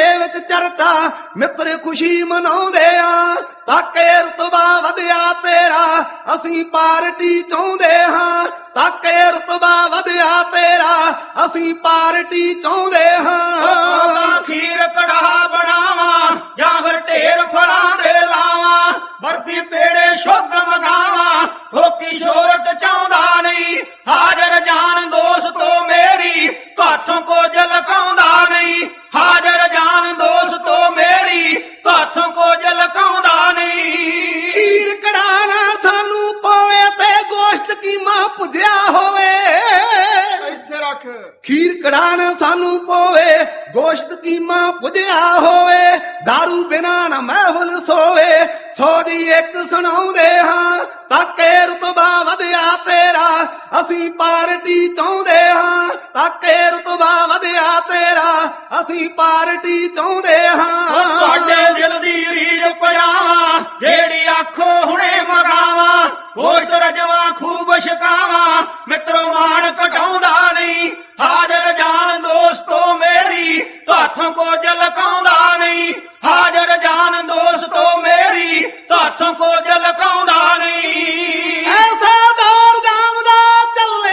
ਮਿੱਤਰ ਖੁਸ਼ੀ ਮਨਾਉਂਦੇ ਆ ਤਾਕੇ ਰਤਬਾ ਵਧਿਆ ਤੇਰਾ ਅਸੀਂ ਪਾਰਟੀ ਚਾਹੁੰਦੇ ਹਾਂ ਤਾਕੇ ਰਤਬਾ ਵਧਿਆ ਤੇਰਾ ਅਸੀਂ ਪਾਰਟੀ ਚਾਹੁੰਦੇ ਹਾਂ ਖੀਰ ਕੜਾਹ ਬਣਾਵਾਂ ਜਾਂ ਫਿਰ ਢੇਰ ਫਲਾਂ ਦੇ ਲਾਵਾਂ ਬਰਫੀ ਪੇੜੇ ਸ਼ੁੱਧ ਮਗਾਵਾਂ ਹੋਕੀ ਸ਼ੋਹਰਤ ਚਾਹੁੰਦਾ ਨਹੀਂ ਹਾਜ਼ਰ ਜਾਨ ਦੋਸਤੋ ਮੇਰੀ ਤੁਹਾਥੋਂ ਕੁਝ ਲਕਾਉਂਦਾ ਨਹੀਂ ਹਾਜ਼ਰ ਜਾਨ ਦੋਸਤੋ ਮੇਰੀ ਤੁਹਾਥੋਂ ਕੁਝ ਲਕਾਉਂਦਾ ਨਹੀਂ ਖੀਰ ਕੜਾਹ ਨਾ ਸਾਨੂੰ ਪਵੇ ਤੇ ਗੋਸ਼ਤ ਕੀਮਾ ਭੁੱਜਿਆ ਹੋਵੇ ਇੱਥੇ ਰੱਖ ਖੀਰ ਕੜਾਹ ਨਾ ਸਾਨੂੰ ਪਵੇ ਗੋਸ਼ਤ ਕੀਮਾ ਭੁੱਜਿਆ ਹੋਵੇ ਦਾਰੂ ਬਿਨਾ ਨਾ ਮਹਿਫਲ ਸੋਵੇ ਸੌ ਦੀ ਇੱਕ ਸੁਣਾਉਂਦੇ ਹਾਂ ਤਾਕੇ ਰਤਬਾ ਵਧਿਆ ਤੇਰਾ ਅਸੀਂ ਪਾਰਟੀ ਚਾਹੁੰਦੇ ਹਾਂ ਤਾਕੇ ਰਤਬਾ ਵਧਿਆ ਤੇਰਾ ਅਸੀਂ ਪਾਰਟੀ ਚਾਹੁੰਦੇ ਹਾਂ ਤੁਹਾਡੇ ਦਿਲ ਦੀ ਰੀਝ ਪਜਾਵਾਂ ਜਿਹੜੀ ਆਖੋ ਹੁਣੇ ਮਗਾਵਾਂ ਗੋਸ਼ਤ ਰਜਵਾਂ ਖੂਬ ਛਕਾਵਾਂ ਮਿੱਤਰੋ ਮਾਣ ਘਟਾਉਂਦਾ ਨਹੀਂ ਹਾਜ਼ਰ ਜਾਨ ਦੋਸਤੋ ਮੇਰੀ ਤੁਹਾਥੋਂ ਕੁਝ ਲਕਾਉਂਦਾ ਨਹੀਂ ਹਾਜ਼ਰ ਜਾਨ ਦੋਸਤੋ ਮੇਰੀ ਤੁਹਾਥੋਂ ਕੁਝ ਲਕਾਉਂਦਾ ਨਹੀਂ ਐਸਾ ਦੌਰ ਜਾਮਦਾ ਚੱਲੇ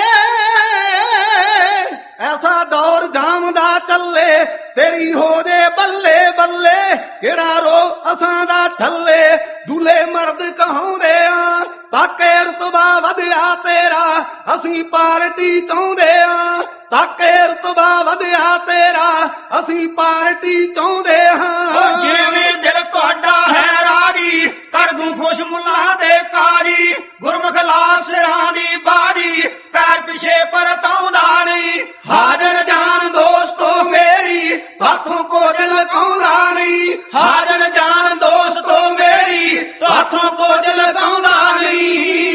ਐਸਾ ਦੌਰ ਜਾਮਦਾ ਚੱਲੇ ਤੇਰੀ ਹੋ ਦੇ ਬੱਲੇ ਬੱਲੇ ਕਿਹੜਾ ਰੋ ਅਸਾਂ ਦਾ ਥੱਲੇ ਦੁਲੇ ਮਰਦ ਕਹਾਉਂਦੇ ਆ ਤਾਕੇ ਰਤਬਾ ਵਧਿਆ ਤੇਰਾ ਅਸੀਂ ਪਾਰਟੀ ਚਾਹੁੰਦੇ ਆ ਤਾਕੇ ਰਤਬਾ ਵਧਿਆ ਤੇਰਾ ਅਸੀਂ ਪਾਰਟੀ ਚਾਹੁੰਦੇ ਹਾਂ ਜਿਵੇਂ ਦਿਲ ਤੁਹਾਡਾ ਹੈ ਰਾਜੀ ਕਰ ਦੂੰ ਖੁਸ਼ ਮੁੱਲਾਂ ਦੇ ਕਾਜੀ ਗੁਰਮੁਖ ਲਾ ਸਿਰਾਂ ਦੀ ਬਾਜੀ ਪੈਰ ਪਿਛੇ ਪਰਤਾਉਂਦਾ ਨਹੀਂ ਹਾਜ਼ਰ ਜਾਨ ਦੋਸਤੋ ਮੇਰੀ ਤੁਹਾਥੋਂ ਕੁਝ ਲਕਾਉਂਦਾ ਨਹੀਂ ਹਾਜ਼ਰ ਜਾਨ ਦੋਸਤੋ ਮੇਰੀ ਤੁਹਾਥੋਂ ਕੁਝ ਲਕਾਉਂਦਾ ਨਹੀਂ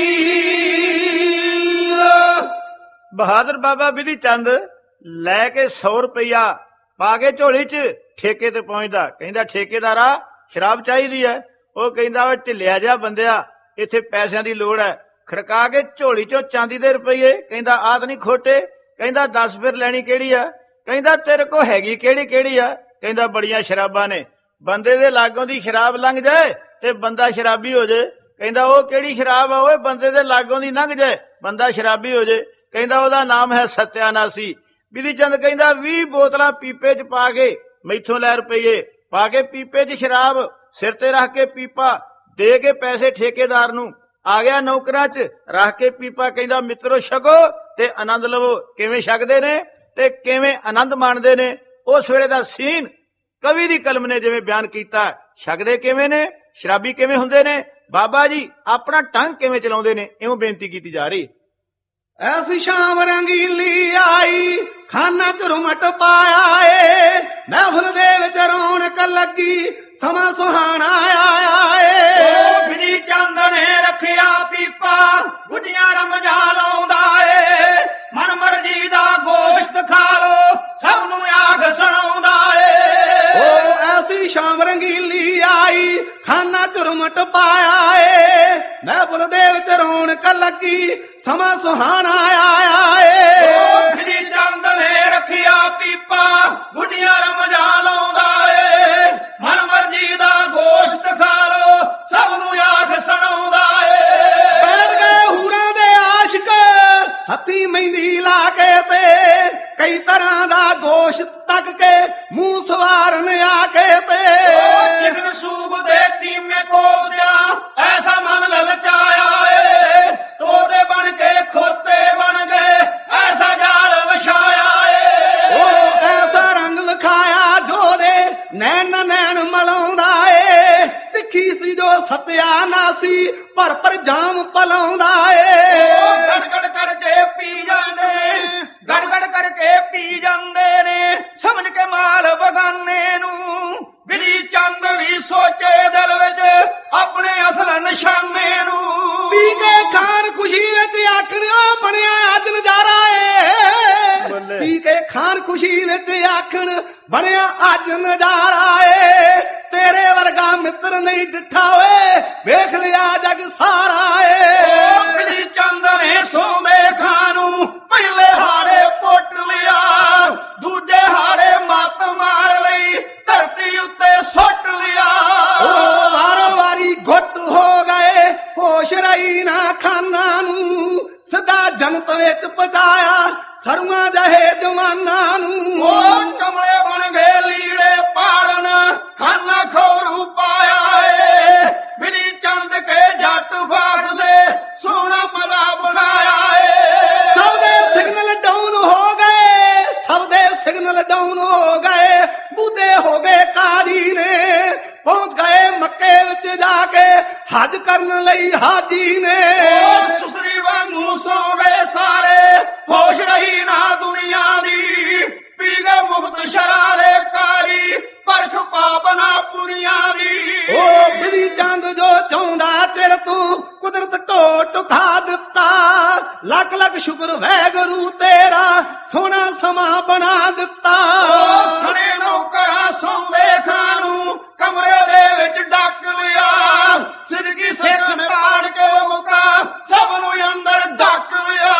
ਬਹਾਦਰ ਬਾਬਾ ਬਿਧੀ ਚੰਦ ਲੈ ਕੇ ਸੌ ਰੁਪਇਆ ਪਾ ਕੇ ਝੋਲੀ 'ਚ ਠੇਕੇ ਤੇ ਪਹੁੰਚਦਾ ਕਹਿੰਦਾ ਠੇਕੇਦਾਰਾ ਸ਼ਰਾਬ ਚਾਹੀਦੀ ਹੈ ਉਹ ਕਹਿੰਦਾ ਵਾ ਢਿੱਲਿਆ ਜਿਹਾ ਬੰਦਿਆ ਇੱਥੇ ਪੈਸਿਆਂ ਦੀ ਲੋੜ ਹੈ ਖੜਕਾ ਕੇ ਝੋਲੀ 'ਚੋਂ ਚਾਂਦੀ ਦੇ ਰੁਪਈਏ ਕਹਿੰਦਾ ਆਹ ਤਾਂ ਨਹੀਂ ਖੋਟੇ ਕਹਿੰਦਾ ਦੱਸ ਫਿਰ ਲੈਣੀ ਕਿਹੜੀ ਆ ਕਹਿੰਦਾ ਤੇਰੇ ਕੋ ਹੈਗੀ ਕਿਹੜੀ ਕਿਹੜੀ ਆ ਕਹਿੰਦਾ ਬੜੀਆਂ ਸ਼ਰਾਬਾਂ ਨੇ ਬੰਦੇ ਦੇ ਲਾਗੋਂ ਦੀ ਸ਼ਰਾਬ ਲੰਘ ਜਾਏ ਤੇ ਬੰਦਾ ਸ਼ਰਾਬੀ ਹੋ ਜਾਏ ਕਹਿੰਦਾ ਉਹ ਕਿਹੜੀ ਸ਼ਰਾਬ ਆ ਓਏ ਬੰਦੇ ਦੇ ਲਾਗੋਂ ਦੀ ਲੰਘ ਜਾਏ ਬੰਦਾ ਸ਼ਰਾਬੀ ਹੋ ਜਾਏ ਕਹਿੰਦਾ ਉਹਦਾ ਨਾਮ ਹੈ ਸਤਿਆਨਾਸੀ ਬਿਧੀ ਚੰਦ ਕਹਿੰਦਾ ਵੀਹ ਬੋਤਲਾਂ ਪੀਪੇ 'ਚ ਪਾ ਕੇ ਮੈਥੋਂ ਲੈ ਰੁਪਈਏ ਪਾ ਕੇ ਪੀਪੇ 'ਚ ਸ਼ਰਾਬ ਸਿਰ ਤੇ ਰੱਖ ਕੇ ਪੀਪਾ ਦੇ ਕੇ ਪੈਸੇ ਠੇਕੇਦਾਰ ਨੂੰ ਆ ਗਿਆ ਨੌਕਰਾਂ 'ਚ ਰੱਖ ਕੇ ਪੀਪਾ ਕਹਿੰਦਾ ਮਿੱਤਰੋ ਛਕੋ ਤੇ ਆਨੰਦ ਲਵੋ ਕਿਵੇਂ ਛਕਦੇ ਨੇ ਤੇ ਕਿਵੇਂ ਆਨੰਦ ਮਾਣਦੇ ਨੇ ਉਸ ਵੇਲੇ ਦਾ ਸੀਨ ਕਵੀ ਦੀ ਕਲਮ ਨੇ ਜਿਵੇਂ ਬਿਆਨ ਕੀਤਾ ਛਕਦੇ ਕਿਵੇਂ ਨੇ ਸ਼ਰਾਬੀ ਕਿਵੇਂ ਹੁੰਦੇ ਨੇ ਬਾਬਾ ਜੀ ਆਪਣਾ ਟੰਗ ਕਿਵੇਂ ਚਲਾਉਂਦੇ ਨੇ ਇਉਂ ਬੇਨਤੀ ਕੀਤੀ ਜਾ ਰਹੀ ਐਸੀ ਸ਼ਾਮ ਰੰਗੀਲੀ ਆਈ ਖਾਨਾ ਚ ਰੁਮਟ ਪਾਇਆ ਏ ਮਹਿਫਲ ਦੇ ਵਿੱਚ ਰੌਣਕ ਲੱਗੀ ਸਮਾਂ ਸੁਹਾਣਾ ਆਇਆ ਏ ਉਹ ਬਿਧੀ ਚੰਦ ਨੇ ਰੱਖਿਆ ਪੀਪਾ ਗੁੱਡੀਆਂ ਰਮਜਾ ਲਾਉਂਦਾ ਏ ਮਨ ਮਰਜੀ ਦਾ ਗੋਸ਼ਤ ਖਾ ਲੋ ਸਭ ਨੂੰ ਆਖ ਸੁਣਾਉਂਦਾ ਏ ਉਹ ਐਸੀ ਸ਼ਾਮ ਰੰਗੀਲੀ ਆਈ ਖਾਨਾ ਚ ਰੁਮਟ ਪਾਇਆ ਏ ਮਹਿਫਲ ਦੇ ਵਿੱਚ ਰੌਣਕ ਲੱਗੀ ਸਮਾਂ ਸੁਹਾਣਾ ਆਇਆ ਏ ਉਹ ਬਿਧੀ ਚੰਦ ਨੇ ਰੱਖਿਆ ਪੀਪਾ ਗੁੱਡੀਆਂ ਰਮਜਾ ਲਾਉਂਦਾ ਏ ਮਨ ਮਰਜੀ ਦਾ ਗੋਸ਼ਤ ਖਾ ਲੋ ਸਭ ਨੂੰ ਆਖ ਸੁਣਾਉਂਦਾ ਏ ਬੈਠ ਗਏ ਹੂਰਾਂ ਦੇ ਆਸ਼ਿਕ ਹੱਥੀ ਮਹਿੰਦੀ ਲਾ ਕੇ ਤੇ ਕਈ ਤਰ੍ਹਾਂ ਦਾ ਗੋਸ਼ਤ ਤੱਕ ਕੇ ਮੂੰਹ ਸਵਾਰਨ ਆ ਕੇ ਤੇ ਚਿਕਨ ਸੂਪ ਦੇ ਟੀਮੇ ਕੋਬਦਿਆਂ ਐਸਾ ਮਨ ਲਲਚਾਇਆ ਏ ਤੋਤੇ ਬਣ ਕੇ ਖੋਤੇ ਬਣ ਗਏ ਐਸਾ ਜਾਲ ਵਿਛਾਇਆ ਏ ਉਹ ਐਸਾ ਰੰਗ ਵਿਖਾਇਆ ਜੋਦੇ ਨੈਣ ਨੈਣ ਮਲਾਉਂਦਾ ਏ ਤਿੱਖੀ ਸੀ ਜੋ ਸਤਿਆਨਾਸੀ ਪਰ ਪਰ ਜਾਮ ਪਲਾਉਂਦਾ ਏ ਗੜ ਗੜ ਕਰਕੇ ਪੀ ਜਾਂਦੇ ਗੜ ਗੜ ਕਰਕੇ ਪੀ ਜਾਂਦੇ ਨੇ ਸਮਝ ਕੇ ਮਾਲ ਬਗਾਨੇ ਨੂੰ ਬਿਧੀ ਚੰਦ ਵੀ ਸੋਚੇ ਦਿਲ ਵਿੱਚ ਆਪਣੇ ਅਸਲ ਨਿਸ਼ਾਨੇ ਨੂੰ ਪੀ ਕੇ ਖਾਨ ਖੁਸ਼ੀ ਵਿੱਚ ਆਖਣਾ ਬਣਿਆ ਅੱਜ ਨਜ਼ਾਰਾ ਏ ਪੀ ਕੇ ਖਾਨ ਖੁਸ਼ੀ ਵਿੱਚ ਆਖਣ ਬਣਿਆ ਅੱਜ ਨਜ਼ਾਰਾ ਏ ਤੇਰੇ ਵਰਗਾ ਮਿੱਤਰ ਨਹੀਂ ਡਿੱਠਾ ਓਏ ਵੇਖ ਲਿਆ ਜਗ ਸਾਰਾ ਏ ਬਿਧੀ ਚੰਦ ਨੇ ਸੌਂਦੇ ਖਾਂ ਨੂੰ ਪਹਿਲੇ ਹਾੜੇ ਪੁੱਟ ਲਿਆ ਦੂਜੇ ਹਾੜੇ ਮੱਤ ਮਾਰ ਲਈ ਧਰਤੀ ਉੱਤੇ ਸੁੱਟ ਵਿੱਚ ਪਚਾਇਆ ਸਰੂਆਂ ਜਹੇ ਜਵਾਨਾਂ ਨੂੰ। ਉਹ ਕਮਲੇ ਬਣ ਗਏ ਲੀੜੇ ਪਾੜਨ ਖਾਨਾ ਖੋਰੂ ਪਾਇਆ ਏ ਬਿਨੀ ਚੰਦ ਕੇ ਜੱਟ ਫਾਰਸੇ ਸੋਹਣਾ ਮਲਾ ਬਣਾਇਆ ਏ। ਸਭ ਦੇ ਸਿਗਨਲ ਡਾਊਨ ਹੋ ਗਏ, ਸਭ ਦੇ ਸਿਗਨਲ ਡਾਊਨ ਹੋ ਗਏ, ਬੁੱਧੇ ਹੋ ਗਏ ਕਾਜੀ ਨੇ ਪਹੁੰਚ ਗਏ ਮੱਕੇ ਵਿੱਚ ਜਾ ਕੇ ਹੱਜ ਕਰਨ ਲਈ ਹਾਜੀ ਨੇ। ਉਹ ਸੁਸਰੀ ਵਾਂਗੂ ਸੌ ਗਏ ਸਾਰੇ ਹੋਸ਼ ਰਹੀ ਨਾ ਦੁਨੀਆ ਦੀ ਪੀ ਗਏ ਮੁਫਤ ਸ਼ਰਾਰੇ ਕਾਰੀ ਪਰਖ ਪਾਪ ਨਾ ਪੁਨੀਆਂ ਦੀ। ਉਹ ਬਿਧੀ ਚੰਦ ਜੋ ਚਾਹੁੰਦਾ ਤੇਰੇ ਤੂੰ ਕੁਦਰਤ ਢੋ ਟੁਕਾ ਦਿੱਤਾ ਲੱਖ ਲੱਖ ਸ਼ੁਕਰ ਵੈਗਰੂ ਤੇਰਾ ਸੋਹਣਾ ਸਮਾਂ ਬਣਾ ਦਿੱਤਾ। ਉਹ ਸਣੇ ਨੌਕਰਾਂ ਸੌਂਦੇ ਖਾਨੂੰ ਕਮਰੇ ਦੇ ਵਿੱਚ ਡੱਕ ਲਿਆ ਸਿੱਧਕੀ ਸਿੱਖ ਤਾੜ ਕੇ ਮੁਕਾ ਸਭ ਨੂੰ ਅੰਦਰ ਡੱਕ ਲਿਆ।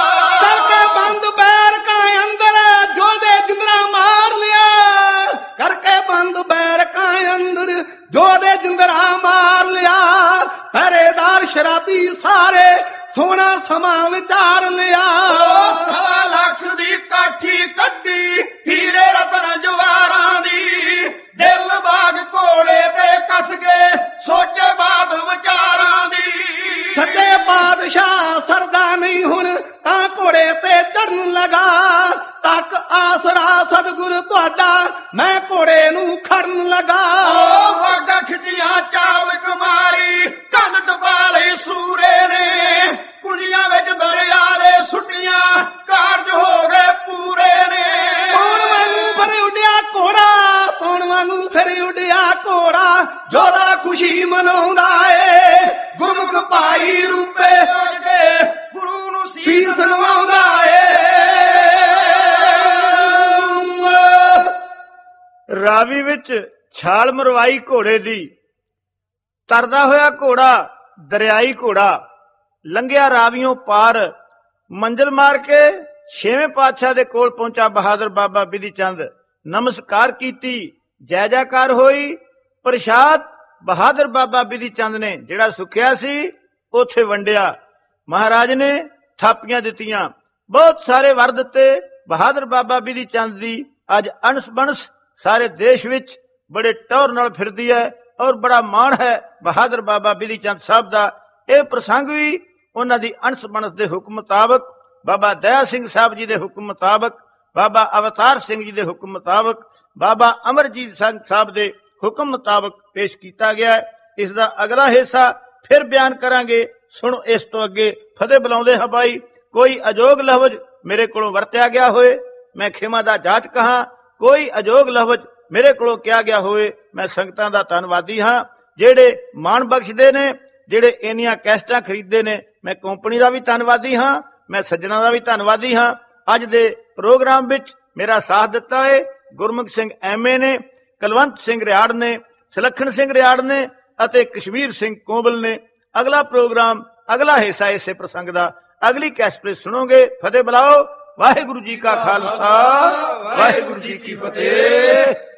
ਕਰਕੇ ਬੰਦ ਬੈਰਕਾਂ ਅੰਦਰ ਜੋਦੇ ਜਿੰਦਰਾ ਮਾਰ ਲਿਆ ਕਰਕੇ ਬੰਦ ਬੈਰਕਾਂ ਅੰਦਰ ਜੋਦੇ ਜਿੰਦਰਾ ਮਾਰ ਲਿਆ ਪਹਿਰੇਦਾਰ ਸ਼ਰਾਬੀ ਸਾਰੇ ਸੋਹਣਾ ਸਮਾਂ ਵਿਚਾਰ ਲਿਆ। ਸਵਾ ਲੱਖ ਦੀ ਕਾਠੀ ਕੱਢੀ ਹੀਰੇ ਰਤਨ ਜਵਾਰਾਂ ਦੀ ਦਿਲ ਬਾਗ ਘੋੜੇ ਤੇ ਕੱਸ ਕੇ ਸੋਚੇ ਬਾਤ ਵਿਚਾਰਾਂ ਦੀ। ਸੱਚੇ ਪਾਤਸ਼ਾਹ ਸਰਦਾ ਨਹੀਂ ਹੁਣ ਤਾਂ ਘੋੜੇ ਤੇ ਚੜਨ ਲਗਾ ਤੱਕ ਆਸਰਾ ਸਤਿਗੁਰ ਤੁਹਾਡਾ ਮੈਂ ਘੋੜੇ ਨੂੰ ਖੜਨ ਲਗਾ। ਉਹ ਵਾਗਾ ਖਿੱਚੀਆਂ ਚਾਵਕ ਮਾਰੀ ਕੰਧ ਟਪਾ ਲਈ ਸੂਰੇ ਨੇ ਕੁੰਡੀਆਂ ਵਿੱਚ ਦਰਿਆ ਦੇ ਸੁੱਟੀਆਂ ਕਾਰਜ ਹੋ ਗਏ ਪੂਰੇ ਨੇ। ਪੌਣ ਵਾਂਗੂ ਫਿਰ ਉੱਡਿਆ ਘੋੜਾ ਪੌਣ ਵਾਂਗੂ ਫਿਰ ਉੱਡਿਆ ਘੋੜਾ ਜੋਦਾ ਖੁਸ਼ੀ ਮਨਾਉਂਦਾ ਏ ਗੁਰਮੁਖ ਭਾਈ ਰੂਪੇ ਕੱਢ ਕੇ ਗੁਰੂ ਨੂੰ ਸੀਸ ਨਵਾਉਂਦਾ ਏ। ਰਾਵੀ ਵਿੱਚ ਛਾਲ ਮਰਵਾਈ ਘੋੜੇ ਦੀ ਤਰਦਾ ਹੋਇਆ ਘੋੜਾ ਦਰਿਆਈ ਘੋੜਾ ਲੰਘਿਆ ਰਾਵੀਓਂ ਪਾਰ ਮੰਜ਼ਿਲ ਮਾਰ ਕੇ ਛੇਵੇਂ ਪਾਤਸ਼ਾਹ ਦੇ ਕੋਲ ਪਹੁੰਚਾ ਬਹਾਦਰ ਬਾਬਾ ਬਿਧੀ ਚੰਦ ਨਮਸਕਾਰ ਕੀਤੀ ਜੈ ਜੈਕਾਰ ਹੋਈ। ਪ੍ਰਸ਼ਾਦ ਬਹਾਦਰ ਬਾਬਾ ਬਿਧੀ ਚੰਦ ਨੇ ਜਿਹੜਾ ਸੁੱਖਿਆ ਸੀ ਉੱਥੇ ਵੰਡਿਆ ਮਹਾਰਾਜ ਨੇ ਥਾਪੀਆਂ ਦਿੱਤੀਆਂ ਬਹੁਤ ਸਾਰੇ ਵਰ ਦਿੱਤੇ। ਬਹਾਦਰ ਬਾਬਾ ਬਿਧੀ ਚੰਦ ਦੀ ਅੱਜ ਅਣਸ ਬਣਸ ਸਾਰੇ ਦੇਸ਼ ਵਿੱਚ ਬੜੇ ਟੌਰ ਨਾਲ ਫਿਰਦੀ ਹੈ ਔਰ ਬੜਾ ਮਾਣ ਹੈ ਬਹਾਦਰ ਬਾਬਾ ਬਿਧੀ ਚੰਦ ਸਾਹਿਬ ਦਾ। ਇਹ ਪ੍ਰਸੰਗ ਵੀ ਉਹਨਾਂ ਦੀ ਅਣਸ ਬਣਸ ਦੇ ਹੁਕਮ ਮੁਤਾਬਕ ਬਾਬਾ ਦਇਆ ਸਿੰਘ ਸਾਹਿਬ ਜੀ ਦੇ ਹੁਕਮ ਮੁਤਾਬਕ ਬਾਬਾ ਅਵਤਾਰ ਸਿੰਘ ਜੀ ਦੇ ਹੁਕਮ ਮੁਤਾਬਕ ਬਾਬਾ ਅਮਰਜੀਤ ਸਿੰਘ ਸਾਹਿਬ ਦੇ ਹੁਕਮ ਮੁਤਾਬਕ ਪੇਸ਼ ਕੀਤਾ ਗਿਆ ਹੈ। ਇਸ ਦਾ ਅਗਲਾ ਹਿੱਸਾ ਫਿਰ ਬਿਆਨ ਕਰਾਂਗੇ। ਸੁਣੋ ਇਸ ਤੋਂ ਅੱਗੇ ਫਤਿਹ ਬੁਲਾਉਂਦੇ ਹਾਂ ਭਾਈ। ਕੋਈ ਅਜੋਗ ਲਫ਼ਜ਼ ਮੇਰੇ ਕੋਲੋਂ ਵਰਤਿਆ ਗਿਆ ਹੋਏ ਮੈਂ ਖਿਮਾ ਦਾ ਜਾਚ ਕਹਾਂ, ਕੋਈ ਅਜੋਗ ਲਫ਼ਜ਼ ਮੇਰੇ ਕੋਲੋਂ ਕਿਹਾ ਗਿਆ ਹੋਏ ਮੈਂ ਸੰਗਤਾਂ ਦਾ ਧੰਨਵਾਦੀ ਹਾਂ ਜਿਹੜੇ ਮਾਣ ਬਖਸ਼ਦੇ ਨੇ ਜਿਹੜੇ ਇੰਨੀਆਂ ਕੈਸਟਾਂ ਖਰੀਦਦੇ ਨੇ। ਮੈਂ ਕੰਪਨੀ ਦਾ ਵੀ ਧੰਨਵਾਦੀ ਹਾਂ, ਮੈਂ ਸੱਜਣਾ ਦਾ ਵੀ ਧੰਨਵਾਦੀ ਹਾਂ। ਅੱਜ ਦੇ ਪ੍ਰੋਗਰਾਮ ਵਿੱਚ ਮੇਰਾ ਸਾਥ ਦਿੱਤਾ ਹੈ ਗੁਰਮੁਖ ਸਿੰਘ ਐਮਏ ਨੇ, ਕੁਲਵੰਤ ਸਿੰਘ ਰਿਆੜ ਨੇ, ਸੁਲੱਖਣ ਸਿੰਘ ਰਿਆੜ ਨੇ ਅਤੇ ਕਸ਼ਮੀਰ ਸਿੰਘ ਕੋਂਬਲ ਨੇ। ਅਗਲਾ ਪ੍ਰੋਗਰਾਮ ਅਗਲਾ ਹਿੱਸਾ ਇਸੇ ਪ੍ਰਸੰਗ ਦਾ ਅਗਲੀ ਕੈਸਟ ਸੁਣੋਗੇ। ਫਤਿਹ ਬੁਲਾਓ। ਵਾਹਿਗੁਰੂ ਜੀ ਕਾ ਖਾਲਸਾ ਵਾਹਿਗੁਰੂ ਜੀ ਕੀ ਫਤਿਹ।